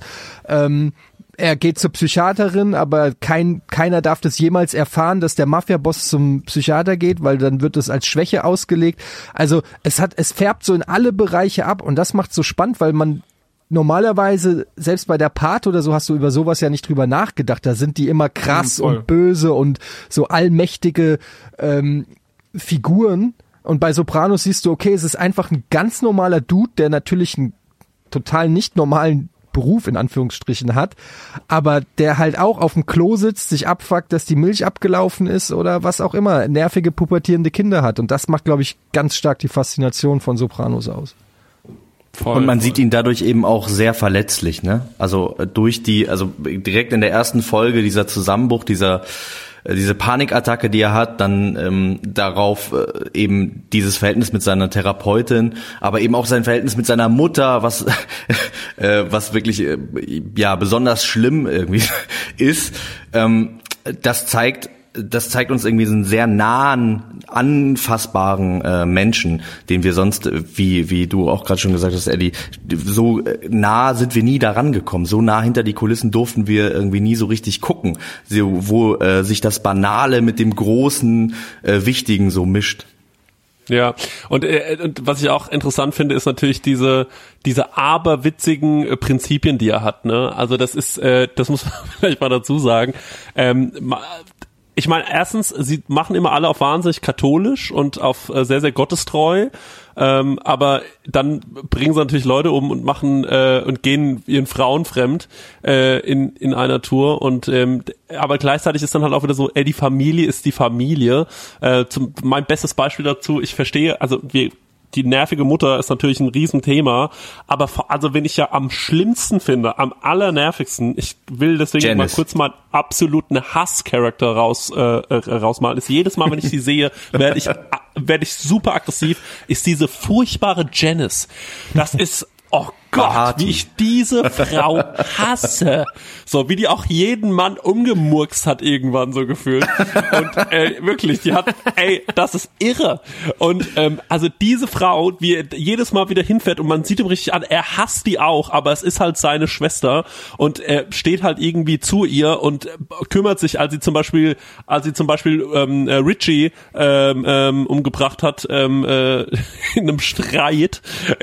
Er geht zur Psychiaterin, aber keiner darf das jemals erfahren, dass der Mafia-Boss zum Psychiater geht, weil dann wird es als Schwäche ausgelegt. Also es färbt so in alle Bereiche ab und das macht so spannend, weil man normalerweise, selbst bei der Part oder so, hast du über sowas ja nicht drüber nachgedacht. Da sind die immer krass und böse und so allmächtige Figuren. Und bei Sopranos siehst du, okay, es ist einfach ein ganz normaler Dude, der natürlich einen total nicht normalen Beruf in Anführungsstrichen hat, aber der halt auch auf dem Klo sitzt, sich abfuckt, dass die Milch abgelaufen ist oder was auch immer, nervige, pubertierende Kinder hat. Und das macht, glaube ich, ganz stark die Faszination von Sopranos aus. Und man sieht ihn dadurch eben auch sehr verletzlich, ne? Also direkt in der ersten Folge dieser Zusammenbruch, diese Panikattacke, die er hat, dann darauf eben dieses Verhältnis mit seiner Therapeutin, aber eben auch sein Verhältnis mit seiner Mutter, was wirklich besonders schlimm irgendwie ist. Das zeigt uns irgendwie so einen sehr nahen, anfassbaren Menschen, den wir sonst, wie du auch gerade schon gesagt hast, Eddie, so nah sind wir nie daran gekommen. So nah hinter die Kulissen durften wir irgendwie nie so richtig gucken, wo sich das Banale mit dem großen, Wichtigen so mischt. Ja, und was ich auch interessant finde, ist natürlich diese aberwitzigen Prinzipien, die er hat, ne? Also das muss man vielleicht mal dazu sagen. Ich meine, erstens, sie machen immer alle auf wahnsinnig katholisch und auf sehr, sehr gottestreu, aber dann bringen sie natürlich Leute um und machen und gehen ihren Frauen fremd in einer Tour und aber gleichzeitig ist dann halt auch wieder so, die Familie ist die Familie. Mein bestes Beispiel dazu, ich verstehe, also die nervige Mutter ist natürlich ein Riesenthema, aber also wenn ich ja am schlimmsten finde, am allernervigsten, ich will deswegen Janice. mal kurz mal absoluten Hass-Charakter rausmalen, ist jedes Mal, wenn ich sie sehe, werde ich super aggressiv, ist diese furchtbare Janice. Das ist, oh Gott, wie ich diese Frau hasse. So, wie die auch jeden Mann umgemurkst hat irgendwann so gefühlt. Und wirklich, die hat, das ist irre. Und also diese Frau, wie jedes Mal wieder hinfährt und man sieht ihm richtig an, er hasst die auch, aber es ist halt seine Schwester und er steht halt irgendwie zu ihr und kümmert sich, als sie zum Beispiel Richie umgebracht hat in einem Streit.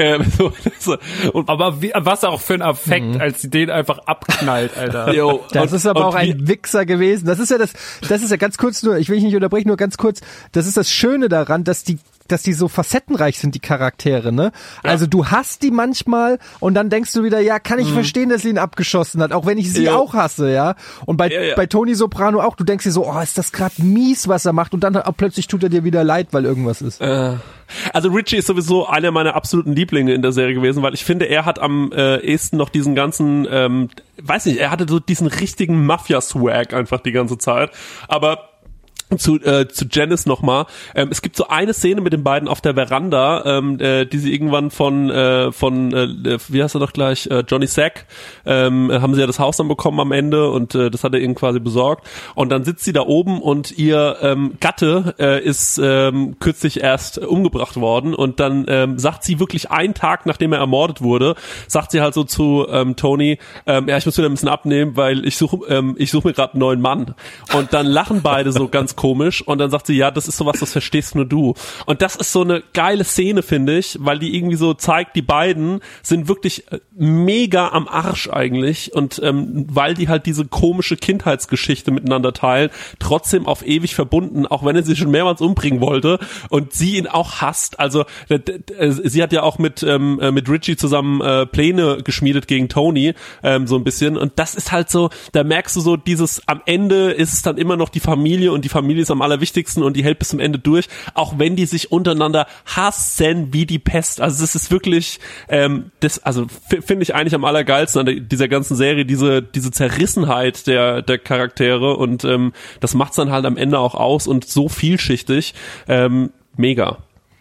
Aber was auch für ein Affekt, als sie den einfach abknallt, Alter. Jo, das ist aber auch ein Wichser gewesen. Das ist ja ganz kurz nur, ich will dich nicht unterbrechen, nur ganz kurz, das ist das Schöne daran, dass die so facettenreich sind, die Charaktere, ne? Ja. Also du hasst die manchmal und dann denkst du wieder, ja, kann ich verstehen, dass sie ihn abgeschossen hat, auch wenn ich sie auch hasse, ja? Und bei Tony Soprano auch, du denkst dir so, ist das gerade mies, was er macht und dann plötzlich tut er dir wieder leid, weil irgendwas ist. Also Richie ist sowieso einer meiner absoluten Lieblinge in der Serie gewesen, weil ich finde, er hat am ehesten noch diesen ganzen, weiß nicht, er hatte so diesen richtigen Mafia-Swag einfach die ganze Zeit, aber zu Janice nochmal. Es gibt so eine Szene mit den beiden auf der Veranda, die sie irgendwann von wie heißt er doch gleich, Johnny Sack, haben sie ja das Haus dann bekommen am Ende und das hat er ihnen quasi besorgt. Und dann sitzt sie da oben und ihr Gatte ist kürzlich erst umgebracht worden und dann sagt sie wirklich einen Tag, nachdem er ermordet wurde, sagt sie halt so zu Tony, ich muss wieder ein bisschen abnehmen, weil ich suche mir gerade einen neuen Mann. Und dann lachen beide so ganz komisch und dann sagt sie, ja, das ist sowas, das verstehst nur du. Und das ist so eine geile Szene, finde ich, weil die irgendwie so zeigt, die beiden sind wirklich mega am Arsch eigentlich und weil die halt diese komische Kindheitsgeschichte miteinander teilen, trotzdem auf ewig verbunden, auch wenn er sie schon mehrmals umbringen wollte und sie ihn auch hasst. Also sie hat ja auch mit Richie zusammen Pläne geschmiedet gegen Tony, so ein bisschen und das ist halt so, da merkst du so dieses, am Ende ist es dann immer noch die Familie und die Familie Familie ist am allerwichtigsten und die hält bis zum Ende durch, auch wenn die sich untereinander hassen wie die Pest. Also das ist wirklich, finde ich eigentlich am allergeilsten an dieser ganzen Serie, diese Zerrissenheit der Charaktere und das macht's dann halt am Ende auch aus und so vielschichtig. Mega.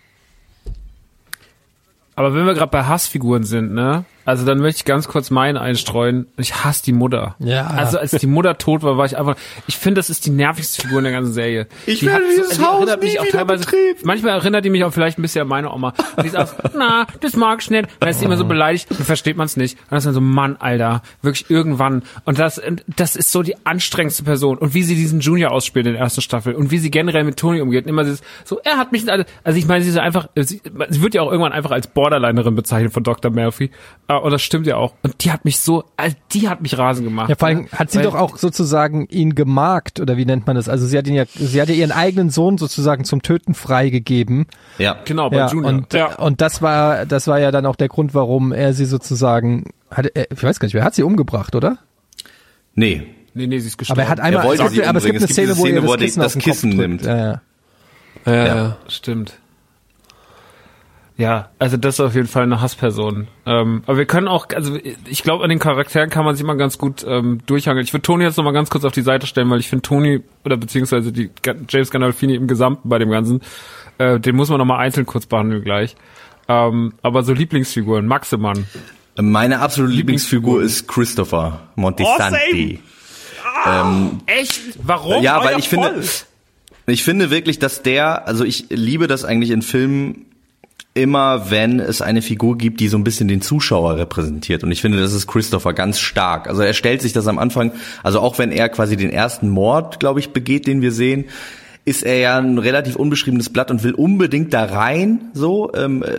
Aber wenn wir gerade bei Hassfiguren sind, ne? Also dann möchte ich ganz kurz meinen einstreuen. Ich hasse die Mutter. Ja. Also als die Mutter tot war ich ich finde, das ist die nervigste Figur in der ganzen Serie. Ich werde dieses Haus nie mich auch wieder teilweise betreten. Manchmal erinnert die mich auch vielleicht ein bisschen an meine Oma. Und die sagt, na, das mag ich nicht. Und dann ist sie immer so beleidigt, dann versteht man es nicht. Und dann ist man so, Mann, Alter, wirklich irgendwann. Und das ist so die anstrengendste Person. Und wie sie diesen Junior ausspielt in der ersten Staffel und wie sie generell mit Tony umgeht. Und immer so, er hat mich, also ich meine, sie ist einfach, sie wird ja auch irgendwann einfach als Borderlinerin bezeichnet von Dr. Murphy. Und das stimmt ja auch. Und die hat mich rasend gemacht. Ja, vor allem hat sie doch auch sozusagen ihn gemarkt, oder wie nennt man das? Also sie hat ja ihren eigenen Sohn sozusagen zum Töten freigegeben. Ja. Genau, bei Junior. Und das war ja dann auch der Grund, warum er sie sozusagen, ich weiß gar nicht, wer hat sie umgebracht, oder? Nee, sie ist gestorben. Aber er hat einmal, wollte sie aber es gibt umbringen. eine Szene, wo er das Kissen nimmt. Ja. Stimmt. Ja, also das ist auf jeden Fall eine Hassperson. Aber wir können auch, also ich glaube, an den Charakteren kann man sich mal ganz gut durchhangeln. Ich würde Tony jetzt noch mal ganz kurz auf die Seite stellen, weil ich finde Tony, oder beziehungsweise die James Gandolfini im Gesamten bei dem Ganzen, den muss man noch mal einzeln kurz behandeln gleich. Aber so Lieblingsfiguren, Maximann. Meine absolute Lieblingsfigur ist Christopher Moltisanti. Echt? Warum? Ja, weil ich finde wirklich, dass also ich liebe das eigentlich in Filmen, immer wenn es eine Figur gibt, die so ein bisschen den Zuschauer repräsentiert. Und ich finde, das ist Christopher ganz stark. Also er stellt sich das am Anfang, also auch wenn er quasi den ersten Mord, glaube ich, begeht, den wir sehen, ist er ja ein relativ unbeschriebenes Blatt und will unbedingt da rein, so,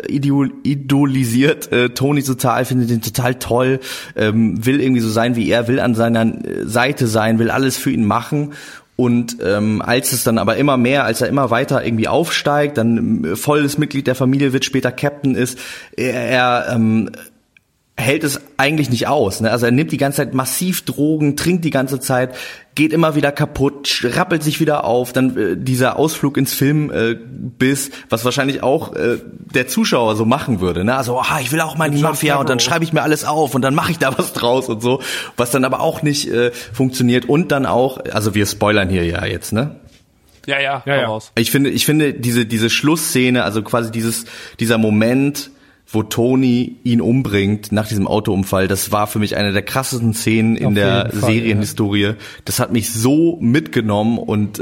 idolisiert Tony total, findet ihn total toll, will irgendwie so sein wie er, will an seiner Seite sein, will alles für ihn machen. Und als es dann aber immer mehr, als er immer weiter irgendwie aufsteigt, dann volles Mitglied der Familie wird, später Captain ist, er hält es eigentlich nicht aus. Ne? Also er nimmt die ganze Zeit massiv Drogen, trinkt die ganze Zeit, geht immer wieder kaputt, rappelt sich wieder auf. Dann dieser Ausflug ins Filmbiss, was wahrscheinlich auch der Zuschauer so machen würde. Ne? Also ich will auch mal in die Mafia und dann schreibe ich mir alles auf und dann mache ich da was draus und so. Was dann aber auch nicht funktioniert. Und dann auch, also wir spoilern hier ja jetzt, ne? Ja. Raus. Ich finde diese Schlussszene, also quasi dieser Moment, wo Tony ihn umbringt nach diesem Autounfall, das war für mich eine der krassesten Szenen in der Serienhistorie. Ja. Das hat mich so mitgenommen und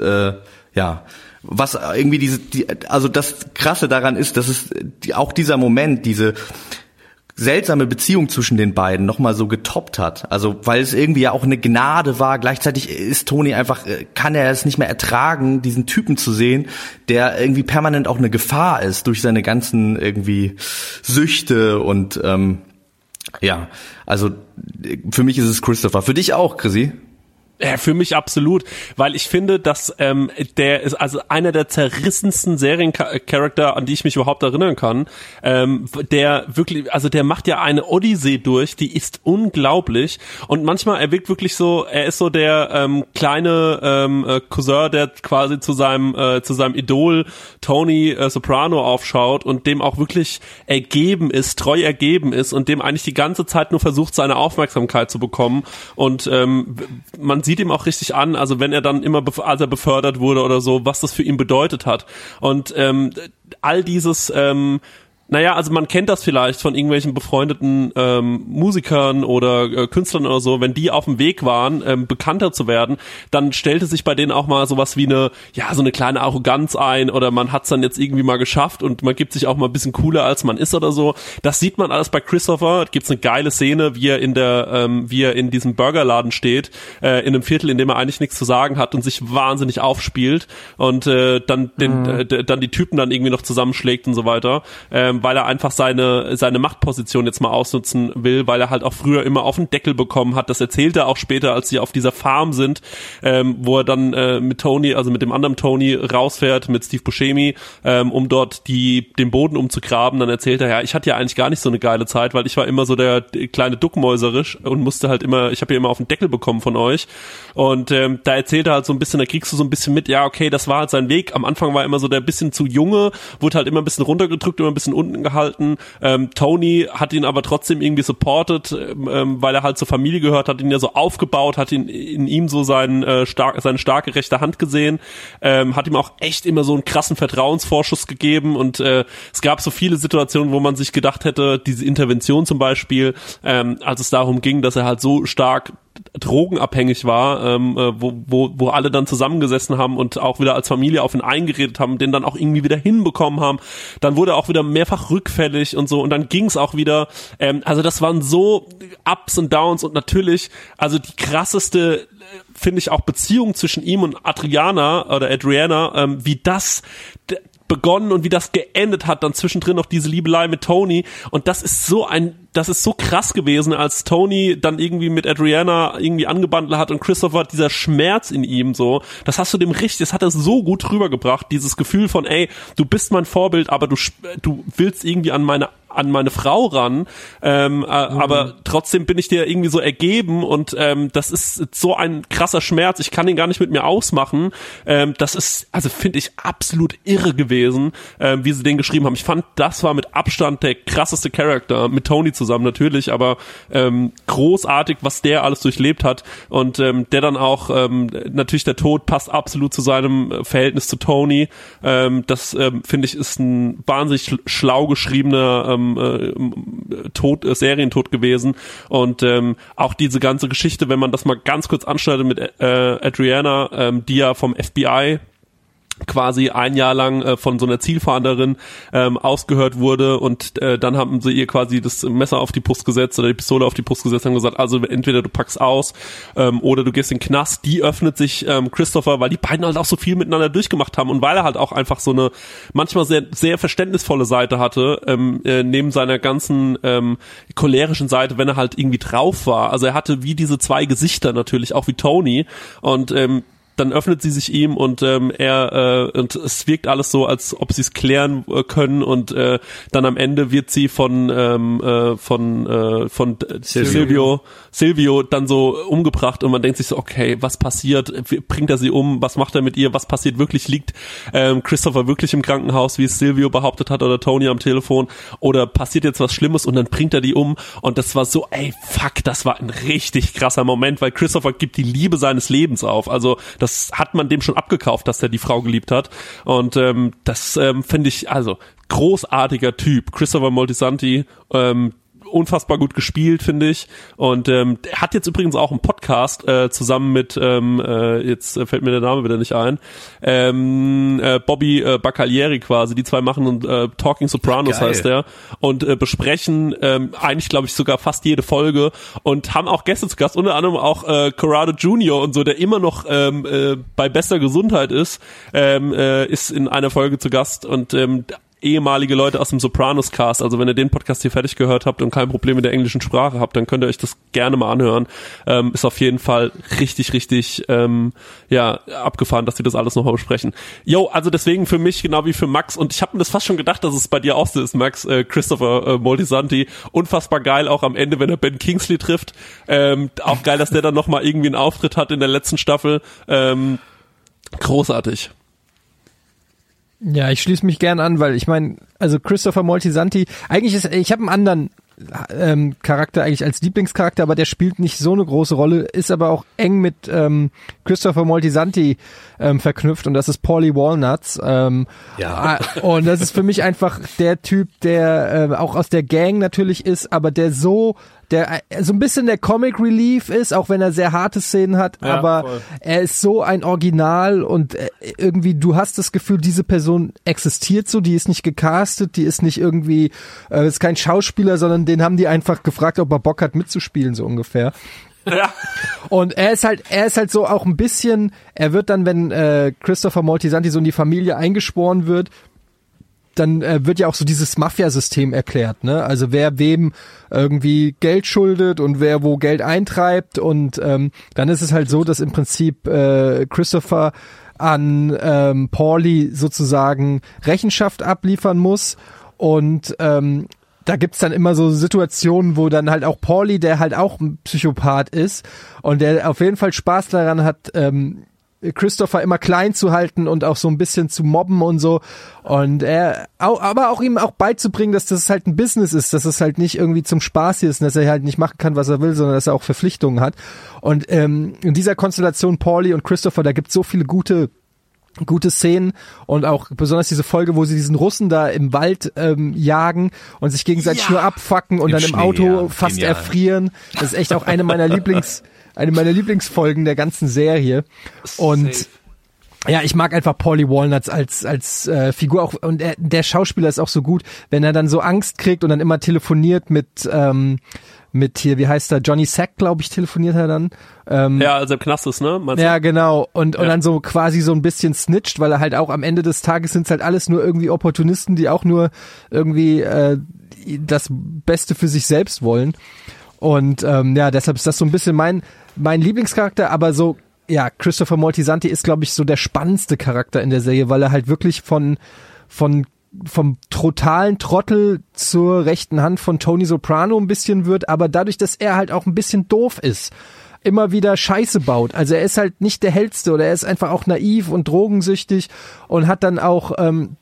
was irgendwie also das Krasse daran ist, dass es auch dieser Moment, diese seltsame Beziehung zwischen den beiden nochmal so getoppt hat. Also, weil es irgendwie ja auch eine Gnade war. Gleichzeitig ist Tony einfach, kann er es nicht mehr ertragen, diesen Typen zu sehen, der irgendwie permanent auch eine Gefahr ist durch seine ganzen irgendwie Süchte und also für mich ist es Christopher. Für dich auch, Chrissy? Ja, für mich absolut, weil ich finde, dass der ist also einer der zerrissensten Seriencharakter, an die ich mich überhaupt erinnern kann. Der wirklich, also der macht ja eine Odyssee durch, die ist unglaublich und manchmal er wirkt wirklich so, er ist so der kleine Cousin, der quasi zu seinem Idol Tony Soprano aufschaut und dem auch wirklich treu ergeben ist und dem eigentlich die ganze Zeit nur versucht, seine Aufmerksamkeit zu bekommen und man sieht ihm auch richtig an, also wenn er dann immer, als er befördert wurde oder so, was das für ihn bedeutet hat. Und all dieses, also man kennt das vielleicht von irgendwelchen befreundeten Musikern oder Künstlern oder so, wenn die auf dem Weg waren, bekannter zu werden, dann stellte sich bei denen auch mal sowas wie so eine kleine Arroganz ein oder man hat's dann jetzt irgendwie mal geschafft und man gibt sich auch mal ein bisschen cooler, als man ist oder so. Das sieht man alles bei Christopher. Da gibt's eine geile Szene, wie er in diesem Burgerladen steht, in einem Viertel, in dem er eigentlich nichts zu sagen hat und sich wahnsinnig aufspielt und dann die Typen dann irgendwie noch zusammenschlägt und so weiter. weil er einfach seine Machtposition jetzt mal ausnutzen will, weil er halt auch früher immer auf den Deckel bekommen hat. Das erzählt er auch später, als sie auf dieser Farm sind, wo er dann mit Tony, also mit dem anderen Tony rausfährt, mit Steve Buscemi, um dort den Boden umzugraben. Dann erzählt er, ja, ich hatte ja eigentlich gar nicht so eine geile Zeit, weil ich war immer so der kleine Duckmäuserisch und musste halt immer, ich habe ja immer auf den Deckel bekommen von euch. Und da erzählt er halt so ein bisschen, da kriegst du so ein bisschen mit, ja, okay, das war halt sein Weg. Am Anfang war er immer so der bisschen zu Junge, wurde halt immer ein bisschen runtergedrückt, immer ein bisschen unten gehalten. Tony hat ihn aber trotzdem irgendwie supported, weil er halt zur Familie gehört, hat ihn ja so aufgebaut, hat ihn in ihm so seine starke rechte Hand gesehen, hat ihm auch echt immer so einen krassen Vertrauensvorschuss gegeben und es gab so viele Situationen, wo man sich gedacht hätte, diese Intervention zum Beispiel, als es darum ging, dass er halt so stark drogenabhängig war, wo alle dann zusammengesessen haben und auch wieder als Familie auf ihn eingeredet haben, den dann auch irgendwie wieder hinbekommen haben. Dann wurde er auch wieder mehrfach rückfällig und so und dann ging es auch wieder. Also das waren so Ups und Downs und natürlich, also die krasseste, finde ich, auch Beziehung zwischen ihm und Adriana, wie das begonnen und wie das geendet hat, dann zwischendrin noch diese Liebelei mit Tony und das ist so krass gewesen, als Tony dann irgendwie mit Adriana irgendwie angebandelt hat und Christopher, dieser Schmerz in ihm so, das hast du dem richtig, das hat er so gut rübergebracht, dieses Gefühl von, ey, du bist mein Vorbild, aber du willst irgendwie an meine Frau ran, aber trotzdem bin ich dir irgendwie so ergeben und das ist so ein krasser Schmerz, ich kann ihn gar nicht mit mir ausmachen, das ist, also finde ich absolut irre gewesen, wie sie den geschrieben haben. Ich fand, das war mit Abstand der krasseste Charakter, mit Tony zusammen natürlich, aber großartig, was der alles durchlebt hat und der dann auch, natürlich der Tod passt absolut zu seinem Verhältnis zu Tony, das finde ich ist ein wahnsinnig schlau geschriebener Serientod gewesen und auch diese ganze Geschichte, wenn man das mal ganz kurz anschneidet mit Adriana, die ja vom FBI quasi ein Jahr lang von so einer Zielfahnderin ausgehört wurde und dann haben sie ihr quasi das Messer auf die Brust gesetzt oder die Pistole auf die Brust gesetzt und gesagt, also entweder du packst aus oder du gehst in den Knast. Die öffnet sich Christopher, weil die beiden halt auch so viel miteinander durchgemacht haben und weil er halt auch einfach so eine manchmal sehr, sehr verständnisvolle Seite hatte, neben seiner ganzen cholerischen Seite, wenn er halt irgendwie drauf war. Also er hatte wie diese zwei Gesichter natürlich, auch wie Tony und dann öffnet sie sich ihm und und es wirkt alles so, als ob sie es klären können und dann am Ende wird sie von Silvio dann so umgebracht und man denkt sich so, okay, was passiert? Bringt er sie um? Was macht er mit ihr? Was passiert wirklich? Liegt Christopher wirklich im Krankenhaus, wie es Silvio behauptet hat oder Tony am Telefon? Oder passiert jetzt was Schlimmes und dann bringt er die um? Und das war so, ey, fuck, das war ein richtig krasser Moment, weil Christopher gibt die Liebe seines Lebens auf. Also das hat man dem schon abgekauft, dass er die Frau geliebt hat. Und das finde ich, also großartiger Typ. Christopher Moltisanti, unfassbar gut gespielt, finde ich. Und er hat jetzt übrigens auch einen Podcast zusammen mit, jetzt fällt mir der Name wieder nicht ein, Bobby Bacalieri quasi. Die zwei machen Talking Sopranos, geil, heißt der. Und besprechen eigentlich, glaube ich, sogar fast jede Folge und haben auch Gäste zu Gast, unter anderem auch Corrado Jr. und so, der immer noch bei bester Gesundheit ist in einer Folge zu Gast und ehemalige Leute aus dem Sopranos-Cast, also wenn ihr den Podcast hier fertig gehört habt und kein Problem mit der englischen Sprache habt, dann könnt ihr euch das gerne mal anhören. Ist auf jeden Fall richtig, richtig abgefahren, dass die das alles nochmal besprechen. Jo, also deswegen für mich, genau wie für Max, und ich habe mir das fast schon gedacht, dass es bei dir auch so ist, Max, Christopher Moltisanti, unfassbar geil, auch am Ende, wenn er Ben Kingsley trifft. Auch geil, dass der dann nochmal irgendwie einen Auftritt hat in der letzten Staffel. Großartig. Ja, ich schließe mich gern an, weil ich meine, also Christopher Moltisanti, ich habe einen anderen Charakter eigentlich als Lieblingscharakter, aber der spielt nicht so eine große Rolle, ist aber auch eng mit Christopher Moltisanti verknüpft und das ist Paulie Walnuts. Ja. Und das ist für mich einfach der Typ, der auch aus der Gang natürlich ist, aber der so ein bisschen der Comic Relief ist, auch wenn er sehr harte Szenen hat, ja, aber voll. Er ist so ein Original und irgendwie, du hast das Gefühl, diese Person existiert so, die ist nicht gecastet, die ist nicht irgendwie, ist kein Schauspieler, sondern den haben die einfach gefragt, ob er Bock hat mitzuspielen, so ungefähr. Ja. Und er ist halt so auch ein bisschen, er wird dann, wenn Christopher Moltisanti so in die Familie eingeschworen wird, wird ja auch so dieses Mafia-System erklärt, ne? Also wer wem irgendwie Geld schuldet und wer wo Geld eintreibt und dann ist es halt so, dass im Prinzip Christopher an Paulie sozusagen Rechenschaft abliefern muss und da gibt's dann immer so Situationen, wo dann halt auch Paulie, der halt auch ein Psychopath ist und der auf jeden Fall Spaß daran hat, Christopher immer klein zu halten und auch so ein bisschen zu mobben und so und aber auch ihm auch beizubringen, dass das halt ein Business ist, dass es halt nicht irgendwie zum Spaß hier ist und dass er halt nicht machen kann, was er will, sondern dass er auch Verpflichtungen hat und in dieser Konstellation Paulie und Christopher, da gibt's so viele gute Szenen und auch besonders diese Folge, wo sie diesen Russen da im Wald jagen und sich gegenseitig nur abfucken und dann im Auto fast erfrieren. Das ist echt auch eine meiner Lieblingsfolgen der ganzen Serie. Und ja, ich mag einfach Paulie Walnuts als Figur auch und der Schauspieler ist auch so gut, wenn er dann so Angst kriegt und dann immer telefoniert mit hier, wie heißt der, Johnny Sack, glaube ich, telefoniert er dann. Ja, also im Knast ist, ne? Meinst du? Ja, genau. Und dann so quasi so ein bisschen snitcht, weil er halt auch am Ende des Tages sind es halt alles nur irgendwie Opportunisten, die auch nur irgendwie das Beste für sich selbst wollen. Und deshalb ist das so ein bisschen mein Lieblingscharakter, aber so, ja, Christopher Moltisanti ist, glaube ich, so der spannendste Charakter in der Serie, weil er halt wirklich vom totalen Trottel zur rechten Hand von Tony Soprano ein bisschen wird, aber dadurch, dass er halt auch ein bisschen doof ist, immer wieder Scheiße baut. Also er ist halt nicht der Hellste oder er ist einfach auch naiv und drogensüchtig und hat dann auch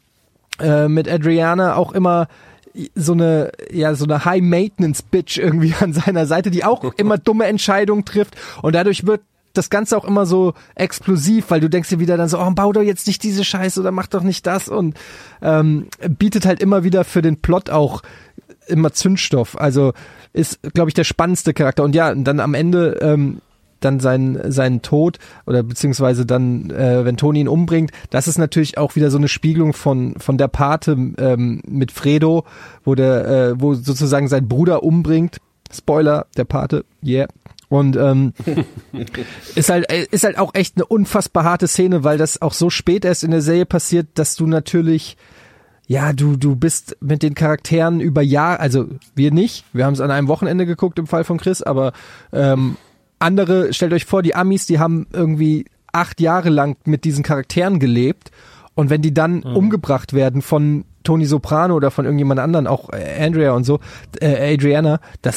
mit Adriana auch immer so eine High-Maintenance-Bitch irgendwie an seiner Seite, die auch immer dumme Entscheidungen trifft und dadurch wird das Ganze auch immer so explosiv, weil du denkst dir wieder dann so, oh, bau doch jetzt nicht diese Scheiße oder mach doch nicht das und bietet halt immer wieder für den Plot auch immer Zündstoff. Also ist, glaube ich, der spannendste Charakter. Und ja, dann am Ende dann seinen Tod oder beziehungsweise dann, wenn Tony ihn umbringt, das ist natürlich auch wieder so eine Spiegelung von der Pate mit Fredo, wo sozusagen sein Bruder umbringt. Spoiler, der Pate, yeah. Und ist halt auch echt eine unfassbar harte Szene, weil das auch so spät erst in der Serie passiert, dass du natürlich, ja, du bist mit den Charakteren über Jahre, also wir nicht, wir haben es an einem Wochenende geguckt im Fall von Chris, aber andere, stellt euch vor, die Amis, die haben irgendwie 8 Jahre lang mit diesen Charakteren gelebt und wenn die dann umgebracht werden von Tony Soprano oder von irgendjemand anderen, auch Andrea und so, Adriana, das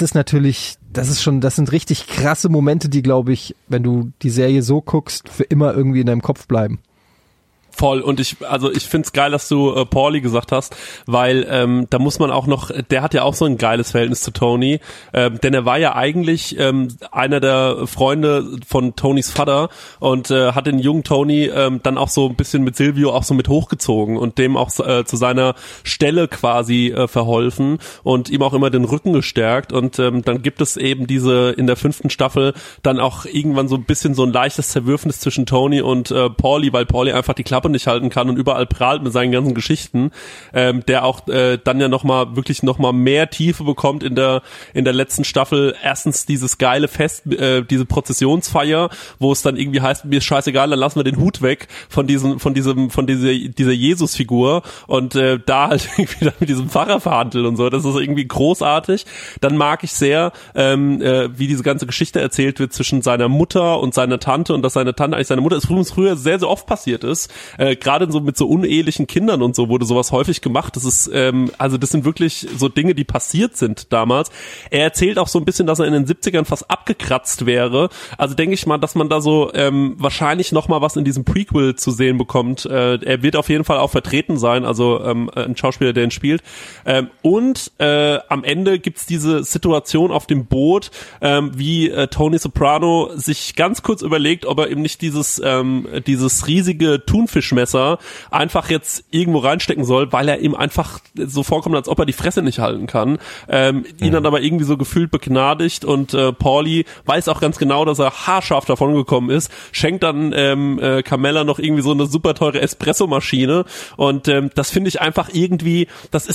sind richtig krasse Momente, die, glaube ich, wenn du die Serie so guckst, für immer irgendwie in deinem Kopf bleiben. Voll, und ich find's geil, dass du Paulie gesagt hast, weil da muss man auch noch, der hat ja auch so ein geiles Verhältnis zu Tony, denn er war ja eigentlich einer der Freunde von Tonys Vater und hat den jungen Tony dann auch so ein bisschen mit Silvio auch so mit hochgezogen und dem auch zu seiner Stelle quasi verholfen und ihm auch immer den Rücken gestärkt und dann gibt es eben in der 5. Staffel dann auch irgendwann so ein bisschen so ein leichtes Zerwürfnis zwischen Tony und Paulie, weil Paulie einfach die Klappe nicht halten kann und überall prahlt mit seinen ganzen Geschichten, der auch dann ja noch mal mehr Tiefe bekommt in der letzten Staffel. Erstens dieses geile Fest, diese Prozessionsfeier, wo es dann irgendwie heißt, mir ist scheißegal, dann lassen wir den Hut weg von dieser Jesus-Figur und da halt irgendwie dann mit diesem Pfarrer verhandelt und so. Das ist irgendwie großartig. Dann mag ich sehr, wie diese ganze Geschichte erzählt wird zwischen seiner Mutter und seiner Tante und dass seine Tante eigentlich seine Mutter ist, früher sehr, sehr oft passiert ist. Gerade so mit so unehelichen Kindern und so wurde sowas häufig gemacht. Das ist, also das sind wirklich so Dinge, die passiert sind damals. Er erzählt auch so ein bisschen, dass er in den 70ern fast abgekratzt wäre. Also denke ich mal, dass man da so wahrscheinlich noch mal was in diesem Prequel zu sehen bekommt. Er wird auf jeden Fall auch vertreten sein, also ein Schauspieler, der ihn spielt. Und am Ende gibt's diese Situation auf dem Boot, wie Tony Soprano sich ganz kurz überlegt, ob er eben nicht dieses riesige Thunfischmesser einfach jetzt irgendwo reinstecken soll, weil er ihm einfach so vorkommt, als ob er die Fresse nicht halten kann. Ihn dann aber irgendwie so gefühlt begnadigt und Paulie weiß auch ganz genau, dass er haarscharf davon gekommen ist, schenkt dann Carmella noch irgendwie so eine super teure Espresso-Maschine und das finde ich einfach irgendwie,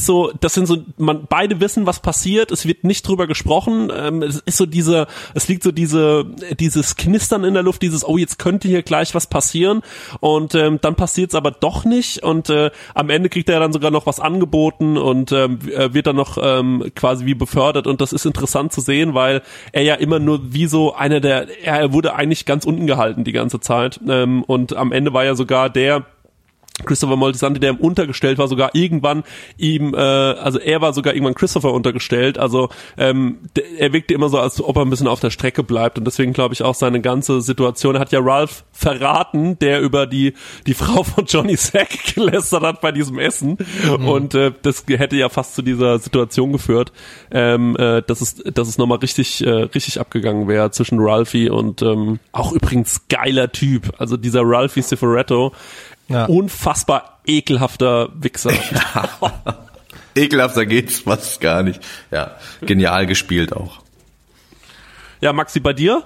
beide wissen, was passiert, es wird nicht drüber gesprochen, es liegt so dieses Knistern in der Luft, oh, jetzt könnte hier gleich was passieren und dann passiert's aber doch nicht und am Ende kriegt er dann sogar noch was angeboten und wird dann noch quasi wie befördert und das ist interessant zu sehen, weil er ja immer nur wie so einer er wurde eigentlich ganz unten gehalten die ganze Zeit und am Ende war ja sogar der Christopher Moltisanti, der ihm untergestellt war, sogar irgendwann also er war sogar irgendwann Christopher untergestellt, also er wirkte immer so, als ob er ein bisschen auf der Strecke bleibt und deswegen glaube ich auch seine ganze Situation, er hat ja Ralph verraten, der über die Frau von Johnny Sack gelästert hat bei diesem Essen und das hätte ja fast zu dieser Situation geführt, dass es nochmal richtig abgegangen wäre zwischen Ralphie und auch übrigens geiler Typ, also dieser Ralphie Cifaretto, ja. Unfassbar ekelhafter Wichser. Ekelhafter geht's fast gar nicht. Ja, genial gespielt auch. Ja, Maxi, bei dir?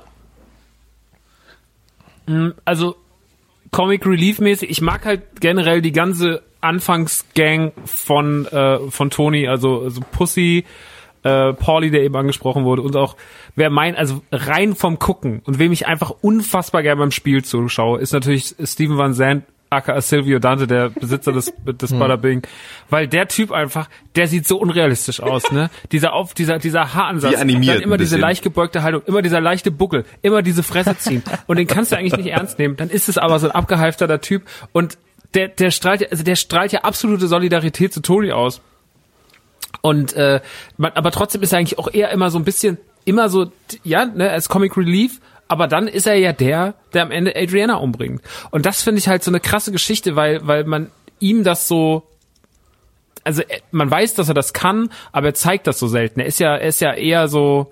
Also Comic Relief mäßig, ich mag halt generell die ganze Anfangsgang von Tony, also Pussy, Paulie, der eben angesprochen wurde und auch also rein vom Gucken und wem ich einfach unfassbar gerne beim Spiel zuschaue, ist natürlich Steven Van Zandt, aka Silvio Dante, der Besitzer des Bada Bing, weil der Typ einfach, der sieht so unrealistisch aus, ne? Dieser Haaransatz, dann immer diese leicht gebeugte Haltung, immer dieser leichte Buckel, immer diese Fresse ziehen und den kannst du eigentlich nicht ernst nehmen, dann ist es aber so ein abgehalfterter Typ und der strahlt ja absolute Solidarität zu Tony aus. Und aber trotzdem ist er eigentlich auch eher immer so ein bisschen, immer so, ja, ne, als Comic Relief, aber dann ist er ja der am Ende Adriana umbringt. Und das finde ich halt so eine krasse Geschichte, weil man ihm das so, also man weiß, dass er das kann, aber er zeigt das so selten. Er ist ja eher so,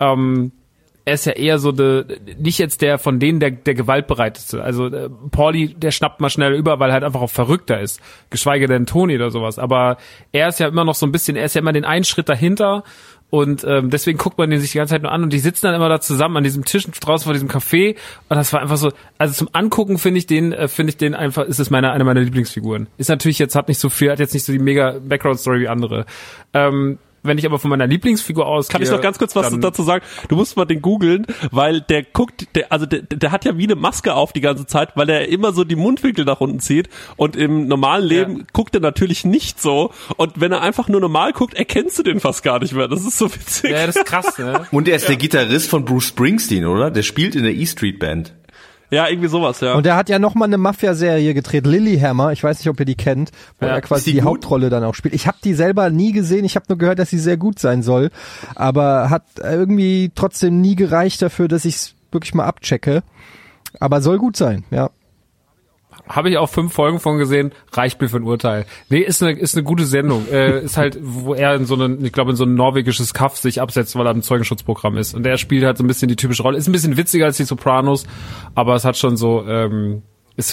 nicht jetzt der von denen der gewaltbereiteste. Also Paulie, der schnappt mal schnell über, weil er halt einfach auch verrückter ist. Geschweige denn Tony oder sowas. Aber er ist ja immer noch so ein bisschen, er ist ja immer den einen Schritt dahinter. Und deswegen guckt man den sich die ganze Zeit nur an und die sitzen dann immer da zusammen an diesem Tisch draußen vor diesem Café und das war einfach so, also zum Angucken finde ich den einfach, ist es eine meiner Lieblingsfiguren. Ist natürlich jetzt, hat jetzt nicht so die mega Background-Story wie andere. Wenn ich aber von meiner Lieblingsfigur ausgehe... Kann ich noch ganz kurz was dazu sagen? Du musst mal den googeln, weil der guckt, der hat ja wie eine Maske auf die ganze Zeit, weil er immer so die Mundwinkel nach unten zieht und im normalen Leben guckt er natürlich nicht so und wenn er einfach nur normal guckt, erkennst du den fast gar nicht mehr. Das ist so witzig. Ja, das ist krass, ne? Und er ist der Gitarrist von Bruce Springsteen, oder? Der spielt in der E-Street Band. Ja, irgendwie sowas, ja. Und er hat ja nochmal eine Mafia-Serie gedreht, Lilyhammer, ich weiß nicht, ob ihr die kennt, wo er quasi die Hauptrolle dann auch spielt. Ich habe die selber nie gesehen, ich habe nur gehört, dass sie sehr gut sein soll, aber hat irgendwie trotzdem nie gereicht dafür, dass ich es wirklich mal abchecke. Aber soll gut sein, ja. Habe ich auch 5 Folgen von gesehen, reicht mir für ein Urteil. Nee, ist eine gute Sendung. Ist halt, wo er in so ein norwegisches Kaff sich absetzt, weil er im Zeugenschutzprogramm ist. Und er spielt halt so ein bisschen die typische Rolle. Ist ein bisschen witziger als die Sopranos, aber es hat schon so, ist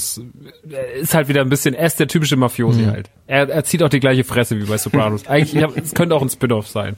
halt wieder ein bisschen, er ist der typische Mafiosi halt. Er zieht auch die gleiche Fresse wie bei Sopranos. Eigentlich, es könnte auch ein Spin-off sein.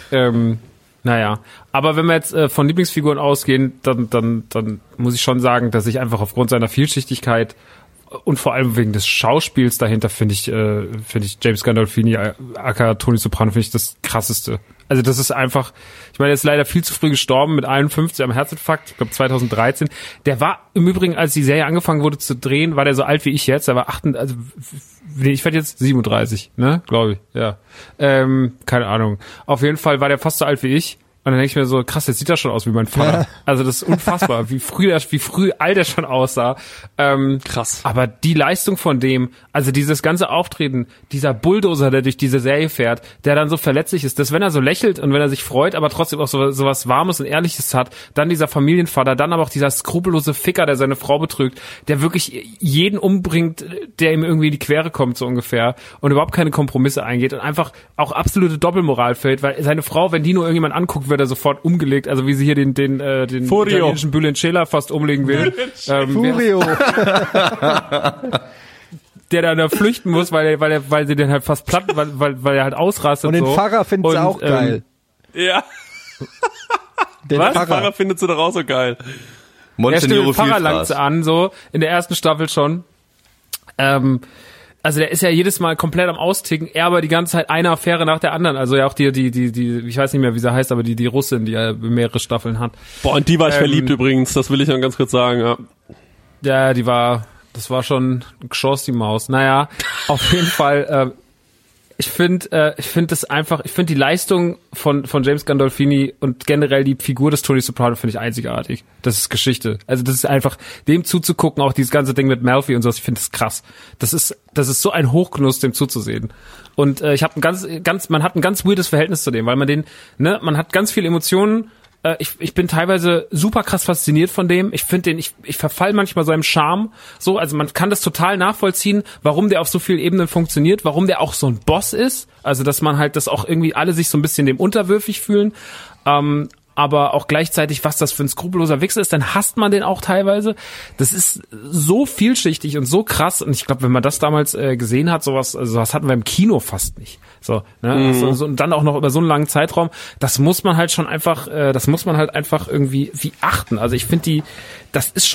Naja, aber wenn wir jetzt von Lieblingsfiguren ausgehen, dann muss ich schon sagen, dass ich einfach aufgrund seiner Vielschichtigkeit und vor allem wegen des Schauspiels dahinter finde ich James Gandolfini, aka Tony Soprano, finde ich das krasseste. Also das ist einfach, ich meine, er ist leider viel zu früh gestorben mit 51 am Herzinfarkt, ich glaube 2013. Der war im Übrigen, als die Serie angefangen wurde zu drehen, war der so alt wie ich jetzt, der war ich werde jetzt 37, ne, glaube ich, ja. Keine Ahnung. Auf jeden Fall war der fast so alt wie ich. Und dann denke ich mir so, krass, jetzt sieht er schon aus wie mein Vater. Also das ist unfassbar, wie früh alt er schon aussah. Krass. Aber die Leistung von dem, also dieses ganze Auftreten, dieser Bulldozer, der durch diese Serie fährt, der dann so verletzlich ist, dass wenn er so lächelt und wenn er sich freut, aber trotzdem auch so was Warmes und Ehrliches hat, dann dieser Familienvater, dann aber auch dieser skrupellose Ficker, der seine Frau betrügt, der wirklich jeden umbringt, der ihm irgendwie in die Quere kommt, so ungefähr, und überhaupt keine Kompromisse eingeht und einfach auch absolute Doppelmoral fällt, weil seine Frau, wenn die nur irgendjemand anguckt, wird er sofort umgelegt, also wie sie hier den italienischen Bülentschela fast umlegen will. Furio. Der dann da flüchten muss, weil sie den halt fast platt, weil er halt ausrastet. Und den so. Pfarrer findet sie auch geil. Ja. Den Pfarrer findet sie doch auch so geil. Den Pfarrer langt sie an, so, in der ersten Staffel schon. Also der ist ja jedes Mal komplett am Austicken, er aber die ganze Zeit eine Affäre nach der anderen. Also ja auch die, ich weiß nicht mehr, wie sie heißt, aber die Russin, die ja mehrere Staffeln hat. Boah, und die war ich verliebt übrigens, das will ich noch ganz kurz sagen, ja. Ja, das war schon Chance die Maus. Naja, auf jeden Fall, ich finde die Leistung von James Gandolfini und generell die Figur des Tony Soprano finde ich einzigartig. Das ist Geschichte. Also das ist einfach, dem zuzugucken, auch dieses ganze Ding mit Melfi und sowas, ich finde das krass. Das ist so ein Hochgenuss, dem zuzusehen. Und ich habe man hat ein ganz weirdes Verhältnis zu dem, weil man hat ganz viele Emotionen. Ich bin teilweise super krass fasziniert von dem. Ich finde ich verfall manchmal seinem Charme. So, also man kann das total nachvollziehen, warum der auf so vielen Ebenen funktioniert, warum der auch so ein Boss ist. Also, dass man halt, dass auch irgendwie alle sich so ein bisschen dem unterwürfig fühlen. Aber auch gleichzeitig, was das für ein skrupelloser Wichser ist, dann hasst man den auch teilweise. Das ist so vielschichtig und so krass. Und ich glaube, wenn man das damals gesehen hat, sowas hatten wir im Kino fast nicht. So, ne? Und dann auch noch über so einen langen Zeitraum. Das muss man halt einfach irgendwie wie achten. Also ich finde das ist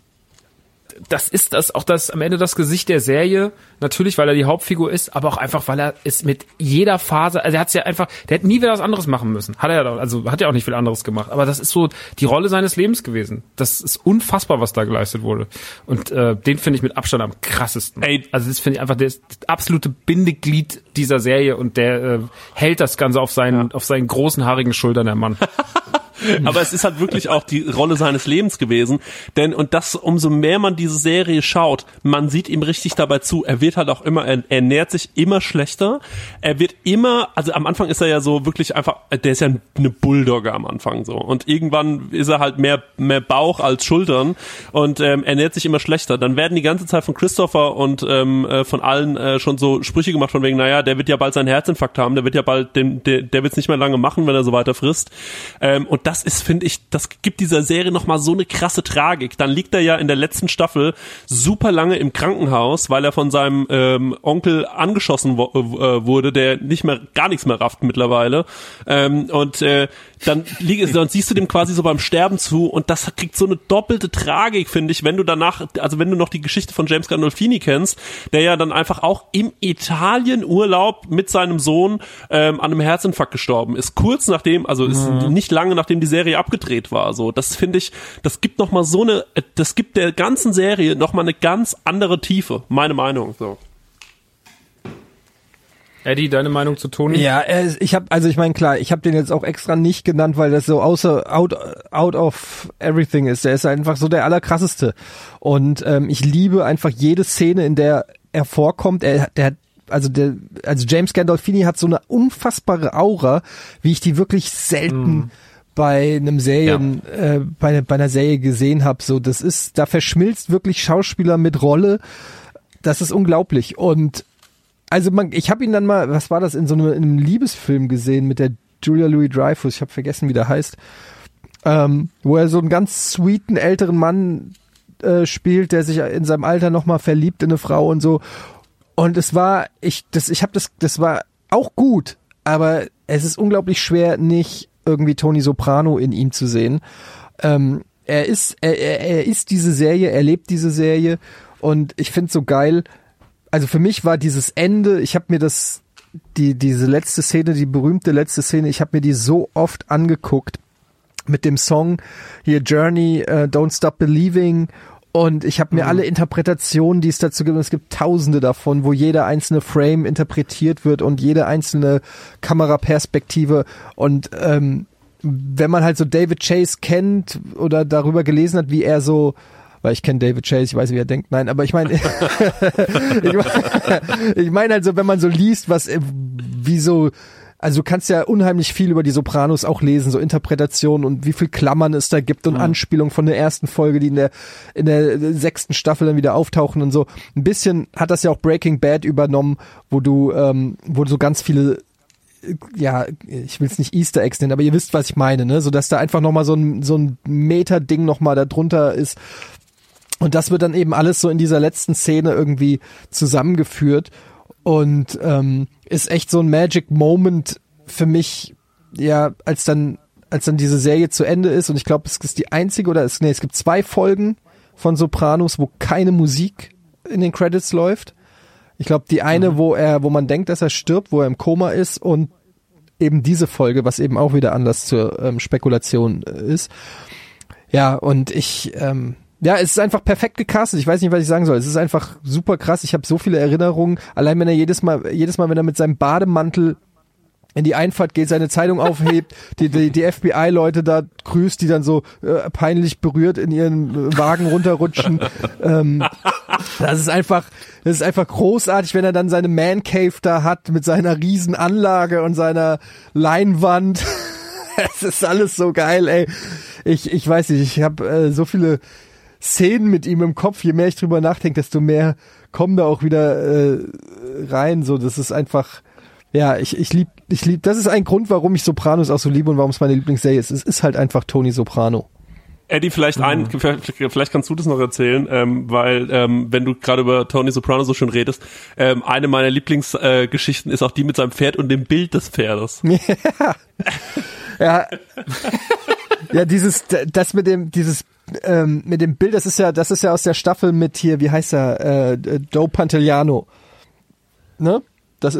am Ende das Gesicht der Serie, natürlich, weil er die Hauptfigur ist, aber auch einfach, weil er ist mit jeder Phase, also der hat nie wieder was anderes machen müssen. Hat ja auch nicht viel anderes gemacht, aber das ist so die Rolle seines Lebens gewesen. Das ist unfassbar, was da geleistet wurde. Und den finde ich mit Abstand am krassesten. Also das finde ich einfach, der ist das absolute Bindeglied dieser Serie und der hält das Ganze auf seinen großen, haarigen Schultern, der Mann. Aber es ist halt wirklich auch die Rolle seines Lebens gewesen, denn umso mehr man diese Serie schaut, man sieht ihm richtig dabei zu, er wird halt auch immer, er nährt sich immer schlechter, er wird immer, also am Anfang ist er ja so wirklich einfach, der ist ja eine Bulldogge am Anfang so und irgendwann ist er halt mehr Bauch als Schultern und er nährt sich immer schlechter, dann werden die ganze Zeit von Christopher und von allen schon so Sprüche gemacht von wegen, naja, der wird ja bald seinen Herzinfarkt haben, der wird ja bald, der wird's nicht mehr lange machen, wenn er so weiter frisst und das ist, finde ich, das gibt dieser Serie nochmal so eine krasse Tragik. Dann liegt er ja in der letzten Staffel super lange im Krankenhaus, weil er von seinem Onkel angeschossen wurde, der gar nichts mehr rafft mittlerweile. Dann siehst du dem quasi so beim Sterben zu und das kriegt so eine doppelte Tragik, finde ich, wenn du noch die Geschichte von James Gandolfini kennst, der ja dann einfach auch im Italienurlaub mit seinem Sohn an einem Herzinfarkt gestorben ist. Kurz nachdem, also ist nicht lange nachdem die Serie abgedreht war. So, das finde ich, das gibt der ganzen Serie nochmal eine ganz andere Tiefe, meine Meinung. So. Eddie, deine Meinung zu Toni? Ja, ich habe den jetzt auch extra nicht genannt, weil das so out of everything ist. Der ist einfach so der allerkrasseste. Und ich liebe einfach jede Szene, in der er vorkommt. Also James Gandolfini hat so eine unfassbare Aura, wie ich die wirklich selten bei einem bei einer Serie gesehen habe. So, da verschmilzt wirklich Schauspieler mit Rolle. Das ist unglaublich. Und also ich habe ihn dann mal, was war das, in einem Liebesfilm gesehen mit der Julia Louis-Dreyfus, ich habe vergessen, wie der heißt, wo er so einen ganz sweeten älteren Mann spielt, der sich in seinem Alter nochmal verliebt in eine Frau und so. Und das war auch gut, aber es ist unglaublich schwer, nicht irgendwie Tony Soprano in ihm zu sehen. Er ist diese Serie, er lebt diese Serie und ich finde es so geil. Also für mich war dieses Ende, ich habe mir diese letzte Szene, die berühmte letzte Szene, ich habe mir die so oft angeguckt mit dem Song hier Journey, Don't Stop Believing. Und ich habe mir alle Interpretationen, die es dazu gibt, und es gibt tausende davon, wo jeder einzelne Frame interpretiert wird und jede einzelne Kameraperspektive. Und wenn man halt so David Chase kennt oder darüber gelesen hat, wie er so, weil ich kenne David Chase, ich weiß, wie er denkt, nein, aber ich meine, ich meine halt so, wenn man so liest, also du kannst ja unheimlich viel über die Sopranos auch lesen, so Interpretationen und wie viel Klammern es da gibt und Anspielungen von der ersten Folge, die in der 6. Staffel dann wieder auftauchen und so. Ein bisschen hat das ja auch Breaking Bad übernommen, wo so ganz viele, ja, ich will es nicht Easter Eggs nennen, aber ihr wisst, was ich meine, ne? So dass da einfach nochmal so ein Meta-Ding nochmal da drunter ist. Und das wird dann eben alles so in dieser letzten Szene irgendwie zusammengeführt. Und ist echt so ein Magic Moment für mich, ja, als dann diese Serie zu Ende ist. Und ich glaube, es ist die einzige es gibt 2 Folgen von Sopranos, wo keine Musik in den Credits läuft. Ich glaube, die eine, wo man denkt, dass er stirbt, wo er im Koma ist, und eben diese Folge, was eben auch wieder Anlass zur Spekulation ist. Ja, und Ja, es ist einfach perfekt gecastet. Ich weiß nicht, was ich sagen soll. Es ist einfach super krass. Ich habe so viele Erinnerungen. Allein wenn er jedes Mal, wenn er mit seinem Bademantel in die Einfahrt geht, seine Zeitung aufhebt, die FBI-Leute da grüßt, die dann so peinlich berührt in ihren Wagen runterrutschen. Das ist einfach großartig, wenn er dann seine Man Cave da hat mit seiner riesen Anlage und seiner Leinwand. Es ist alles so geil, ey. Ich weiß nicht, ich habe so viele Szenen mit ihm im Kopf. Je mehr ich drüber nachdenke, desto mehr kommen da auch wieder rein. So, das ist einfach, ja, ich lieb. Das ist ein Grund, warum ich Sopranos auch so liebe und warum es meine Lieblingsserie ist. Es ist halt einfach Tony Soprano. Eddie, vielleicht kannst du das noch erzählen, weil wenn du gerade über Tony Soprano so schön redest, eine meiner Lieblingsgeschichten ist auch die mit seinem Pferd und dem Bild des Pferdes. Ja, das mit dem Bild, das ist ja aus der Staffel mit hier, wie heißt er, Joe Pantoliano. Ne? Das?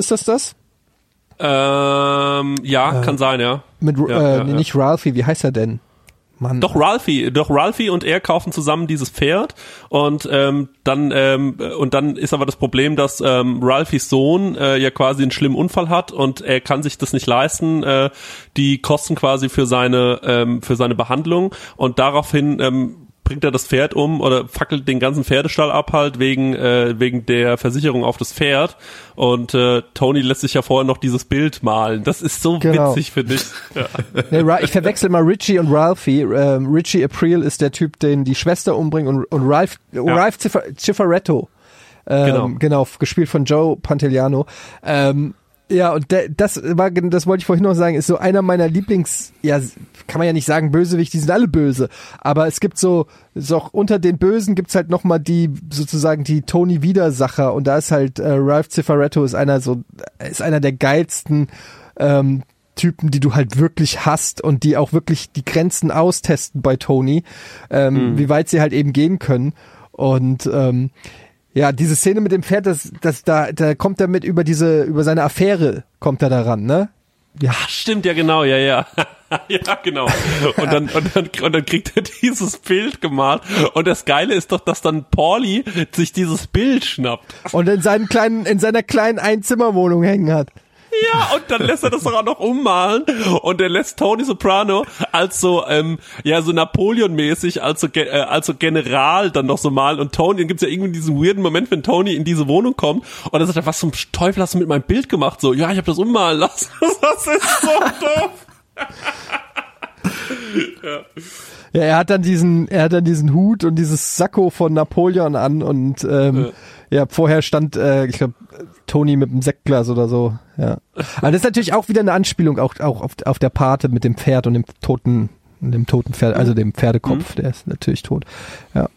Ja, kann sein, ja. Nicht Ralphie, wie heißt er denn? Mann. Doch Ralphie und er kaufen zusammen dieses Pferd und dann ist aber das Problem, dass Ralphies Sohn ja quasi einen schlimmen Unfall hat und er kann sich das nicht leisten, die Kosten quasi für seine Behandlung, und daraufhin bringt er das Pferd um oder fackelt den ganzen Pferdestall ab halt wegen der Versicherung auf das Pferd, und Tony lässt sich ja vorher noch dieses Bild malen. Das ist so witzig, finde ich. Ja. Nee, ich verwechsel mal Richie und Ralphie. Richie April ist der Typ, den die Schwester umbringt, und Ralph Cifaretto. Genau, gespielt von Joe Pantoliano. Ja, und das wollte ich vorhin noch sagen, ist so einer meiner Lieblings, ja, kann man ja nicht sagen Bösewicht, die sind alle böse, aber es gibt so auch unter den Bösen gibt's halt nochmal die, sozusagen die Tony Widersacher, und da ist halt Ralph Cifaretto ist einer der geilsten Typen, die du halt wirklich hasst und die auch wirklich die Grenzen austesten bei Tony, wie weit sie halt eben gehen können, und ja, diese Szene mit dem Pferd, da kommt er mit über seine Affäre kommt er daran, ne? Ja, stimmt, ja genau, ja. Ja, genau. Und dann kriegt er dieses Bild gemalt, und das Geile ist doch, dass dann Paulie sich dieses Bild schnappt und in seiner kleinen Einzimmerwohnung hängen hat. Ja, und dann lässt er das doch auch noch ummalen, und er lässt Tony Soprano als so, so Napoleon-mäßig, als so General dann noch so malen, und Tony, dann gibt's ja irgendwie diesen weirden Moment, wenn Tony in diese Wohnung kommt, und dann sagt er, was zum Teufel hast du mit meinem Bild gemacht? So, ja, ich habe das ummalen lassen. Das ist so doof. Ja, er hat dann diesen Hut und dieses Sakko von Napoleon an, und vorher stand, ich glaube, Tony mit einem Sektglas oder so, ja. Aber das ist natürlich auch wieder eine Anspielung auch auf der Pate mit dem Pferd und dem toten Pferd, also dem Pferdekopf, der ist natürlich tot, ja.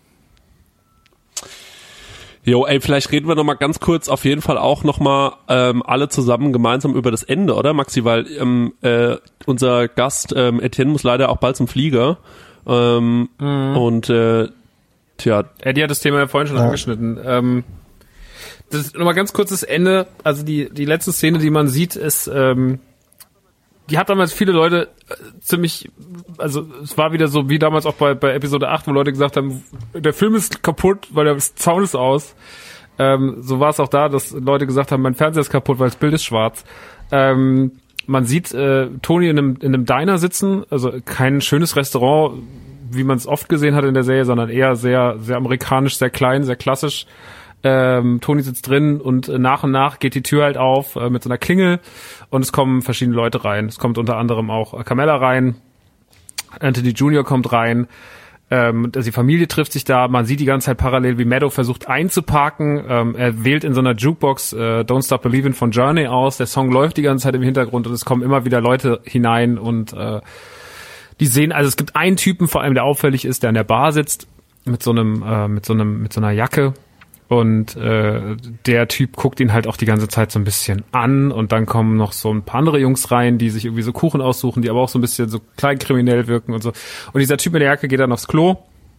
Jo, vielleicht reden wir noch mal ganz kurz auf jeden Fall auch noch mal alle zusammen gemeinsam über das Ende, oder Maxi, weil unser Gast Etienne muss leider auch bald zum Flieger, und Eddie hat das Thema ja vorhin schon angeschnitten. Das ist nochmal ganz kurz das Ende, also die letzte Szene, die man sieht, ist, die hat damals viele Leute ziemlich, also es war wieder so wie damals auch bei Episode 8, wo Leute gesagt haben, der Film ist kaputt, weil der Sound ist aus. So war es auch da, dass Leute gesagt haben, mein Fernseher ist kaputt, weil das Bild ist schwarz. Man sieht Tony in einem Diner sitzen, also kein schönes Restaurant, wie man es oft gesehen hat in der Serie, sondern eher sehr, sehr amerikanisch, sehr klein, sehr klassisch. Tony sitzt drin, und nach geht die Tür halt auf mit so einer Klingel, und es kommen verschiedene Leute rein. Es kommt unter anderem auch Carmella rein, Anthony Jr. kommt rein, die Familie trifft sich da. Man sieht die ganze Zeit parallel, wie Meadow versucht einzuparken. Er wählt in so einer Jukebox Don't Stop Believin' von Journey aus. Der Song läuft die ganze Zeit im Hintergrund, und es kommen immer wieder Leute hinein, und die sehen, also es gibt einen Typen vor allem, der auffällig ist, der an der Bar sitzt mit so einer Jacke. Und der Typ guckt ihn halt auch die ganze Zeit so ein bisschen an, und dann kommen noch so ein paar andere Jungs rein, die sich irgendwie so Kuchen aussuchen, die aber auch so ein bisschen so kleinkriminell wirken und so. Und dieser Typ mit der Jacke geht dann aufs Klo.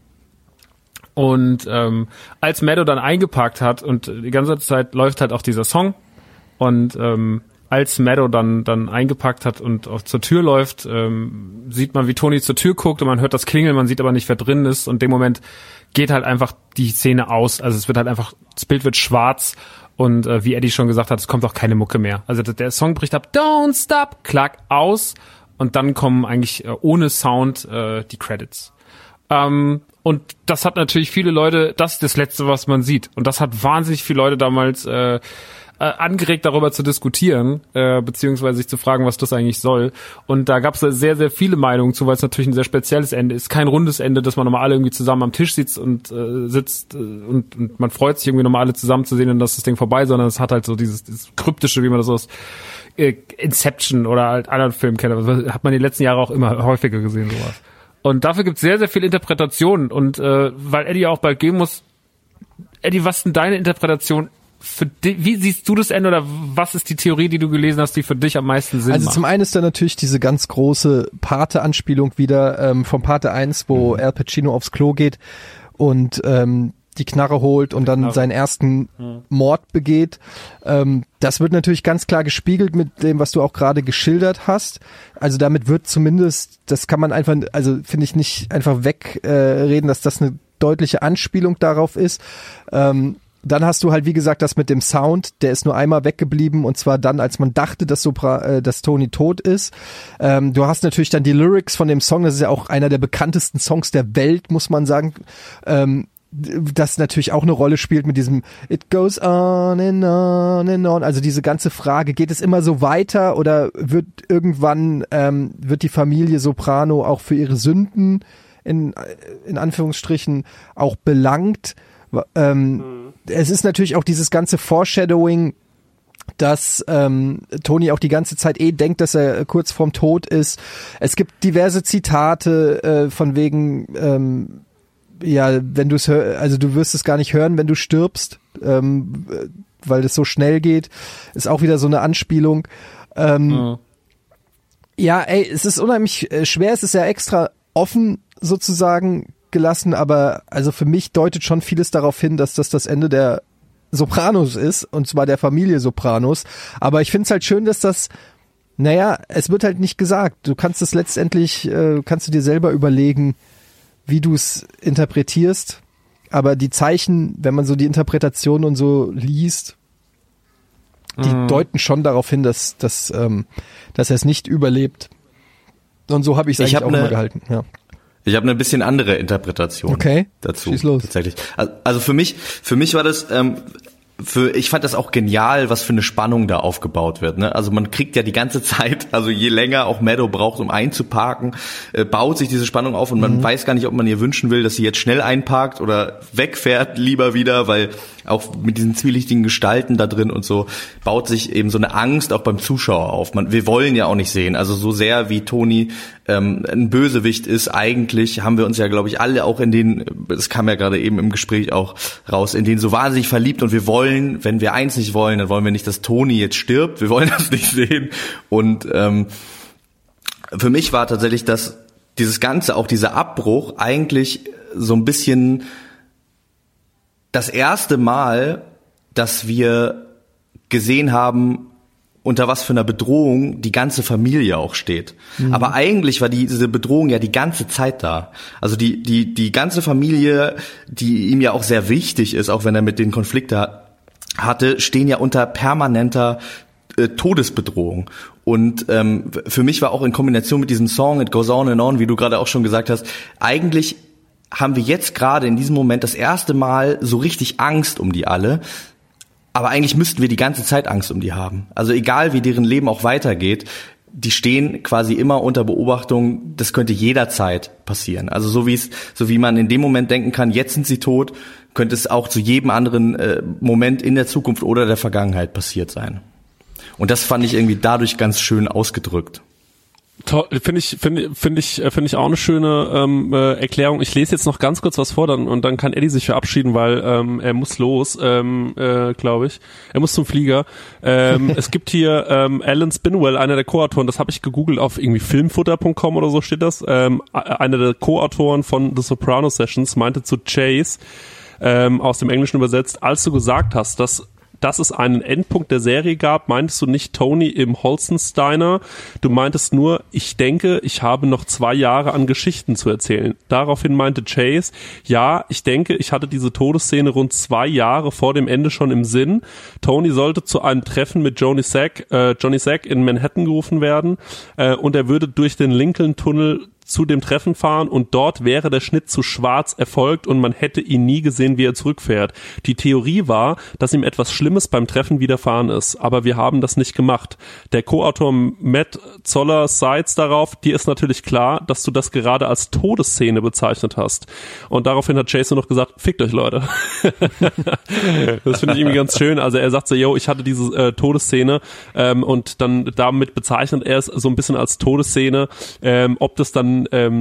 Und als Meadow dann eingeparkt hat, und die ganze Zeit läuft halt auch dieser Song, und als Meadow dann eingepackt hat und auch zur Tür läuft, sieht man, wie Tony zur Tür guckt und man hört das Klingeln, man sieht aber nicht, wer drin ist und in dem Moment geht halt einfach die Szene aus. Also es wird halt einfach, das Bild wird schwarz und wie Eddie schon gesagt hat, es kommt auch keine Mucke mehr. Also der Song bricht ab, Don't Stop, klack, aus und dann kommen eigentlich ohne Sound die Credits. Und das hat natürlich viele Leute, das ist das Letzte, was man sieht. Und das hat wahnsinnig viele Leute damals angeregt, darüber zu diskutieren, beziehungsweise sich zu fragen, was das eigentlich soll. Und da gab es sehr, sehr viele Meinungen zu, weil es natürlich ein sehr spezielles Ende ist. Kein rundes Ende, dass man nochmal alle irgendwie zusammen am Tisch sitzt und und man freut sich irgendwie nochmal alle zusammen zu sehen und dass das Ding vorbei, sondern es hat halt so dieses kryptische, wie man das aus Inception oder halt anderen Filmen kennt. Das hat man die letzten Jahre auch immer häufiger gesehen, sowas. Und dafür gibt es sehr, sehr viel Interpretationen. Und weil Eddie auch bald gehen muss, Eddie, was ist denn deine Interpretation für dich? Wie siehst du das Ende oder was ist die Theorie, die du gelesen hast, die für dich am meisten Sinn macht? Also zum einen ist da natürlich diese ganz große Pate-Anspielung wieder vom Pate 1, wo Al Pacino aufs Klo geht und die Knarre holt und dann seinen ersten Mord begeht. Das wird natürlich ganz klar gespiegelt mit dem, was du auch gerade geschildert hast. Also damit wird zumindest, das kann man einfach, also finde ich nicht einfach wegreden, dass das eine deutliche Anspielung darauf ist. Dann hast du halt, wie gesagt, das mit dem Sound, der ist nur einmal weggeblieben und zwar dann, als man dachte, dass Tony tot ist. Du hast natürlich dann die Lyrics von dem Song, das ist ja auch einer der bekanntesten Songs der Welt, muss man sagen, das natürlich auch eine Rolle spielt mit diesem It goes on and on and on, also diese ganze Frage, geht es immer so weiter oder wird irgendwann, wird die Familie Soprano auch für ihre Sünden in Anführungsstrichen auch belangt? Es ist natürlich auch dieses ganze Foreshadowing, dass Tony auch die ganze Zeit denkt, dass er kurz vorm Tod ist. Es gibt diverse Zitate von wegen, ja, wenn du es also du wirst es gar nicht hören, wenn du stirbst, weil es so schnell geht. Ist auch wieder so eine Anspielung. Ja, es ist unheimlich schwer. Es ist ja extra offen sozusagen gelassen, aber also für mich deutet schon vieles darauf hin, dass das Ende der Sopranos ist, und zwar der Familie Sopranos. Aber ich finde es halt schön, dass das, naja, es wird halt nicht gesagt. Du kannst es letztendlich, kannst du dir selber überlegen, wie du es interpretierst. Aber die Zeichen, wenn man so die Interpretation und so liest, die deuten schon darauf hin, dass er es nicht überlebt. Und so habe ich es eigentlich auch immer gehalten, ja. Ich habe eine bisschen andere Interpretation dazu. Schieß los. Tatsächlich. Also für mich war das, ich fand das auch genial, was für eine Spannung da aufgebaut wird. Ne? Also man kriegt ja die ganze Zeit, also je länger auch Meadow braucht, um einzuparken, baut sich diese Spannung auf und man weiß gar nicht, ob man ihr wünschen will, dass sie jetzt schnell einparkt oder wegfährt lieber wieder, weil auch mit diesen zwielichtigen Gestalten da drin und so baut sich eben so eine Angst auch beim Zuschauer auf. Wir wollen ja auch nicht sehen, also so sehr wie Tony ein Bösewicht ist, eigentlich haben wir uns ja, glaube ich, alle auch in den, das kam ja gerade eben im Gespräch auch raus, in denen so wahnsinnig verliebt, und wir wollen, wenn wir eins nicht wollen, dann wollen wir nicht, dass Tony jetzt stirbt, wir wollen das nicht sehen. Und für mich war tatsächlich dieses Ganze, auch dieser Abbruch, eigentlich so ein bisschen das erste Mal, dass wir gesehen haben, unter was für einer Bedrohung die ganze Familie auch steht. Aber eigentlich war diese Bedrohung ja die ganze Zeit da. Also die ganze Familie, die ihm ja auch sehr wichtig ist, auch wenn er mit den Konflikte hatte, stehen ja unter permanenter Todesbedrohung. Und für mich war auch in Kombination mit diesem Song It Goes On and On, wie du gerade auch schon gesagt hast, eigentlich haben wir jetzt gerade in diesem Moment das erste Mal so richtig Angst um die alle. Aber eigentlich müssten wir die ganze Zeit Angst um die haben. Also egal, wie deren Leben auch weitergeht, die stehen quasi immer unter Beobachtung, das könnte jederzeit passieren. Also so wie man in dem Moment denken kann, jetzt sind sie tot, könnte es auch zu jedem anderen Moment in der Zukunft oder der Vergangenheit passiert sein. Und das fand ich irgendwie dadurch ganz schön ausgedrückt. Finde ich auch eine schöne Erklärung. Ich lese jetzt noch ganz kurz was vor, und dann kann Eddie sich verabschieden, weil er muss los, glaube ich. Er muss zum Flieger. Es gibt hier Alan Spinwell, einer der Co-Autoren, das habe ich gegoogelt auf irgendwie filmfutter.com oder so steht das. Einer der Co-Autoren von The Sopranos Sessions meinte zu Chase, aus dem Englischen übersetzt, als du gesagt hast, dass dass es einen Endpunkt der Serie gab, meintest du nicht Tony im Holston's Diner, du meintest nur, ich denke, ich habe noch 2 Jahre an Geschichten zu erzählen. Daraufhin meinte Chase, ja, ich denke, ich hatte diese Todesszene rund 2 Jahre vor dem Ende schon im Sinn. Tony sollte zu einem Treffen mit Johnny Sack in Manhattan gerufen werden und er würde durch den Lincoln-Tunnel zu dem Treffen fahren und dort wäre der Schnitt zu schwarz erfolgt und man hätte ihn nie gesehen, wie er zurückfährt. Die Theorie war, dass ihm etwas Schlimmes beim Treffen widerfahren ist, aber wir haben das nicht gemacht. Der Co-Autor Matt Zoller Seitz darauf, dir ist natürlich klar, dass du das gerade als Todesszene bezeichnet hast. Und daraufhin hat Jason noch gesagt, fickt euch Leute. Das finde ich irgendwie ganz schön. Also er sagt so, yo, ich hatte diese Todesszene und dann damit bezeichnet er es so ein bisschen als Todesszene, ob das dann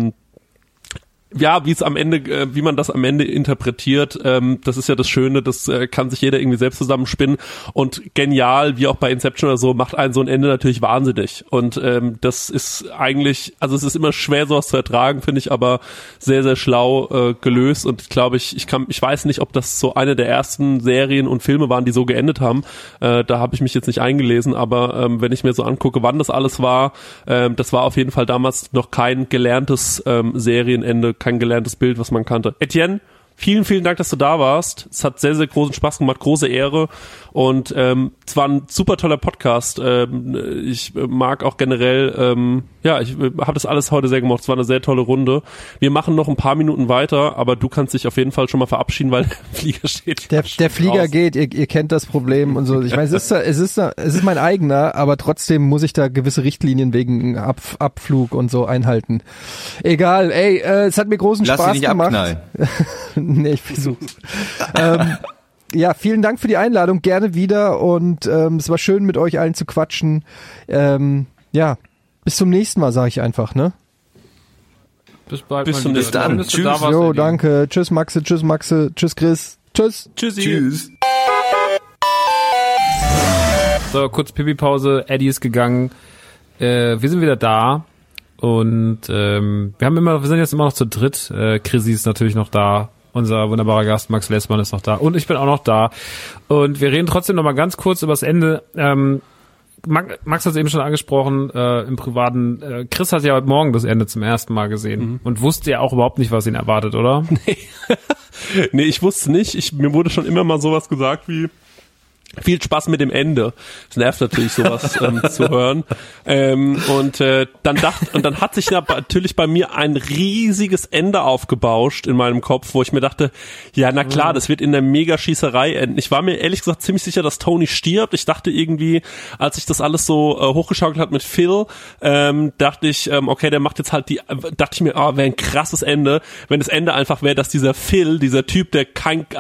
ja, wie es am Ende, wie man das am Ende interpretiert, das ist ja das Schöne, das kann sich jeder irgendwie selbst zusammenspinnen und genial, wie auch bei Inception oder so, macht einen so ein Ende natürlich wahnsinnig und das ist eigentlich, also es ist immer schwer sowas zu ertragen, finde ich, aber sehr, sehr schlau gelöst und glaube ich weiß nicht, ob das so eine der ersten Serien und Filme waren, die so geendet haben, da habe ich mich jetzt nicht eingelesen, aber wenn ich mir so angucke, wann das alles war, das war auf jeden Fall damals noch kein gelerntes Serienende, kein gelerntes Bild, was man kannte. Etienne, vielen, vielen Dank, dass du da warst. Es hat sehr, sehr großen Spaß gemacht, große Ehre und es war ein super toller Podcast. Ich mag auch generell, ich habe das alles heute sehr gemocht. Es war eine sehr tolle Runde. Wir machen noch ein paar Minuten weiter, aber du kannst dich auf jeden Fall schon mal verabschieden, weil der Flieger steht. Der Flieger raus. Geht, ihr kennt das Problem und so. Ich meine, es ist mein eigener, aber trotzdem muss ich da gewisse Richtlinien wegen Abflug und so einhalten. Egal, es hat mir großen Spaß gemacht. Nee, ich versuch's. Ja, vielen Dank für die Einladung, gerne wieder und es war schön mit euch allen zu quatschen. Bis zum nächsten Mal, sage ich einfach, ne? Bis bald. Bis dann. Tschüss. Jo, danke. Tschüss Maxe, tschüss Chris. Tschüss. Tschüssi. Tschüss. So, kurz Pipi-Pause, Eddie ist gegangen. Wir sind wieder da und wir sind jetzt immer noch zu dritt. Chrissy ist natürlich noch da. Unser wunderbarer Gast Max Lessmann ist noch da und ich bin auch noch da und wir reden trotzdem noch mal ganz kurz über das Ende. Max hat es eben schon angesprochen im Privaten. Chris hat ja heute Morgen das Ende zum ersten Mal gesehen und wusste ja auch überhaupt nicht, was ihn erwartet, oder? Nee, ich wusste nicht. Mir wurde schon immer mal sowas gesagt wie viel Spaß mit dem Ende. Das nervt natürlich, sowas zu hören. Dann hat sich natürlich bei mir ein riesiges Ende aufgebauscht in meinem Kopf, wo ich mir dachte, ja, na klar, das wird in der Megaschießerei enden. Ich war mir ehrlich gesagt ziemlich sicher, dass Tony stirbt. Ich dachte irgendwie, als sich das alles so hochgeschaukelt hat mit Phil, dachte ich, okay, der macht jetzt halt dachte ich mir, wäre ein krasses Ende, wenn das Ende einfach wäre, dass dieser Phil, dieser Typ, der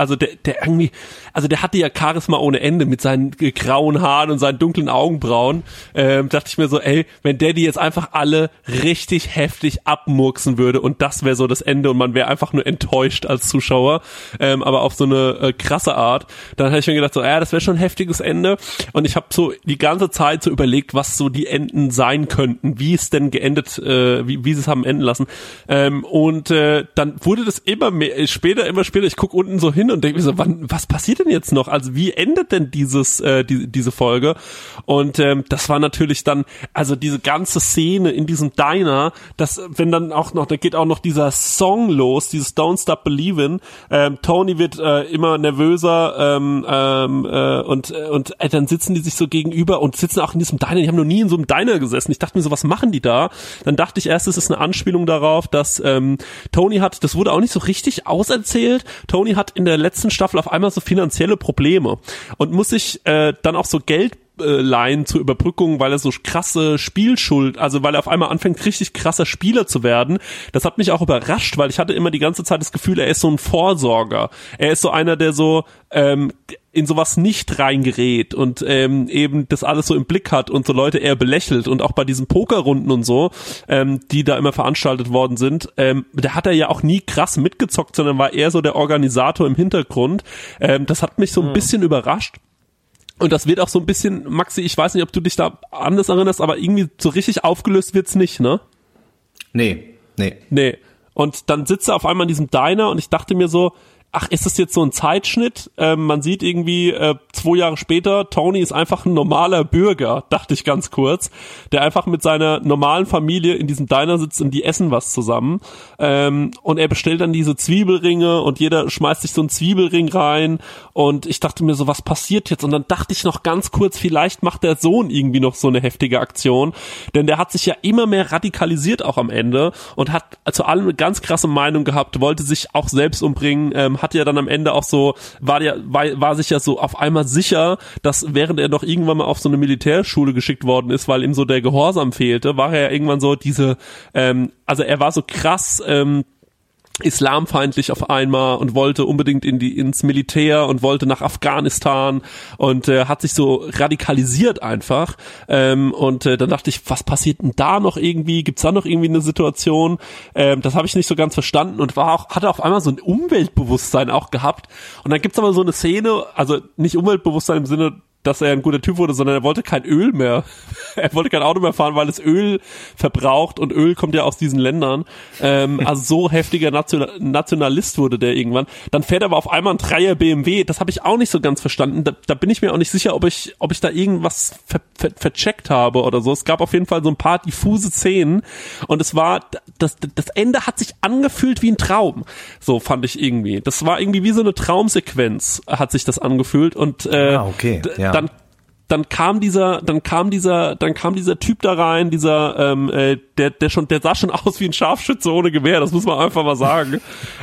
hatte ja Charisma ohne Ende mit seinen grauen Haaren und seinen dunklen Augenbrauen, dachte ich mir so, wenn der die jetzt einfach alle richtig heftig abmurksen würde und das wäre so das Ende und man wäre einfach nur enttäuscht als Zuschauer, aber auf so eine krasse Art, dann hätte ich mir gedacht, so, das wäre schon ein heftiges Ende und ich habe so die ganze Zeit so überlegt, was so die Enden sein könnten, wie es denn geendet, wie sie es haben enden lassen dann wurde das immer später, ich gucke unten so hin und denke mir so, was passiert denn jetzt noch, also wie endet denn diese Folge und das war natürlich dann, also diese ganze Szene in diesem Diner, wenn dann auch noch, da geht auch noch dieser Song los, dieses Don't Stop Believin', Tony wird immer nervöser und dann sitzen die sich so gegenüber und sitzen auch in diesem Diner, die haben noch nie in so einem Diner gesessen, ich dachte mir so, was machen die da? Dann dachte ich erst, es ist eine Anspielung darauf, dass Tony hat, das wurde auch nicht so richtig auserzählt, Tony hat in der letzten Staffel auf einmal so finanzielle Probleme und muss sich dann auch so Geld leihen zur Überbrückung, weil er so krasse Spielschuld, also weil er auf einmal anfängt, richtig krasser Spieler zu werden. Das hat mich auch überrascht, weil ich hatte immer die ganze Zeit das Gefühl, er ist so ein Vorsorger. Er ist so einer, der so in sowas nicht reingerät und eben das alles so im Blick hat und so Leute eher belächelt und auch bei diesen Pokerrunden und so, die da immer veranstaltet worden sind, da hat er ja auch nie krass mitgezockt, sondern war eher so der Organisator im Hintergrund. Das hat mich so ein bisschen überrascht. Und das wird auch so ein bisschen, Maxi, ich weiß nicht, ob du dich da anders erinnerst, aber irgendwie so richtig aufgelöst wird's nicht, ne? Nee. Und dann sitzt er auf einmal in diesem Diner und ich dachte mir so, ach, ist das jetzt so ein Zeitschnitt? Man sieht irgendwie 2 Jahre später, Tony ist einfach ein normaler Bürger, dachte ich ganz kurz, der einfach mit seiner normalen Familie in diesem Diner sitzt und die essen was zusammen. Und er bestellt dann diese Zwiebelringe und jeder schmeißt sich so einen Zwiebelring rein und ich dachte mir so, was passiert jetzt? Und dann dachte ich noch ganz kurz, vielleicht macht der Sohn irgendwie noch so eine heftige Aktion, denn der hat sich ja immer mehr radikalisiert auch am Ende und hat zu allem eine ganz krasse Meinung gehabt, wollte sich auch selbst umbringen, hat ja dann am Ende auch so, war sich ja so auf einmal sicher, dass während er noch irgendwann mal auf so eine Militärschule geschickt worden ist, weil ihm so der Gehorsam fehlte, war er ja irgendwann so also er war so krass, islamfeindlich auf einmal und wollte unbedingt ins Militär und wollte nach Afghanistan und hat sich so radikalisiert einfach und dann dachte ich, was passiert denn da noch irgendwie? Gibt's da noch irgendwie eine Situation? Das habe ich nicht so ganz verstanden und hatte auf einmal so ein Umweltbewusstsein auch gehabt und dann gibt's aber so eine Szene, also nicht Umweltbewusstsein im Sinne, dass er ein guter Typ wurde, sondern er wollte kein Öl mehr. Er wollte kein Auto mehr fahren, weil es Öl verbraucht und Öl kommt ja aus diesen Ländern. Also so heftiger Nationalist wurde der irgendwann. Dann fährt er aber auf einmal ein 3er BMW. Das habe ich auch nicht so ganz verstanden. Da bin ich mir auch nicht sicher, ob ich da irgendwas vercheckt habe oder so. Es gab auf jeden Fall so ein paar diffuse Szenen und es war, das Ende hat sich angefühlt wie ein Traum. So fand ich irgendwie. Das war irgendwie wie so eine Traumsequenz, hat sich das angefühlt und okay. Ja. Dann kam dieser Typ da rein, der sah schon aus wie ein Scharfschütze ohne Gewehr, das muss man einfach mal sagen,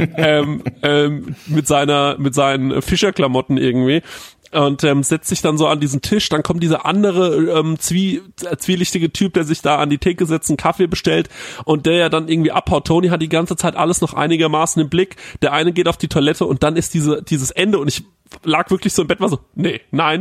mit seinen Fischerklamotten irgendwie. Und setzt sich dann so an diesen Tisch, dann kommt dieser andere zwielichtige Typ, der sich da an die Theke setzt, einen Kaffee bestellt und der ja dann irgendwie abhaut. Tony hat die ganze Zeit alles noch einigermaßen im Blick, der eine geht auf die Toilette und dann ist dieses Ende und ich lag wirklich so im Bett, war so, nein!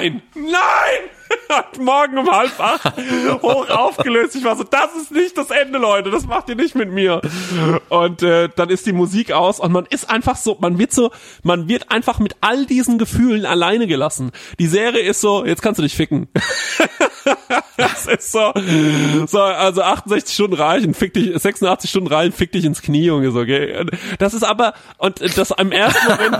Morgen um 7:30 hoch aufgelöst. Ich war so, das ist nicht das Ende, Leute, das macht ihr nicht mit mir. Und dann ist die Musik aus und man ist einfach so, man wird einfach mit all diesen Gefühlen alleine gelassen. Die Serie ist so, jetzt kannst du dich ficken. Das ist so, also 68 Stunden reichen, 86 Stunden reichen, fick dich ins Knie, Junge, so, okay? Das ist aber, und das im ersten Moment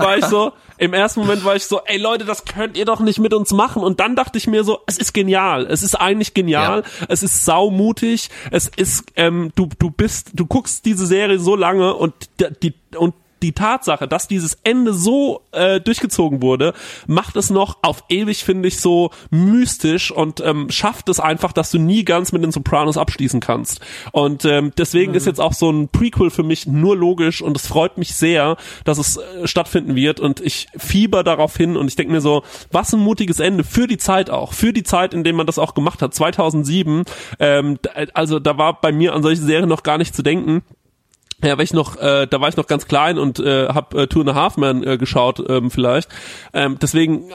war ich so, ey Leute, das könnt ihr doch nicht mit uns machen. Und dann dachte ich mir so, es ist genial. Es ist eigentlich genial. Ja. Es ist saumutig. Es ist, du guckst diese Serie so lange und die Tatsache, dass dieses Ende so durchgezogen wurde, macht es noch auf ewig, finde ich, so mystisch und schafft es einfach, dass du nie ganz mit den Sopranos abschließen kannst. Und deswegen ist jetzt auch so ein Prequel für mich nur logisch und es freut mich sehr, dass es stattfinden wird und ich fieber darauf hin und ich denke mir so, was ein mutiges Ende für die Zeit auch, für die Zeit, in der man das auch gemacht hat, 2007, also da war bei mir an solche Serien noch gar nicht zu denken. Ja, da war ich noch ganz klein und habe Two and a Half Men geschaut vielleicht. Deswegen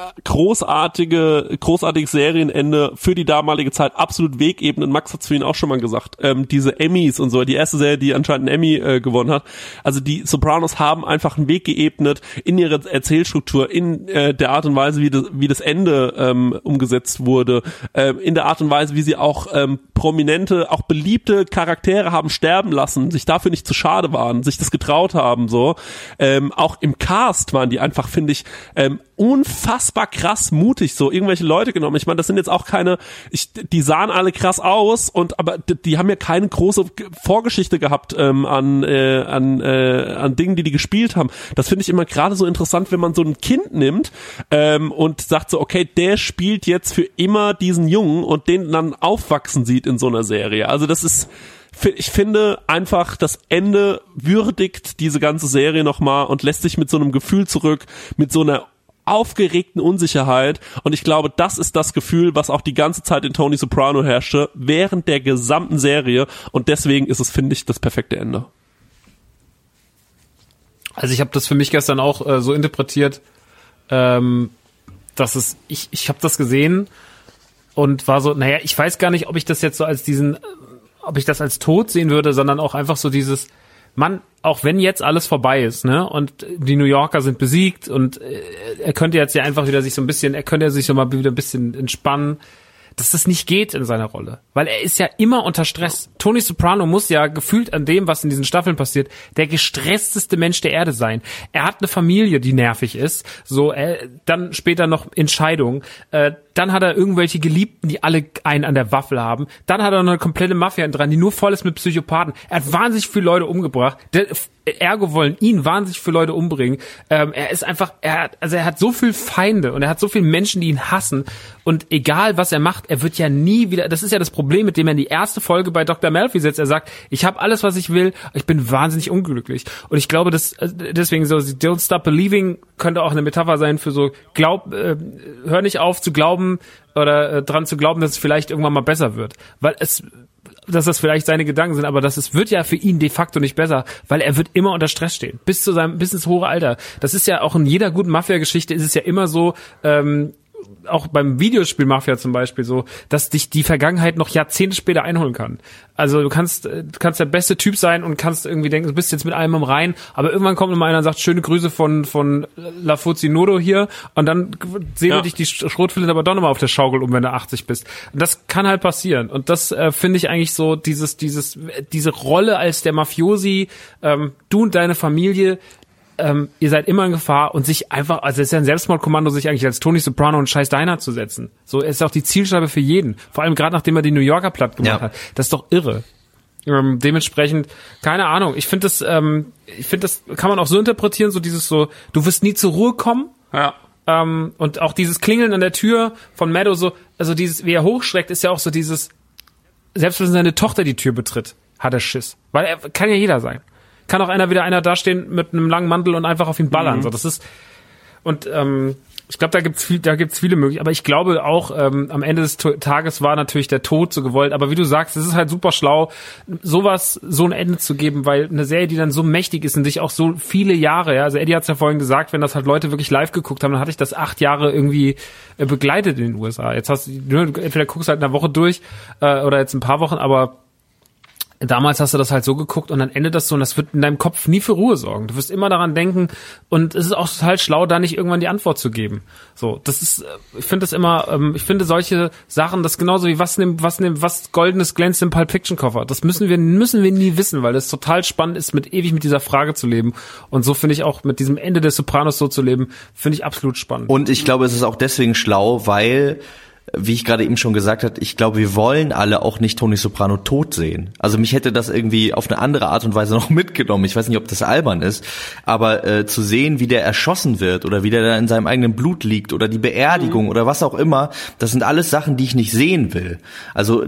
großartiges Serienende für die damalige Zeit, absolut wegebnend. Max hat's für ihn auch schon mal gesagt. Diese Emmys und so, die erste Serie, die anscheinend einen Emmy gewonnen hat. Also die Sopranos haben einfach einen Weg geebnet in ihrer Erzählstruktur, in der Art und Weise, wie das Ende umgesetzt wurde, in der Art und Weise, wie sie auch prominente, auch beliebte Charaktere haben sterben lassen, sich dafür nicht zu schade waren, sich das getraut haben, so. Auch im Cast waren die einfach, finde ich, unfassbar krass mutig, so irgendwelche Leute genommen. Ich meine, das sind jetzt auch die sahen alle krass aus aber die haben ja keine große Vorgeschichte gehabt an Dingen, die gespielt haben. Das finde ich immer gerade so interessant, wenn man so ein Kind nimmt und sagt so, okay, der spielt jetzt für immer diesen Jungen und den dann aufwachsen sieht in so einer Serie. Also das ist, ich finde einfach, das Ende würdigt diese ganze Serie nochmal und lässt sich mit so einem Gefühl zurück, mit so einer aufgeregten Unsicherheit und ich glaube, das ist das Gefühl, was auch die ganze Zeit in Tony Soprano herrschte, während der gesamten Serie und deswegen ist es, finde ich, das perfekte Ende. Also ich habe das für mich gestern auch so interpretiert, dass ich habe das gesehen und war so, naja, ich weiß gar nicht, ob ich das jetzt so ob ich das als Tod sehen würde, sondern auch einfach so dieses, Mann, auch wenn jetzt alles vorbei ist, ne, und die New Yorker sind besiegt und er könnte jetzt ja einfach wieder sich so ein bisschen, er könnte sich so mal wieder ein bisschen entspannen, dass das nicht geht in seiner Rolle. Weil er ist ja immer unter Stress. Tony Soprano muss ja gefühlt an dem, was in diesen Staffeln passiert, der gestressteste Mensch der Erde sein. Er hat eine Familie, die nervig ist. So, dann später noch Entscheidungen. Dann hat er irgendwelche Geliebten, die alle einen an der Waffel haben. Dann hat er noch eine komplette Mafia dran, die nur voll ist mit Psychopathen. Er hat wahnsinnig viele Leute umgebracht. Ergo wollen ihn wahnsinnig viele Leute umbringen. Er ist einfach, er hat so viel Feinde und er hat so viele Menschen, die ihn hassen. Und egal, was er macht, er wird ja nie wieder, das ist ja das Problem, mit dem er in die erste Folge bei Dr. Melfi setzt. Er sagt, ich habe alles, was ich will, ich bin wahnsinnig unglücklich. Und ich glaube, deswegen so, Don't Stop Believing könnte auch eine Metapher sein für so, hör nicht auf zu glauben oder dran zu glauben, dass es vielleicht irgendwann mal besser wird. Dass das vielleicht seine Gedanken sind, aber wird ja für ihn de facto nicht besser, weil er wird immer unter Stress stehen. Bis ins hohe Alter. Das ist ja auch in jeder guten Mafia-Geschichte ist es ja immer so, auch beim Videospiel Mafia zum Beispiel so, dass dich die Vergangenheit noch Jahrzehnte später einholen kann. Also du kannst der beste Typ sein und kannst irgendwie denken, du bist jetzt mit allem im Rein, aber irgendwann kommt immer einer und sagt, schöne Grüße von La Fuzinodo hier und dann sehen wir dich die Schrotflinte aber doch nochmal auf der Schaukel wenn du 80 bist. Und das kann halt passieren. Und das finde ich eigentlich so, diese Rolle als der Mafiosi, du und deine Familie, ihr seid immer in Gefahr und sich einfach, also es ist ja ein Selbstmordkommando, sich eigentlich als Tony Soprano und Scheiß Diner zu setzen. So ist auch die Zielscheibe für jeden. Vor allem gerade nachdem er die New Yorker platt gemacht hat. Das ist doch irre. Dementsprechend, keine Ahnung. Ich finde das kann man auch so interpretieren, so dieses so, du wirst nie zur Ruhe kommen. Ja. Und auch dieses Klingeln an der Tür von Meadow so, also dieses, wie er hochschreckt, ist ja auch so dieses, selbst wenn seine Tochter die Tür betritt, hat er Schiss. Weil er kann ja jeder sein. Kann auch einer dastehen mit einem langen Mantel und einfach auf ihn ballern. So, das ist, und ich glaube, da gibt's viele Möglichkeiten. Aber ich glaube auch, am Ende des Tages war natürlich der Tod so gewollt. Aber wie du sagst, es ist halt super schlau, so ein Ende zu geben, weil eine Serie, die dann so mächtig ist und dich auch so viele Jahre, ja, also Eddie hat's ja vorhin gesagt, wenn das halt Leute wirklich live geguckt haben, dann hatte ich das 8 Jahre irgendwie begleitet in den USA. Jetzt entweder guckst du halt eine Woche durch oder jetzt ein paar Wochen, aber damals hast du das halt so geguckt und dann endet das so und das wird in deinem Kopf nie für Ruhe sorgen. Du wirst immer daran denken und es ist auch total schlau, da nicht irgendwann die Antwort zu geben. So, das ist, ich finde das immer, ich finde solche Sachen, das genauso wie was Goldenes glänzt im Pulp Fiction Koffer. Das müssen wir nie wissen, weil das total spannend ist, ewig mit dieser Frage zu leben. Und so finde ich auch mit diesem Ende des Sopranos so zu leben, finde ich absolut spannend. Und ich glaube, es ist auch deswegen schlau, weil, wie ich gerade eben schon gesagt habe, ich glaube, wir wollen alle auch nicht Tony Soprano tot sehen. Also mich hätte das irgendwie auf eine andere Art und Weise noch mitgenommen. Ich weiß nicht, ob das albern ist, aber zu sehen, wie der erschossen wird oder wie der da in seinem eigenen Blut liegt oder die Beerdigung oder was auch immer, das sind alles Sachen, die ich nicht sehen will. Also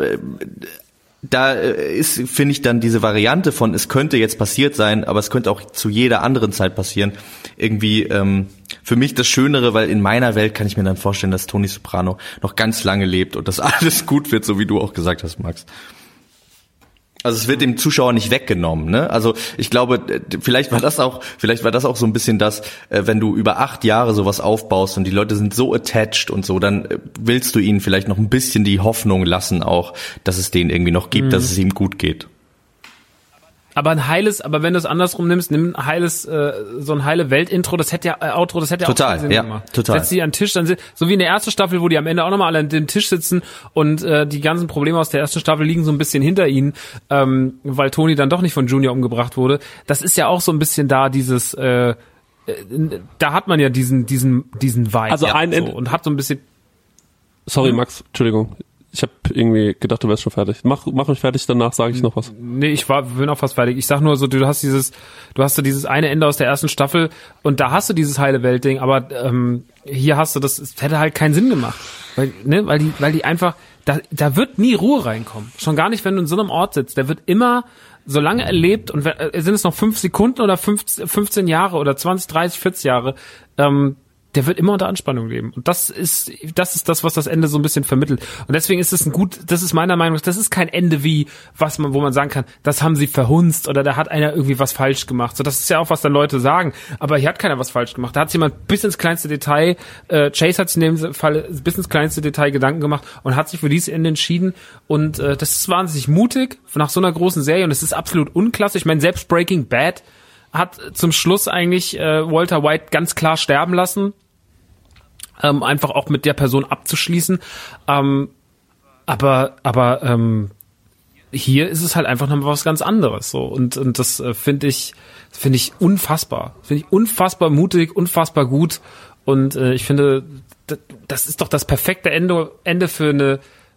da ist, finde ich, dann diese Variante von, es könnte jetzt passiert sein, aber es könnte auch zu jeder anderen Zeit passieren, irgendwie für mich das Schönere, weil in meiner Welt kann ich mir dann vorstellen, dass Tony Soprano noch ganz lange lebt und dass alles gut wird, so wie du auch gesagt hast, Max. Also es wird dem Zuschauer nicht weggenommen, ne? Also ich glaube, vielleicht war das auch so ein bisschen das, wenn du über 8 Jahre sowas aufbaust und die Leute sind so attached und so, dann willst du ihnen vielleicht noch ein bisschen die Hoffnung lassen auch, dass es denen irgendwie noch gibt, dass es ihm gut geht. Aber wenn du es andersrum nimmst, nimm ein heiles, so ein heile Welt-Intro, das hätte ja total, auch Sinn gemacht. Total. Setz sie an den Tisch, dann so wie in der ersten Staffel, wo die am Ende auch nochmal alle an dem Tisch sitzen und die ganzen Probleme aus der ersten Staffel liegen so ein bisschen hinter ihnen, weil Tony dann doch nicht von Junior umgebracht wurde. Das ist ja auch so ein bisschen da dieses, da hat man ja diesen Vibe. Also und hat so ein bisschen. Sorry, Max, Entschuldigung. Ich habe irgendwie gedacht, du wärst schon fertig. Mach mich fertig, danach sage ich noch was. Nee, bin auch fast fertig. Ich sag nur so, du hast so dieses eine Ende aus der ersten Staffel und da hast du dieses heile Welt-Ding, aber hier hast du es hätte halt keinen Sinn gemacht. Weil die einfach, da wird nie Ruhe reinkommen. Schon gar nicht, wenn du in so einem Ort sitzt. Der wird immer, solange er lebt, und sind es noch 5 Sekunden oder 15 Jahre oder 20, 30, 40 Jahre, der wird immer unter Anspannung leben. Und das ist das, was das Ende so ein bisschen vermittelt. Und deswegen ist es das ist meiner Meinung nach, das ist kein Ende wie, wo man sagen kann, das haben sie verhunzt oder da hat einer irgendwie was falsch gemacht. So, das ist ja auch, was dann Leute sagen. Aber hier hat keiner was falsch gemacht. Da hat jemand bis ins kleinste Detail, Chase hat sich in dem Fall bis ins kleinste Detail Gedanken gemacht und hat sich für dieses Ende entschieden. Und das ist wahnsinnig mutig nach so einer großen Serie und es ist absolut unklassisch. Ich meine, selbst Breaking Bad hat zum Schluss eigentlich Walter White ganz klar sterben lassen. Einfach auch mit der Person abzuschließen. Aber hier ist es halt einfach noch was ganz anderes, so. Und das finde ich unfassbar. Finde ich unfassbar mutig, unfassbar gut. Und ich finde, das ist doch das perfekte Ende für eine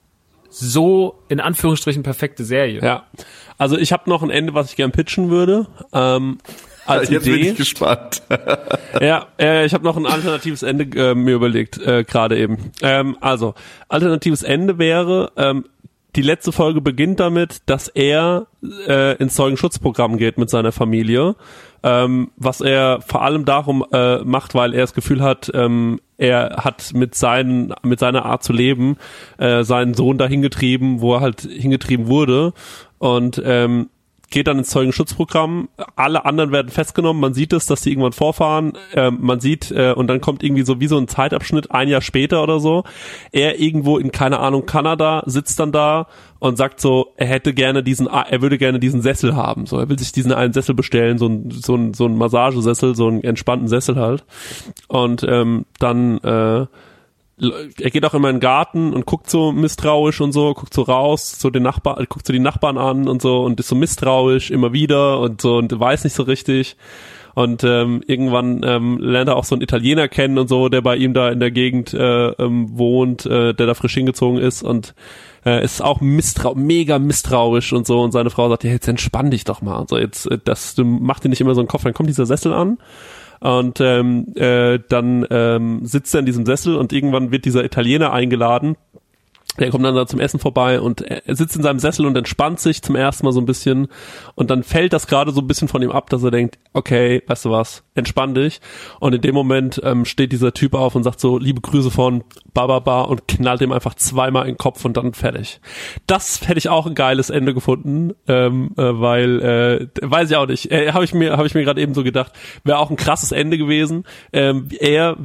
so, in Anführungsstrichen, perfekte Serie. Ja. Also ich habe noch ein Ende, was ich gern pitchen würde. Als Jetzt Idee. bin ich gespannt. Ja, ich habe noch ein alternatives Ende mir überlegt, gerade eben. Also, alternatives Ende wäre, die letzte Folge beginnt damit, dass er ins Zeugenschutzprogramm geht mit seiner Familie, was er vor allem darum macht, weil er das Gefühl hat, er hat mit seiner Art zu leben seinen Sohn dahin getrieben, wo er halt hingetrieben wurde, und geht dann ins Zeugenschutzprogramm. Alle anderen werden festgenommen. Man sieht es, dass die irgendwann vorfahren. Man sieht, und dann kommt irgendwie so wie so ein Zeitabschnitt, ein Jahr später oder so. Er irgendwo in, keine Ahnung, Kanada, sitzt dann da und sagt so, er würde gerne diesen Sessel haben. So, er will sich diesen einen Sessel bestellen, so ein Massagesessel, so einen entspannten Sessel halt. Und dann er geht auch immer in den Garten und guckt so misstrauisch und so, guckt so raus, guckt so die Nachbarn an und so und ist so misstrauisch immer wieder und so und weiß nicht so richtig. Und irgendwann lernt er auch so einen Italiener kennen und so, der bei ihm da in der Gegend wohnt, der da frisch hingezogen ist, und ist auch mega misstrauisch und so, und seine Frau sagt, ja, jetzt entspann dich doch mal und so, jetzt mach dir nicht immer so einen Kopf, dann kommt dieser Sessel an. Und dann sitzt er in diesem Sessel und irgendwann wird dieser Italiener eingeladen. Der kommt dann da zum Essen vorbei und er sitzt in seinem Sessel und entspannt sich zum ersten Mal so ein bisschen. Und dann fällt das gerade so ein bisschen von ihm ab, dass er denkt, okay, weißt du was, entspann dich. Und in dem Moment steht dieser Typ auf und sagt so, liebe Grüße von Bababa, und knallt ihm einfach zweimal in den Kopf und dann fertig. Das hätte ich auch ein geiles Ende gefunden, weil, weiß ich auch nicht, habe ich mir gerade eben so gedacht, wäre auch ein krasses Ende gewesen. Er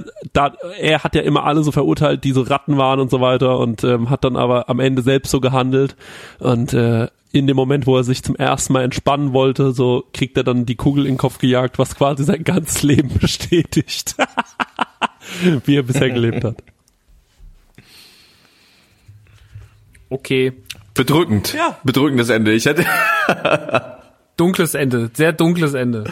hat ja immer alle so verurteilt, die so Ratten waren und so weiter, und hat dann aber am Ende selbst so gehandelt, und in dem Moment, wo er sich zum ersten Mal entspannen wollte, so kriegt er dann die Kugel in den Kopf gejagt, was quasi sein ganzes Leben bestätigt, wie er bisher gelebt hat. Okay. Bedrückend. Ja. Bedrückendes Ende. Ich hätte Dunkles Ende. Sehr dunkles Ende.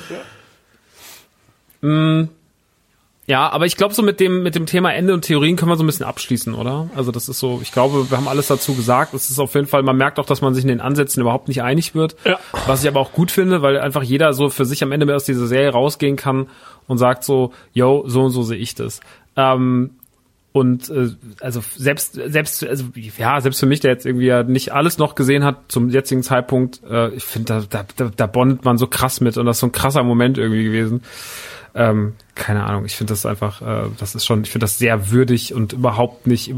Ja. Ja, aber ich glaube, so mit dem Thema Ende und Theorien können wir so ein bisschen abschließen, oder? Also das ist so, ich glaube, wir haben alles dazu gesagt. Es ist auf jeden Fall, man merkt auch, dass man sich in den Ansätzen überhaupt nicht einig wird. Ja. Was ich aber auch gut finde, weil einfach jeder so für sich am Ende mehr aus dieser Serie rausgehen kann und sagt so, yo, so und so sehe ich das. Und also selbst für mich, der jetzt irgendwie ja nicht alles noch gesehen hat zum jetzigen Zeitpunkt, ich finde, da bondet man so krass mit, und das ist so ein krasser Moment irgendwie gewesen. Keine Ahnung, ich finde das einfach, ich finde das sehr würdig und überhaupt nicht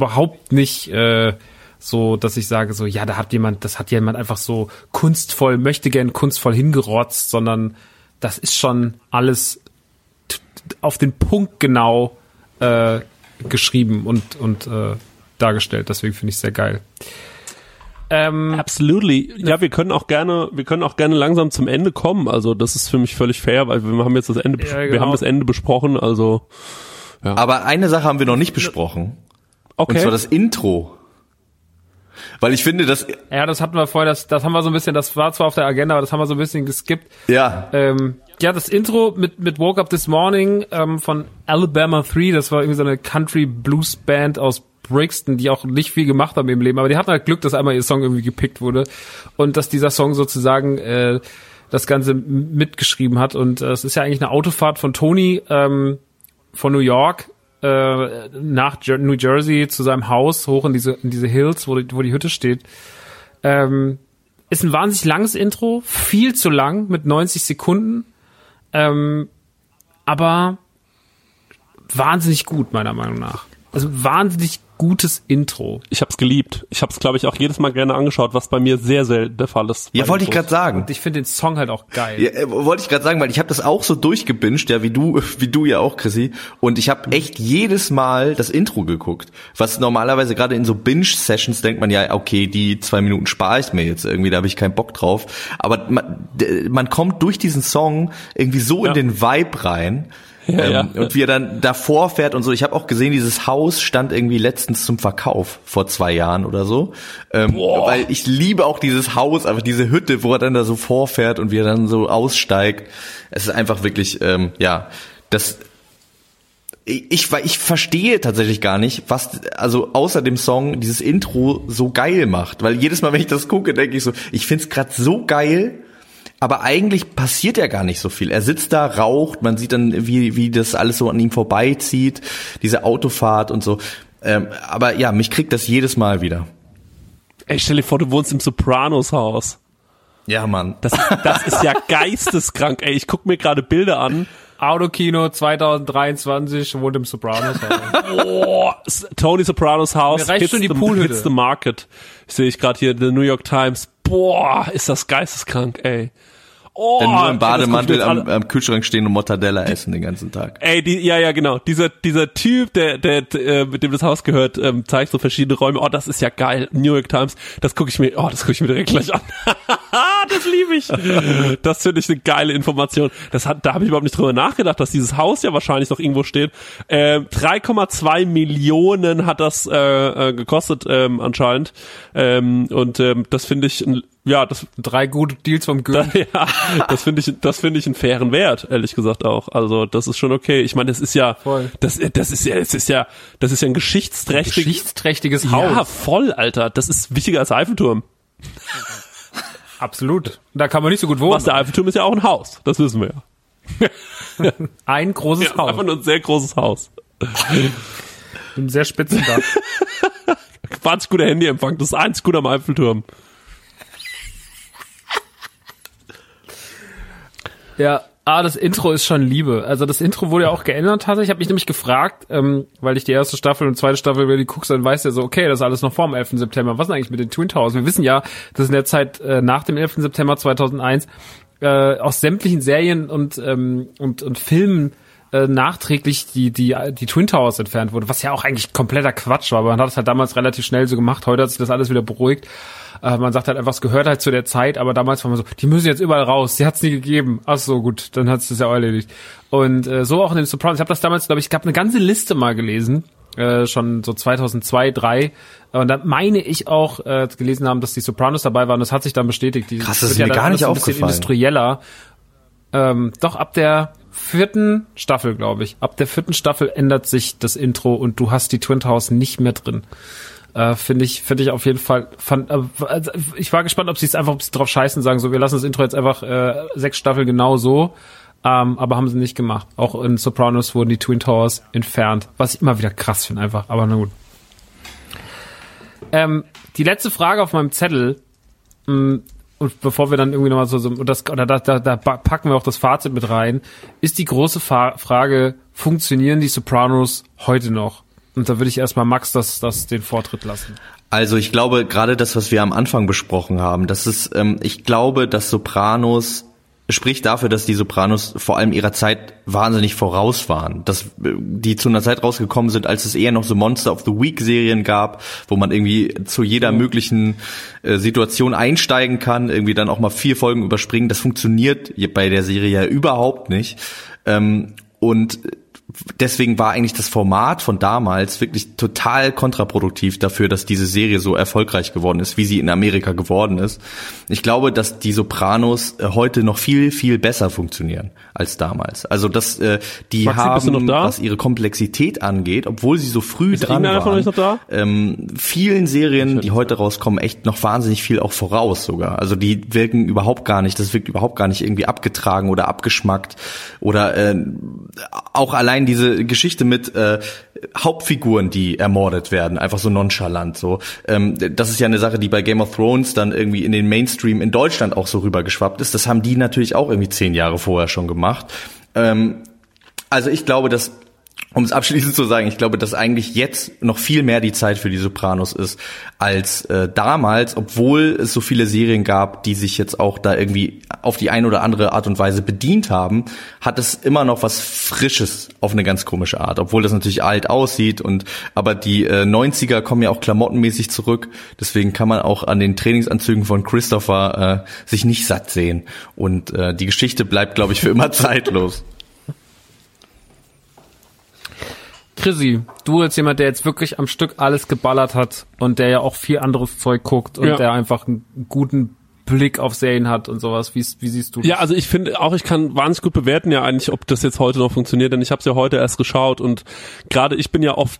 so, dass ich sage so, ja, das hat jemand einfach so möchte gern kunstvoll hingerotzt, sondern das ist schon alles auf den Punkt genau geschrieben und dargestellt. Deswegen finde ich es sehr geil. Absolutely. Ja, wir können auch gerne langsam zum Ende kommen. Also das ist für mich völlig fair, weil wir haben jetzt das Ende, wir haben das Ende besprochen. Also ja. Aber eine Sache haben wir noch nicht besprochen. Okay. Und zwar das Intro. Weil ich finde, das hatten wir vorher, das haben wir so ein bisschen, das war zwar auf der Agenda, aber das haben wir so ein bisschen geskippt. Ja. Ja, das Intro mit Woke Up This Morning von Alabama 3, das war irgendwie so eine Country Blues Band aus Brixton, die auch nicht viel gemacht haben im Leben, aber die hatten halt Glück, dass einmal ihr Song irgendwie gepickt wurde und dass dieser Song sozusagen das Ganze mitgeschrieben hat. Und es ist ja eigentlich eine Autofahrt von Tony von New York nach New Jersey zu seinem Haus, hoch in diese Hills, wo die Hütte steht. Ist ein wahnsinnig langes Intro, viel zu lang, mit 90 Sekunden, aber wahnsinnig gut, meiner Meinung nach. Also wahnsinnig gutes Intro. Ich hab's geliebt. Ich hab's, glaube ich, auch jedes Mal gerne angeschaut, was bei mir sehr selten der Fall ist. Ja, wollte ich gerade sagen. Und ich finde den Song halt auch geil. Ja, wollte ich gerade sagen, weil ich habe das auch so durchgebinged, ja, wie du ja auch, Chrissy. Und ich habe echt jedes Mal das Intro geguckt. Was normalerweise gerade in so Binge-Sessions denkt man ja, okay, die 2 Minuten spare ich mir jetzt irgendwie, da habe ich keinen Bock drauf. Aber man kommt durch diesen Song irgendwie so in den Vibe rein. Und wie er dann davor fährt und so. Ich habe auch gesehen, dieses Haus stand irgendwie letztens zum Verkauf vor 2 Jahren oder so. Weil ich liebe auch dieses Haus, einfach diese Hütte, wo er dann da so vorfährt und wie er dann so aussteigt. Es ist einfach wirklich, ich verstehe tatsächlich gar nicht, was, also außer dem Song, dieses Intro so geil macht. Weil jedes Mal, wenn ich das gucke, denke ich so, ich find's gerade so geil, aber eigentlich passiert ja gar nicht so viel. Er sitzt da, raucht, man sieht dann, wie das alles so an ihm vorbeizieht, diese Autofahrt und so. Aber ja, mich kriegt das jedes Mal wieder. Ey, stell dir vor, du wohnst im Sopranos-Haus. Ja, Mann. Das ist ja geisteskrank, ey. Ich guck mir gerade Bilder an. Autokino 2023 wohnt im Sopranos-Haus. Oh, Tony Sopranos Haus hits the market. Sehe ich gerade hier in der New York Times. Boah, ist das geisteskrank, ey. Oh, dann nur im Bademantel am Kühlschrank stehen und Mortadella essen den ganzen Tag. Ey, genau. Dieser Typ, der mit dem das Haus gehört, zeigt so verschiedene Räume. Oh, das ist ja geil. New York Times. Das gucke ich mir direkt gleich an. Das liebe ich. Das finde ich eine geile Information. Da habe ich überhaupt nicht drüber nachgedacht, dass dieses Haus ja wahrscheinlich noch irgendwo steht. 3,2 Millionen hat das gekostet anscheinend. Das finde ich das 3 gute Deals vom Goethe. Ja, das finde ich einen fairen Wert, ehrlich gesagt auch. Also, das ist schon okay. Ich meine, das ist ja ein geschichtsträchtiges Haus. Ja, voll, Alter. Das ist wichtiger als der Eiffelturm. Absolut. Da kann man nicht so gut wohnen. Der Eiffelturm ist ja auch ein Haus. Das wissen wir ja. Ein großes Haus. Einfach nur ein sehr großes Haus. Ein sehr spitzen Dach. 20 guter Handyempfang. Das ist eins gut am Eiffelturm. Ja, das Intro ist schon Liebe. Also das Intro wurde ja auch geändert. Ich habe mich nämlich gefragt, weil ich die erste Staffel und zweite Staffel, wenn du guckst, dann weißt du ja so, okay, das ist alles noch vor dem 11. September. Was ist denn eigentlich mit den Twin Towers? Wir wissen ja, dass in der Zeit nach dem 11. September 2001 aus sämtlichen Serien und Filmen nachträglich die Twin Towers entfernt wurde, was ja auch eigentlich kompletter Quatsch war, aber man hat es halt damals relativ schnell so gemacht. Heute hat sich das alles wieder beruhigt. Man sagt halt einfach, es gehört halt zu der Zeit, aber damals war man so, die müssen jetzt überall raus, die hat's nie gegeben. Ach so, gut, dann hat's das ja auch erledigt. Und so auch in den Sopranos. Ich habe das damals, glaube ich, gab eine ganze Liste mal gelesen, schon so 2002, 2003. Und da meine ich auch gelesen haben, dass die Sopranos dabei waren. Das hat sich dann bestätigt. Krass, das ist mir gar nicht aufgefallen. Industrieller. Doch ab der 4. Staffel, glaube ich. Ab der 4. Staffel ändert sich das Intro und du hast die Twin Towers nicht mehr drin. Finde ich auf jeden Fall. Ich war gespannt, ob sie drauf scheißen, sagen so, wir lassen das Intro jetzt einfach 6 Staffeln genau so. Aber haben sie nicht gemacht. Auch in Sopranos wurden die Twin Towers entfernt. Was ich immer wieder krass finde einfach. Aber na gut. Die letzte Frage auf meinem Zettel, und bevor wir dann irgendwie nochmal da packen wir auch das Fazit mit rein, ist die große Frage, funktionieren die Sopranos heute noch? Und da würde ich erstmal Max den Vortritt lassen. Also ich glaube, gerade das, was wir am Anfang besprochen haben, das ist, ich glaube, dass Sopranos spricht dafür, dass die Sopranos vor allem ihrer Zeit wahnsinnig voraus waren. Dass die zu einer Zeit rausgekommen sind, als es eher noch so Monster of the Week Serien gab, wo man irgendwie zu jeder möglichen Situation einsteigen kann, irgendwie dann auch mal 4 Folgen überspringen. Das funktioniert bei der Serie ja überhaupt nicht. Und deswegen war eigentlich das Format von damals wirklich total kontraproduktiv dafür, dass diese Serie so erfolgreich geworden ist, wie sie in Amerika geworden ist. Ich glaube, dass die Sopranos heute noch viel, viel besser funktionieren als damals. Also dass die Maxi, haben, was ihre Komplexität angeht, obwohl sie so früh dran waren, vielen Serien, die heute rauskommen, echt noch wahnsinnig viel auch voraus sogar. Also die wirken überhaupt gar nicht, das wirkt überhaupt gar nicht irgendwie abgetragen oder abgeschmackt oder auch allein diese Geschichte mit Hauptfiguren, die ermordet werden, einfach so nonchalant so. Das ist ja eine Sache, die bei Game of Thrones dann irgendwie in den Mainstream in Deutschland auch so rübergeschwappt ist. Das haben die natürlich auch irgendwie 10 Jahre vorher schon gemacht. Also ich glaube, dass, um es abschließend zu sagen, ich glaube, dass eigentlich jetzt noch viel mehr die Zeit für die Sopranos ist als damals, obwohl es so viele Serien gab, die sich jetzt auch da irgendwie auf die eine oder andere Art und Weise bedient haben, hat es immer noch was Frisches auf eine ganz komische Art, obwohl das natürlich alt aussieht aber die 90er kommen ja auch klamottenmäßig zurück, deswegen kann man auch an den Trainingsanzügen von Christopher sich nicht satt sehen und die Geschichte bleibt, glaube ich, für immer zeitlos. Chrissy, du als jemand, der jetzt wirklich am Stück alles geballert hat und der ja auch viel anderes Zeug guckt und der einfach einen guten Blick auf Serien hat und sowas. Wie siehst du das? Ja, also ich finde auch, ich kann wahnsinnig gut bewerten ja eigentlich, ob das jetzt heute noch funktioniert, denn ich habe es ja heute erst geschaut und gerade ich bin ja oft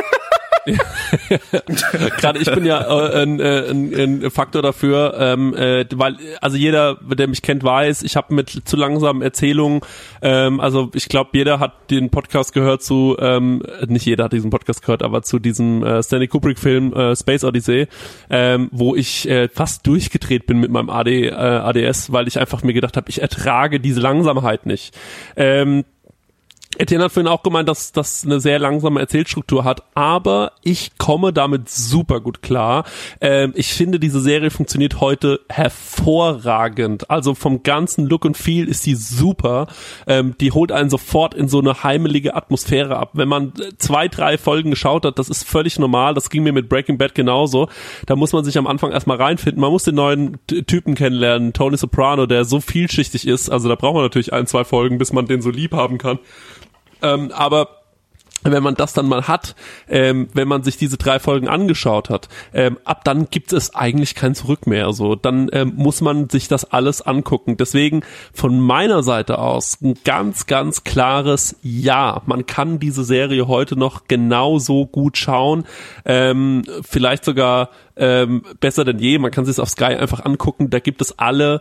gerade ich bin ja ein Faktor dafür, weil also jeder, der mich kennt, weiß, ich habe mit zu langsamen Erzählungen, also ich glaube, jeder hat den Podcast gehört zu, nicht jeder hat diesen Podcast gehört, aber zu diesem Stanley Kubrick-Film Space Odyssey, wo ich fast durchgedreht bin mit meinem ADS, weil ich einfach mir gedacht habe, ich ertrage diese Langsamkeit nicht. Etienne hat vorhin auch gemeint, dass das eine sehr langsame Erzählstruktur hat, aber ich komme damit super gut klar. Ich finde, diese Serie funktioniert heute hervorragend. Also vom ganzen Look und Feel ist die super. Die holt einen sofort in so eine heimelige Atmosphäre ab. Wenn man 2-3 Folgen geschaut hat, das ist völlig normal. Das ging mir mit Breaking Bad genauso. Da muss man sich am Anfang erstmal reinfinden. Man muss den neuen Typen kennenlernen, Tony Soprano, der so vielschichtig ist. Also da braucht man natürlich 1-2 Folgen, bis man den so lieb haben kann. Aber wenn man das dann mal hat, wenn man sich diese 3 Folgen angeschaut hat, ab dann gibt es eigentlich kein Zurück mehr. So, dann muss man sich das alles angucken. Deswegen von meiner Seite aus ein ganz, ganz klares Ja. Man kann diese Serie heute noch genauso gut schauen, vielleicht sogar besser denn je. Man kann sich es auf Sky einfach angucken. Da gibt es alle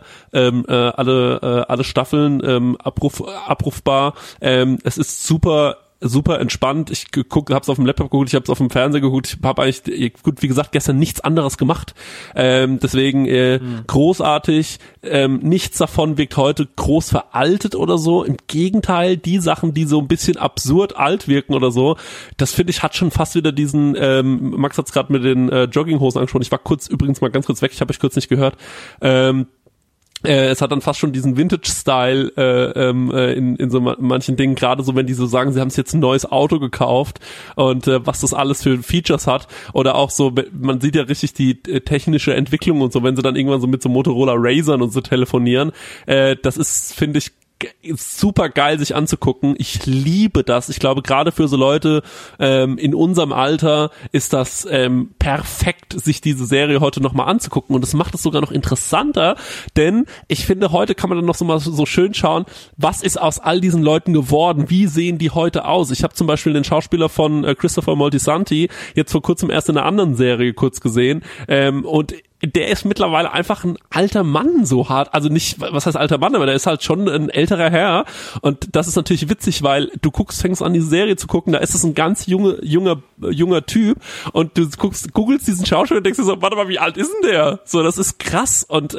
Staffeln abrufbar. Es ist super entspannt. Ich hab's auf dem Laptop geguckt, ich hab's auf dem Fernseher geguckt. Ich habe eigentlich, gut, wie gesagt, gestern nichts anderes gemacht. Deswegen großartig. Nichts davon wirkt heute groß veraltet oder so. Im Gegenteil, die Sachen, die so ein bisschen absurd alt wirken oder so, das finde ich, hat schon fast wieder diesen, Max hat's gerade mit den Jogginghosen angesprochen. Ich war übrigens mal ganz kurz weg, ich habe euch kurz nicht gehört. Es hat dann fast schon diesen Vintage-Style in so manchen Dingen, gerade so, wenn die so sagen, sie haben sich jetzt ein neues Auto gekauft und was das alles für Features hat, oder auch so, man sieht ja richtig die technische Entwicklung und so, wenn sie dann irgendwann so mit so Motorola Razern und so telefonieren, das ist, finde ich, super geil sich anzugucken. Ich liebe das. Ich glaube, gerade für so Leute in unserem Alter ist das perfekt, sich diese Serie heute nochmal anzugucken. Und das macht es sogar noch interessanter, denn ich finde, heute kann man dann noch so mal so schön schauen, was ist aus all diesen Leuten geworden? Wie sehen die heute aus? Ich habe zum Beispiel den Schauspieler von Christopher Moltisanti jetzt vor kurzem erst in einer anderen Serie kurz gesehen und der ist mittlerweile einfach ein alter Mann so hart, also nicht, was heißt alter Mann, aber der ist halt schon ein älterer Herr und das ist natürlich witzig, weil du fängst an, diese Serie zu gucken, da ist es ein ganz junger Typ und du googelst diesen Schauspieler und denkst dir so, warte mal, wie alt ist denn der? So, das ist krass und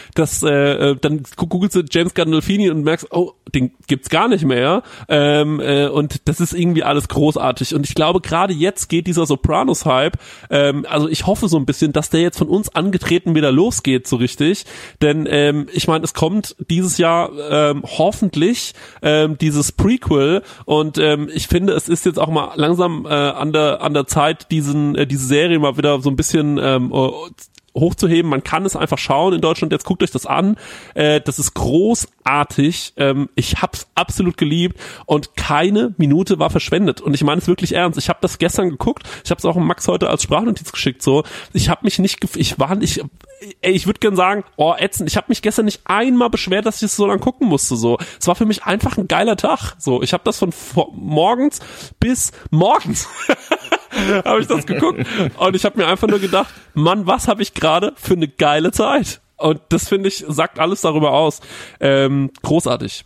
dann googelst du James Gandolfini und merkst, oh, den gibt's gar nicht mehr und das ist irgendwie alles großartig und ich glaube, gerade jetzt geht dieser Sopranos-Hype, also ich hoffe so ein bisschen, dass der jetzt von uns angetreten wieder losgeht, so richtig, denn ich meine, es kommt dieses Jahr hoffentlich dieses Prequel und ich finde, es ist jetzt auch mal langsam an der Zeit, diese Serie mal wieder so ein bisschen hochzuheben. Man kann es einfach schauen in Deutschland. Jetzt guckt euch das an. Das ist großartig. Ich hab's absolut geliebt und keine Minute war verschwendet. Und ich meine es wirklich ernst. Ich habe das gestern geguckt. Ich habe es auch Max heute als Sprachnotiz geschickt. So, ich habe mich nicht, ich würde gern sagen, ätzend. Ich habe mich gestern nicht einmal beschwert, dass ich es so lang gucken musste. So, es war für mich einfach ein geiler Tag. So, ich habe das von morgens bis morgens habe ich das geguckt und ich habe mir einfach nur gedacht, Mann, was habe ich gerade für eine geile Zeit? Und das, finde ich, sagt alles darüber aus. Großartig.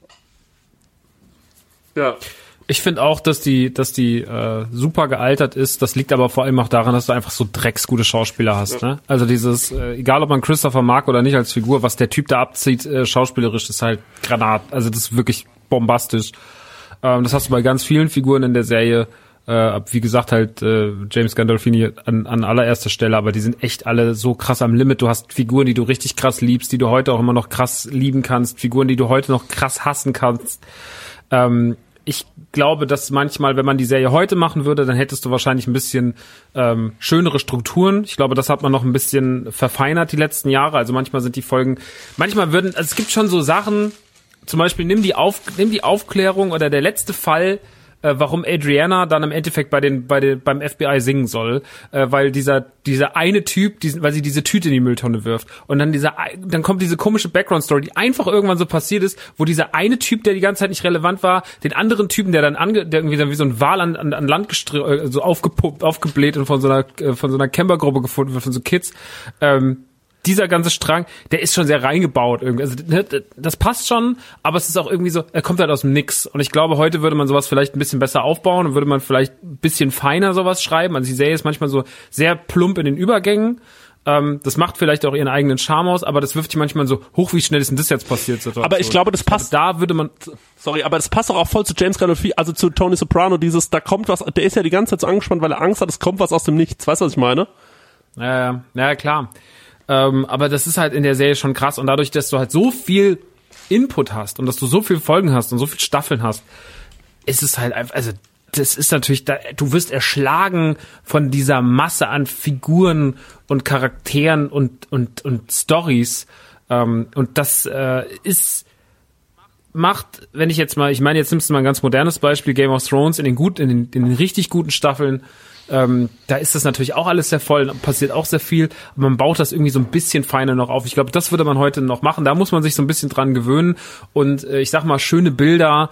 Ja. Ich finde auch, dass die super gealtert ist. Das liegt aber vor allem auch daran, dass du einfach so drecksgute Schauspieler hast. Ja. Ne? Also dieses, egal ob man Christopher mag oder nicht als Figur, was der Typ da abzieht, schauspielerisch, ist halt Granat. Also das ist wirklich bombastisch. Das hast du bei ganz vielen Figuren in der Serie. Wie gesagt, halt James Gandolfini an allererster Stelle, aber die sind echt alle so krass am Limit. Du hast Figuren, die du richtig krass liebst, die du heute auch immer noch krass lieben kannst, Figuren, die du heute noch krass hassen kannst. Ich glaube, dass manchmal, wenn man die Serie heute machen würde, dann hättest du wahrscheinlich ein bisschen schönere Strukturen. Ich glaube, das hat man noch ein bisschen verfeinert die letzten Jahre. Also manchmal sind die Folgen, also es gibt schon so Sachen, zum Beispiel nimm die Aufklärung oder der letzte Fall warum Adriana dann im Endeffekt beim FBI singen soll, weil dieser eine Typ, weil sie diese Tüte in die Mülltonne wirft und dann kommt diese komische Background-Story, die einfach irgendwann so passiert ist, wo dieser eine Typ, der die ganze Zeit nicht relevant war, den anderen Typen, der irgendwie dann wie so ein Wal an Land so aufgebläht und von so einer Camper-Gruppe gefunden wird, von so Kids, dieser ganze Strang, der ist schon sehr reingebaut irgendwie. Also das passt schon, aber es ist auch irgendwie so, er kommt halt aus dem Nix. Und ich glaube, heute würde man sowas vielleicht ein bisschen besser aufbauen und würde man vielleicht ein bisschen feiner sowas schreiben. Also die Serie ist manchmal so sehr plump in den Übergängen. Das macht vielleicht auch ihren eigenen Charme aus, aber das wirft dich manchmal so hoch, wie schnell ist denn das jetzt passiert? Situation. Aber ich glaube, das passt. Da würde man, aber das passt auch voll zu James Gandolfini, also zu Tony Soprano, da kommt was, der ist ja die ganze Zeit so angespannt, weil er Angst hat, es kommt was aus dem Nichts. Weißt du, was ich meine? Ja, klar. Aber das ist halt in der Serie schon krass und dadurch, dass du halt so viel Input hast und dass du so viele Folgen hast und so viele Staffeln hast, ist es halt einfach, also das ist natürlich, du wirst erschlagen von dieser Masse an Figuren und Charakteren und Storys und das macht, wenn ich jetzt nimmst du mal ein ganz modernes Beispiel, Game of Thrones in den richtig guten Staffeln, da ist das natürlich auch alles sehr voll, passiert auch sehr viel, aber man baut das irgendwie so ein bisschen feiner noch auf. Ich glaube, das würde man heute noch machen. Da muss man sich so ein bisschen dran gewöhnen. Und ich sag mal, schöne Bilder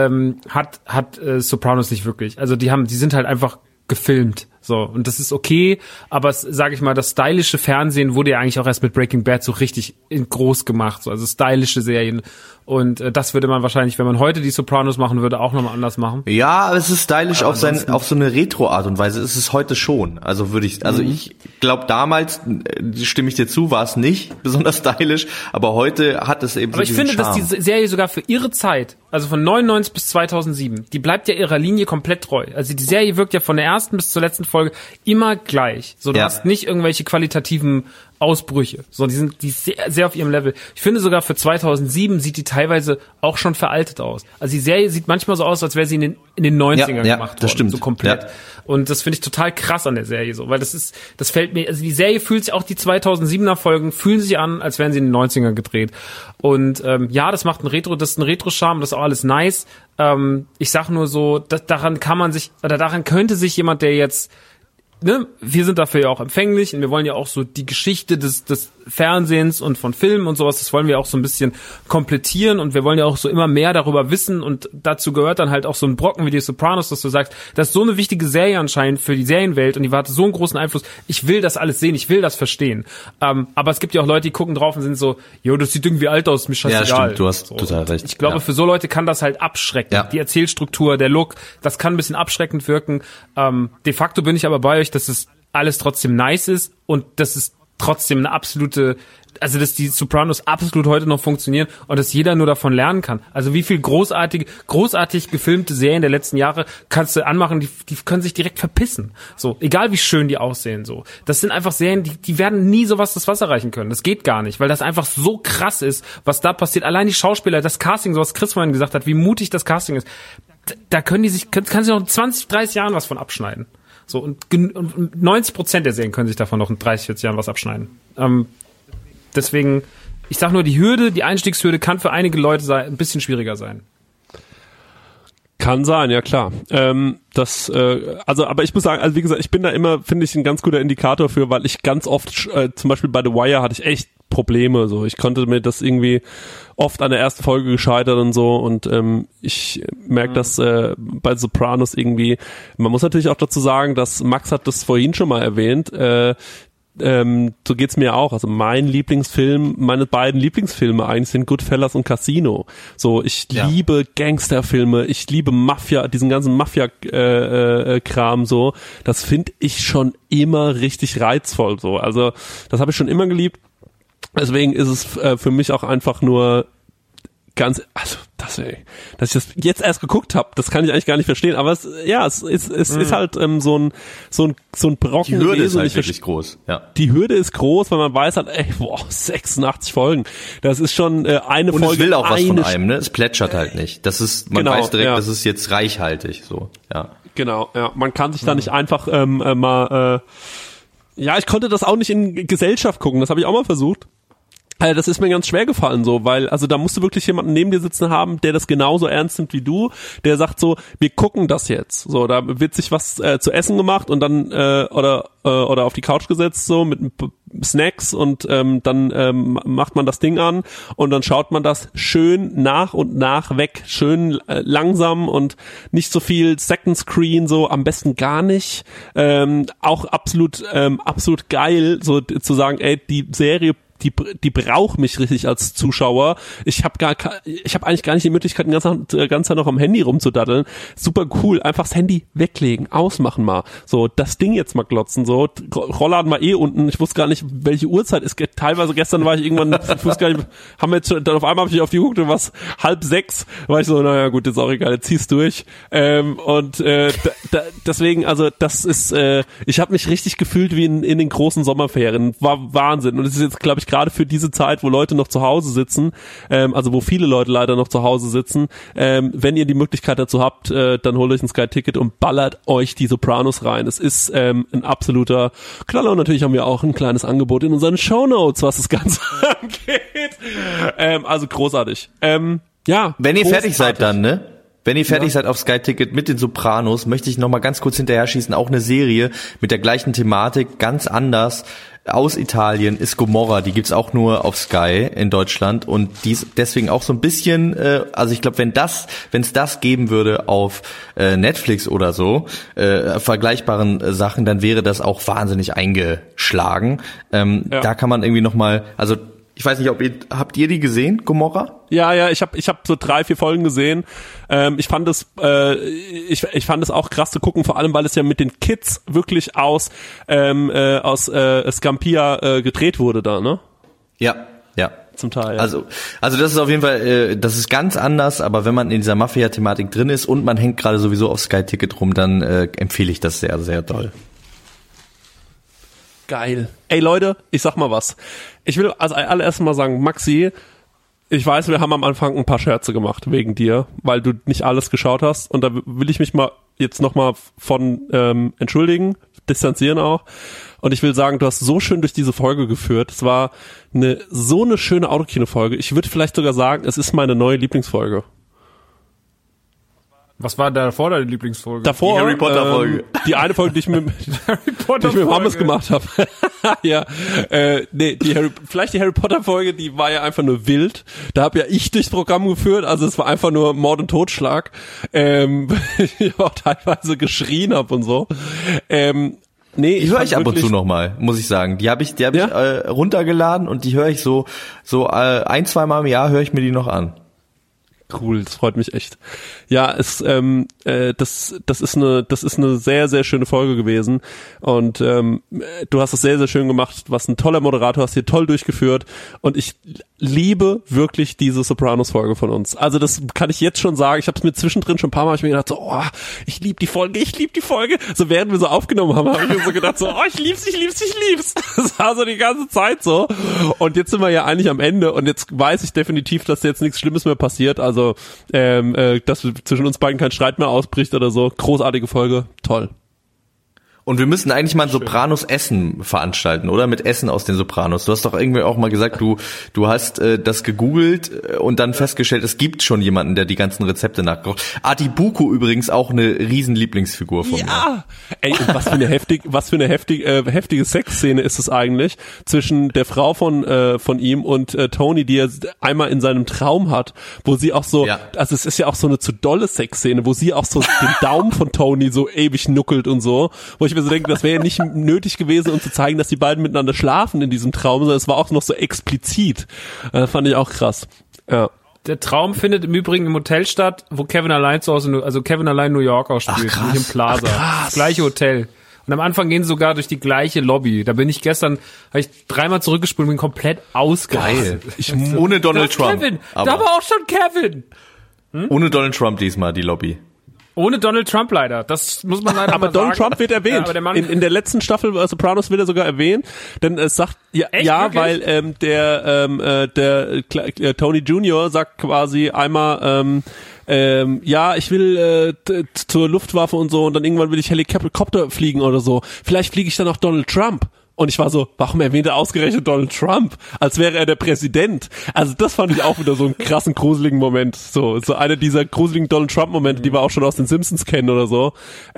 hat Sopranos nicht wirklich. Also die sind halt einfach gefilmt. So, und das ist okay, aber sage ich mal, das stylische Fernsehen wurde ja eigentlich auch erst mit Breaking Bad so richtig groß gemacht, so, also stylische Serien. Und das würde man wahrscheinlich, wenn man heute die Sopranos machen würde, auch nochmal anders machen. Ja, aber es ist stylisch auf so eine Retro-Art und Weise. Es ist heute schon. Also ich glaube, damals, stimme ich dir zu, war es nicht besonders stylisch, aber heute hat es eben aber so diesen ich finde, Charme. dass die Serie sogar für ihre Zeit, also von 99 bis 2007, die bleibt ja ihrer Linie komplett treu. Also die Serie wirkt ja von der ersten bis zur letzten Folge immer gleich. So, du hast nicht irgendwelche qualitativen Ausbrüche. So, die sind sehr, sehr auf ihrem Level. Ich finde sogar für 2007 sieht die teilweise auch schon veraltet aus. Also die Serie sieht manchmal so aus, als wäre sie in den 90ern gemacht worden. Das stimmt. So komplett. Ja. Und das finde ich total krass an der Serie so, weil das fällt mir, also die Serie fühlt sich auch, die 2007er Folgen fühlen sich an, als wären sie in den 90ern gedreht. Und das macht das ist ein Retro-Charme, das ist auch alles nice. Ich sag nur so, daran könnte sich jemand, der jetzt, ne, wir sind dafür ja auch empfänglich und wir wollen ja auch so die Geschichte des Fernsehens und von Filmen und sowas, das wollen wir auch so ein bisschen komplettieren und wir wollen ja auch so immer mehr darüber wissen und dazu gehört dann halt auch so ein Brocken wie die Sopranos, dass du sagst, das ist so eine wichtige Serie anscheinend für die Serienwelt und die hatte so einen großen Einfluss, ich will das alles sehen, ich will das verstehen. Aber es gibt ja auch Leute, die gucken drauf und sind so, das sieht irgendwie alt aus, mir scheißegal. Ja, stimmt, du hast total recht. Ich glaube, für so Leute kann das halt abschrecken. Ja. Die Erzählstruktur, der Look, das kann ein bisschen abschreckend wirken. De facto bin ich aber bei euch, dass es alles trotzdem nice ist und dass es trotzdem eine absolute, also dass die Sopranos absolut heute noch funktionieren und dass jeder nur davon lernen kann. Also wie viel großartig gefilmte Serien der letzten Jahre kannst du anmachen, die können sich direkt verpissen. So, egal wie schön die aussehen, so. Das sind einfach Serien, die werden nie sowas das Wasser reichen können. Das geht gar nicht, weil das einfach so krass ist, was da passiert. Allein die Schauspieler, das Casting, so was Chris vorhin gesagt hat, wie mutig das Casting ist. Da kann sich noch in 20, 30 Jahren was von abschneiden. So, und 90% der Serien können sich davon noch in 30, 40 Jahren was abschneiden. Deswegen, ich sag nur, die Einstiegshürde kann für einige Leute ein bisschen schwieriger sein. Kann sein, ja klar. Aber ich muss sagen, also wie gesagt, ich bin da immer, finde ich, ein ganz guter Indikator für, weil ich ganz oft, zum Beispiel bei The Wire hatte ich echt Probleme, so. Ich konnte mir das irgendwie oft an der ersten Folge gescheitert und so und ich merke, dass bei Sopranos irgendwie, man muss natürlich auch dazu sagen, dass Max hat das vorhin schon mal erwähnt, so geht's mir auch. Also meine beiden Lieblingsfilme eigentlich sind Goodfellas und Casino. So, ich liebe Gangsterfilme, ich liebe Mafia, diesen ganzen Mafia-Kram so. Das finde ich schon immer richtig reizvoll so. Also das habe ich schon immer geliebt. Deswegen ist es für mich auch einfach nur dass ich das jetzt erst geguckt habe, das kann ich eigentlich gar nicht verstehen, aber es ist halt so ein Brocken. Die Hürde ist halt wirklich groß. Ja. Die Hürde ist groß, weil man weiß halt, 86 Folgen. Das ist schon eine und Folge. Und es will auch was von einem, ne? Es plätschert halt nicht. Das ist, man weiß direkt, das ist jetzt reichhaltig, so, ja. Genau, ja. Man kann sich da nicht einfach ich konnte das auch nicht in Gesellschaft gucken, das habe ich auch mal versucht. Das ist mir ganz schwer gefallen so, weil also da musst du wirklich jemanden neben dir sitzen haben, der das genauso ernst nimmt wie du, der sagt so, wir gucken das jetzt. So, da wird sich was zu essen gemacht und dann oder auf die Couch gesetzt so mit Snacks und dann macht man das Ding an und dann schaut man das schön nach und nach weg, schön langsam und nicht so viel Second Screen, so am besten gar nicht. Auch absolut geil, so zu sagen, ey, die Serie die braucht mich richtig als Zuschauer. Ich habe eigentlich gar nicht die Möglichkeit, die ganze Zeit noch am Handy rumzudaddeln. Super cool, einfach das Handy weglegen, ausmachen mal. So, das Ding jetzt mal glotzen, so, Rollladen mal unten. Ich wusste gar nicht, welche Uhrzeit ist. Teilweise gestern war ich irgendwann, ich wusste gar nicht, dann auf einmal habe ich auf die geguckt und was 5:30, war ich so, naja gut, ist auch egal, jetzt zieh's durch. Deswegen, also das ist, ich habe mich richtig gefühlt wie in den großen Sommerferien. War Wahnsinn. Und es ist jetzt, glaube ich, gerade für diese Zeit, wo Leute noch zu Hause sitzen, also wo viele Leute leider noch zu Hause sitzen, wenn ihr die Möglichkeit dazu habt, dann holt euch ein Sky-Ticket und ballert euch die Sopranos rein. Es ist ein absoluter Knaller und natürlich haben wir auch ein kleines Angebot in unseren Shownotes, was das Ganze angeht. Also großartig. Ja. Wenn ihr fertig seid dann, ne? Wenn ihr fertig seid auf Sky-Ticket mit den Sopranos, möchte ich noch mal ganz kurz hinterher schießen, auch eine Serie mit der gleichen Thematik, ganz anders, aus Italien, ist Gomorra, die gibt's auch nur auf Sky in Deutschland und die ist deswegen auch so ein bisschen, also ich glaube, wenn es das geben würde auf Netflix oder so, vergleichbaren Sachen, dann wäre das auch wahnsinnig eingeschlagen. Da kann man irgendwie noch mal, also ich weiß nicht, habt ihr die gesehen, Gomorra? Ja, ich hab so 3-4 Folgen gesehen. Ich fand es auch krass zu gucken, vor allem, weil es ja mit den Kids wirklich aus Scampia gedreht wurde da, ne? Ja. Zum Teil. Ja. Also das ist auf jeden Fall, das ist ganz anders, aber wenn man in dieser Mafia-Thematik drin ist und man hängt gerade sowieso auf Sky-Ticket rum, dann empfehle ich das sehr, sehr doll. Geil. Ey Leute, ich sag mal was. Ich will als allererstes mal sagen, Maxi, ich weiß, wir haben am Anfang ein paar Scherze gemacht wegen dir, weil du nicht alles geschaut hast und da will ich mich mal jetzt nochmal von entschuldigen, distanzieren auch und ich will sagen, du hast so schön durch diese Folge geführt. Es war so eine schöne Autokino-Folge. Ich würde vielleicht sogar sagen, es ist meine neue Lieblingsfolge. Was war davor deine Lieblingsfolge? Davor, die Harry Potter Folge. Die eine Folge, die ich mit Hammes gemacht habe. Ja, vielleicht die Harry Potter Folge, die war ja einfach nur wild. Da habe ja ich durchs Programm geführt, also es war einfach nur Mord und Totschlag. Ich auch teilweise geschrien habe und so. Die höre ich ab und zu nochmal, muss ich sagen. Die habe ich runtergeladen und die höre ich so 1-2 Mal im Jahr höre ich mir die noch an. Cool, das freut mich echt. Ja, das ist eine sehr, sehr schöne Folge gewesen und du hast es sehr, sehr schön gemacht, was ein toller Moderator, hast hier toll durchgeführt und ich liebe wirklich diese Sopranos-Folge von uns. Also das kann ich jetzt schon sagen, ich habe es mir zwischendrin schon ein paar Mal ich mir gedacht, so, oh, ich liebe die Folge. So während wir so aufgenommen haben, habe ich mir so gedacht, so, oh, ich lieb's. Das war so die ganze Zeit so und jetzt sind wir ja eigentlich am Ende und jetzt weiß ich definitiv, dass jetzt nichts Schlimmes mehr passiert, also dass zwischen uns beiden kein Streit mehr ausbricht oder so. Großartige Folge, toll. Und wir müssen eigentlich mal ein Sopranos-Essen veranstalten, oder? Mit Essen aus den Sopranos. Du hast doch irgendwie auch mal gesagt, du hast das gegoogelt und dann festgestellt, es gibt schon jemanden, der die ganzen Rezepte nachkocht. Adibuko übrigens auch eine riesen Lieblingsfigur von mir. Ja! Ey, und was für eine heftige Sexszene ist es eigentlich zwischen der Frau von ihm und Tony, die er einmal in seinem Traum hat, wo sie auch so, also es ist ja auch so eine zu dolle Sexszene, wo sie auch so den Daumen von Tony so ewig nuckelt und so, wo ich mir so denke, das wäre ja nicht nötig gewesen, um zu zeigen, dass die beiden miteinander schlafen in diesem Traum, sondern es war auch noch so explizit. Fand ich auch krass. Ja. Der Traum findet im Übrigen im Hotel statt, wo Kevin allein New York auch spielt, nicht im Plaza. Das gleiche Hotel. Und am Anfang gehen sie sogar durch die gleiche Lobby. Da bin ich gestern, habe ich 3-mal zurückgespult und bin komplett ausgerastet. Ohne Donald Trump. Kevin, da war auch schon Kevin. Ohne Donald Trump diesmal, die Lobby. Ohne Donald Trump leider, das muss man leider aber mal Donald sagen. Trump wird erwähnt. Ja, in der letzten Staffel Sopranos wird er sogar erwähnt, denn es sagt weil der Tony Jr. sagt quasi einmal ich will zur Luftwaffe und so und dann irgendwann will ich Helikopter fliegen oder so. Vielleicht fliege ich dann auch Donald Trump. Und ich war so, warum erwähnt er ausgerechnet Donald Trump? Als wäre er der Präsident. Also das fand ich auch wieder so einen krassen, gruseligen Moment. So einer dieser gruseligen Donald Trump-Momente, die wir auch schon aus den Simpsons kennen oder so.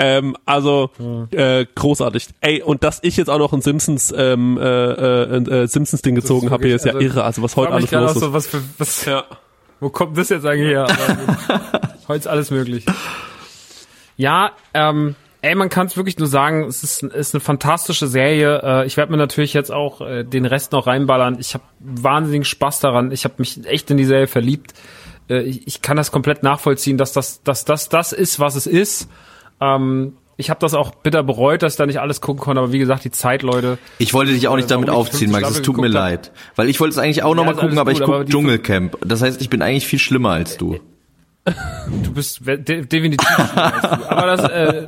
Großartig. Ey, und dass ich jetzt auch noch ein Simpsons-Ding gezogen habe, hier ist ja irre. Also was heute alles los ist. So, wo kommt das jetzt eigentlich her? Heute ist alles möglich. Ja, man kann es wirklich nur sagen, es ist eine fantastische Serie. Ich werde mir natürlich jetzt auch den Rest noch reinballern. Ich habe wahnsinnigen Spaß daran. Ich habe mich echt in die Serie verliebt. Ich kann das komplett nachvollziehen, dass das ist, was es ist. Ich habe das auch bitter bereut, dass ich da nicht alles gucken konnte, aber wie gesagt, die Zeit, Leute. Ich wollte dich auch nicht damit aufziehen, Max, es tut mir leid. Weil ich wollte es eigentlich auch nochmal gucken, aber ich gucke Dschungelcamp. Das heißt, ich bin eigentlich viel schlimmer als du. Du bist definitiv schlimmer als du. Aber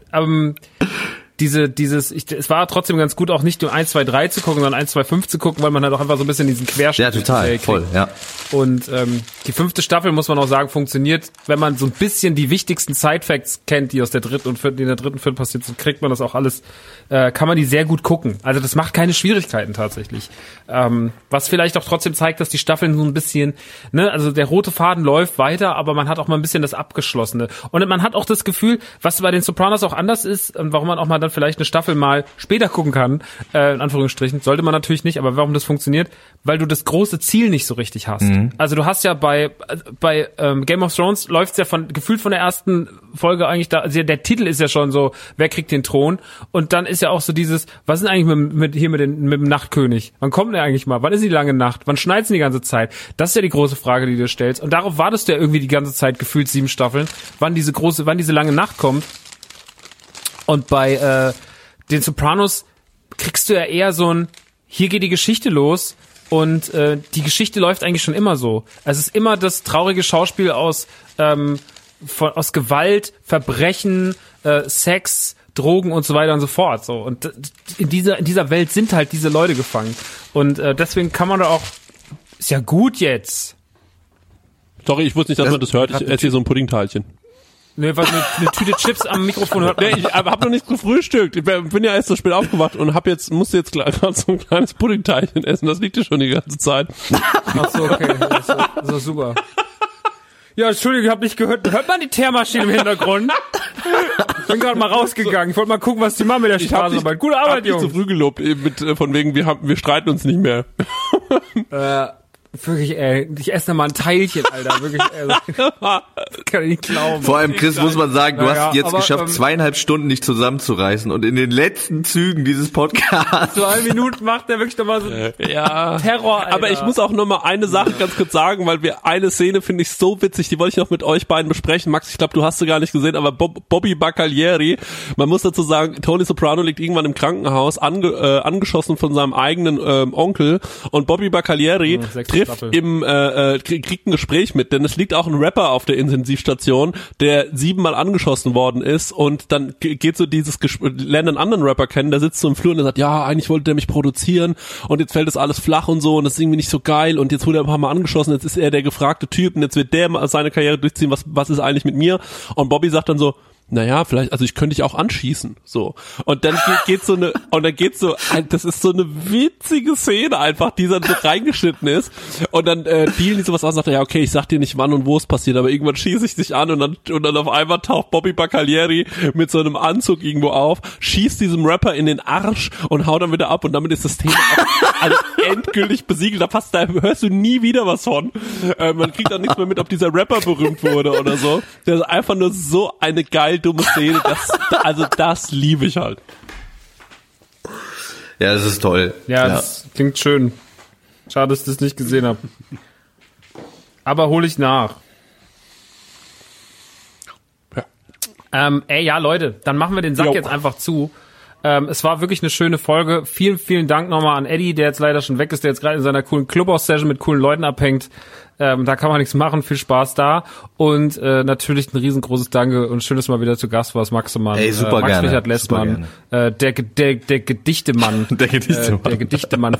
es war trotzdem ganz gut, auch nicht nur 1, 2, 3 zu gucken, sondern 1, 2, 5 zu gucken, weil man halt auch einfach so ein bisschen diesen Querschnitt. Ja, total, voll, ja. Und die 5. Staffel, muss man auch sagen, funktioniert, wenn man so ein bisschen die wichtigsten Side-Facts kennt, die aus der 3. und 4., die in der 3. und 4. passiert sind, kriegt man das auch alles, kann man die sehr gut gucken. Also das macht keine Schwierigkeiten tatsächlich. Was vielleicht auch trotzdem zeigt, dass die Staffeln so ein bisschen, also der rote Faden läuft weiter, aber man hat auch mal ein bisschen das Abgeschlossene. Und man hat auch das Gefühl, was bei den Sopranos auch anders ist, und warum man auch mal dann vielleicht eine Staffel mal später gucken kann, in Anführungsstrichen, sollte man natürlich nicht, aber warum das funktioniert, weil du das große Ziel nicht so richtig hast. Also du hast ja bei Game of Thrones läuft's ja gefühlt von der ersten Folge eigentlich da, also der Titel ist ja schon so, wer kriegt den Thron? Und dann ist ja auch so dieses, was ist eigentlich mit dem Nachtkönig? Wann kommt der eigentlich mal? Wann ist die lange Nacht? Wann schneit's denn die ganze Zeit? Das ist ja die große Frage, die du stellst. Und darauf wartest du ja irgendwie die ganze Zeit, gefühlt 7 Staffeln, wann diese lange Nacht kommt. Und bei den Sopranos kriegst du ja eher so hier geht die Geschichte los und die Geschichte läuft eigentlich schon immer so. Es ist immer das traurige Schauspiel aus Gewalt, Verbrechen, Sex, Drogen und so weiter und so fort. So. Und in dieser Welt sind halt diese Leute gefangen. Und deswegen kann man da auch, ist ja gut jetzt. Sorry, ich wusste nicht, dass man das hört. Ich esse hier so ein Puddingteilchen. Ne, was eine Tüte Chips am Mikrofon hört. Nee, ich hab noch nicht gefrühstückt. Ich bin ja erst so spät aufgewacht und musste jetzt gerade so ein kleines Puddingteilchen essen. Das liegt ja schon die ganze Zeit. Ach so, okay. So super. Ja, Entschuldigung, ich hab nicht gehört. Hört man die Teermaschine im Hintergrund? Ich bin gerade mal rausgegangen. Ich wollte mal gucken, was die machen mit der Straßenarbeit. Gute Arbeit, Jungs. Ich hab dich zu früh gelobt, von wegen, wir streiten uns nicht mehr. Wirklich, ich esse noch mal ein Teilchen, Alter. Wirklich, kann ich nicht glauben. Vor allem, Chris, muss man sagen, du hast jetzt geschafft, 2,5 Stunden dich zusammenzureißen und in den letzten Zügen dieses Podcasts. 2 Minuten macht der wirklich noch mal so Terror, Alter. Aber ich muss auch noch mal eine Sache ganz kurz sagen, weil eine Szene finde ich so witzig, die wollte ich noch mit euch beiden besprechen. Max, ich glaube, du hast sie gar nicht gesehen, aber Bobby Bacalieri, man muss dazu sagen, Tony Soprano liegt irgendwann im Krankenhaus, angeschossen von seinem eigenen Onkel, und Bobby Bacalieri kriegt ein Gespräch mit, denn es liegt auch ein Rapper auf der Intensivstation, der 7-mal angeschossen worden ist, und dann geht so lernt einen anderen Rapper kennen, der sitzt so im Flur und der sagt, ja, eigentlich wollte der mich produzieren und jetzt fällt das alles flach und so und das ist irgendwie nicht so geil und jetzt wurde er ein paar Mal angeschossen, jetzt ist er der gefragte Typ und jetzt wird der seine Karriere durchziehen, was ist eigentlich mit mir? Und Bobby sagt dann so, naja, vielleicht, also ich könnte dich auch anschießen, so. Und dann das ist so eine witzige Szene einfach, die dann so reingeschnitten ist. Und dann dealen die sowas aus und sagt, ja, okay, ich sag dir nicht wann und wo es passiert, aber irgendwann schieße ich dich an und dann auf einmal taucht Bobby Bacalieri mit so einem Anzug irgendwo auf, schießt diesem Rapper in den Arsch und haut dann wieder ab und damit ist das Thema also endgültig besiegelt. Da hörst du nie wieder was von. Man kriegt dann nichts mehr mit, ob dieser Rapper berühmt wurde oder so. Das ist einfach nur so eine geil dumme Szene, das liebe ich halt. Ja, das ist toll. Ja, das klingt schön. Schade, dass ich das nicht gesehen habe. Aber hole ich nach. Ja. Leute, dann machen wir den Sack jetzt einfach zu. Es war wirklich eine schöne Folge. Vielen, vielen Dank nochmal an Eddie, der jetzt leider schon weg ist, der jetzt gerade in seiner coolen Clubhouse-Session mit coolen Leuten abhängt. Da kann man nichts machen. Viel Spaß da. Und natürlich ein riesengroßes Danke und schön, dass du mal wieder zu Gast warst, Max Mann. Ey, super Max gerne. Richard Lessmann, der Gedichtemann. Der Gedichtemann. Der Gedichtemann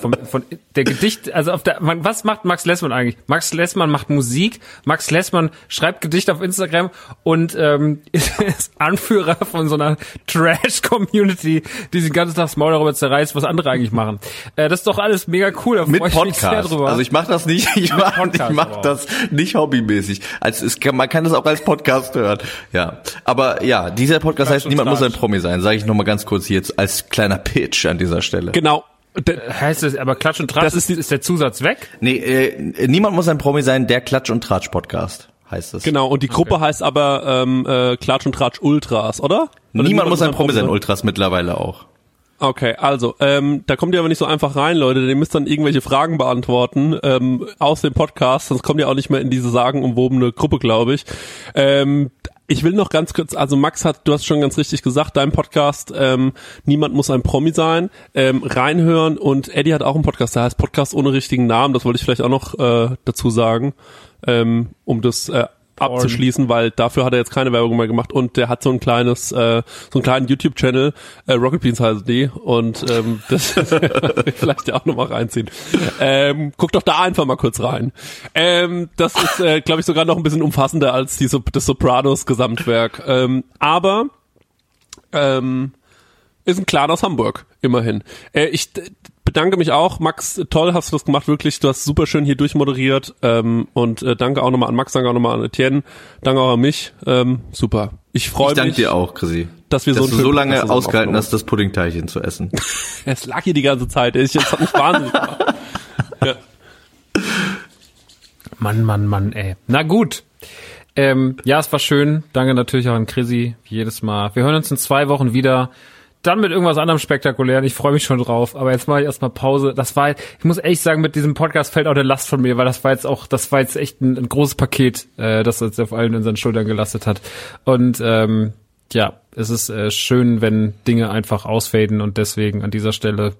was macht Max Lessmann eigentlich? Max Lessmann macht Musik. Max Lessmann schreibt Gedichte auf Instagram und ist Anführer von so einer Trash-Community, die sich den ganzen Tag das Maul darüber zerreißt, was andere eigentlich machen. Das ist doch alles mega cool. Da Mit freu ich mich sehr Podcast. drüber. Also ich mache das nicht, ich mach das nicht hobbymäßig. Man kann das auch als Podcast hören. Ja, aber ja, dieser Podcast heißt Niemand muss ein Promi sein. Sage ich nochmal ganz kurz hier jetzt als kleiner Pitch an dieser Stelle. Genau. Heißt es, aber Klatsch und Tratsch, ist der Zusatz weg? Nee, Niemand muss ein Promi sein, der Klatsch und Tratsch Podcast heißt es. Genau, und die Gruppe heißt aber Klatsch und Tratsch Ultras, oder? Niemand muss ein Promi sein, Ultras mittlerweile auch. Okay, also, da kommt ihr aber nicht so einfach rein, Leute. Ihr müsst dann irgendwelche Fragen beantworten aus dem Podcast, sonst kommt ihr auch nicht mehr in diese sagenumwobene Gruppe, glaube ich. Ich will noch ganz kurz, also Max du hast schon ganz richtig gesagt, dein Podcast, Niemand muss ein Promi sein, reinhören, und Eddie hat auch einen Podcast, der heißt Podcast ohne richtigen Namen, das wollte ich vielleicht auch noch dazu sagen, um das abzuschließen, weil dafür hat er jetzt keine Werbung mehr gemacht, und der hat so einen kleinen YouTube-Channel, Rocket Beans heißt die, und das vielleicht ja auch nochmal reinziehen. Guck doch da einfach mal kurz rein. Das ist, glaube ich, sogar noch ein bisschen umfassender als das Sopranos-Gesamtwerk. Aber ist ein Clan aus Hamburg, immerhin. Ich bedanke mich auch, Max, toll hast du das gemacht, wirklich, du hast super schön hier durchmoderiert, und danke auch nochmal an Max, danke auch nochmal an Etienne, danke auch an mich, super. Ich freue mich. Ich danke dir auch, Chrissy, dass du so lange ausgehalten hast, das Puddingteilchen zu essen. Es lag hier die ganze Zeit, es hat mich wahnsinnig gemacht. Ja. Mann, ey. Na gut. Ja, es war schön. Danke natürlich auch an Chrissy, wie jedes Mal. Wir hören uns in 2 Wochen wieder. Dann mit irgendwas anderem Spektakulären. Ich freue mich schon drauf. Aber jetzt mache ich erstmal Pause. Ich muss ehrlich sagen, mit diesem Podcast fällt auch der Last von mir, weil das war jetzt echt ein großes Paket, das jetzt auf allen unseren Schultern gelastet hat. Und ja, es ist schön, wenn Dinge einfach ausfaden, und deswegen an dieser Stelle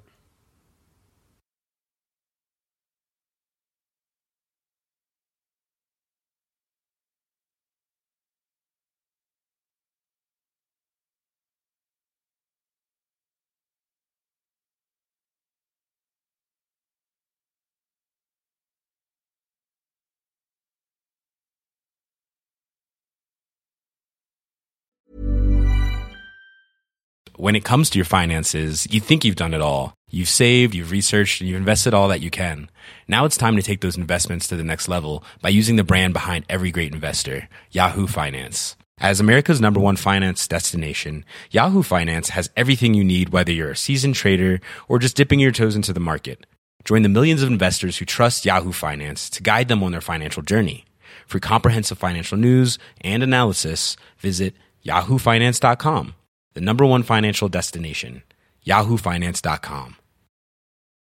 When it comes to your finances, you think you've done it all. You've saved, you've researched, and you've invested all that you can. Now it's time to take those investments to the next level by using the brand behind every great investor, Yahoo Finance. As America's #1 finance destination, Yahoo Finance has everything you need, whether you're a seasoned trader or just dipping your toes into the market. Join the millions of investors who trust Yahoo Finance to guide them on their financial journey. For comprehensive financial news and analysis, visit yahoofinance.com. The #1 financial destination, yahoofinance.com.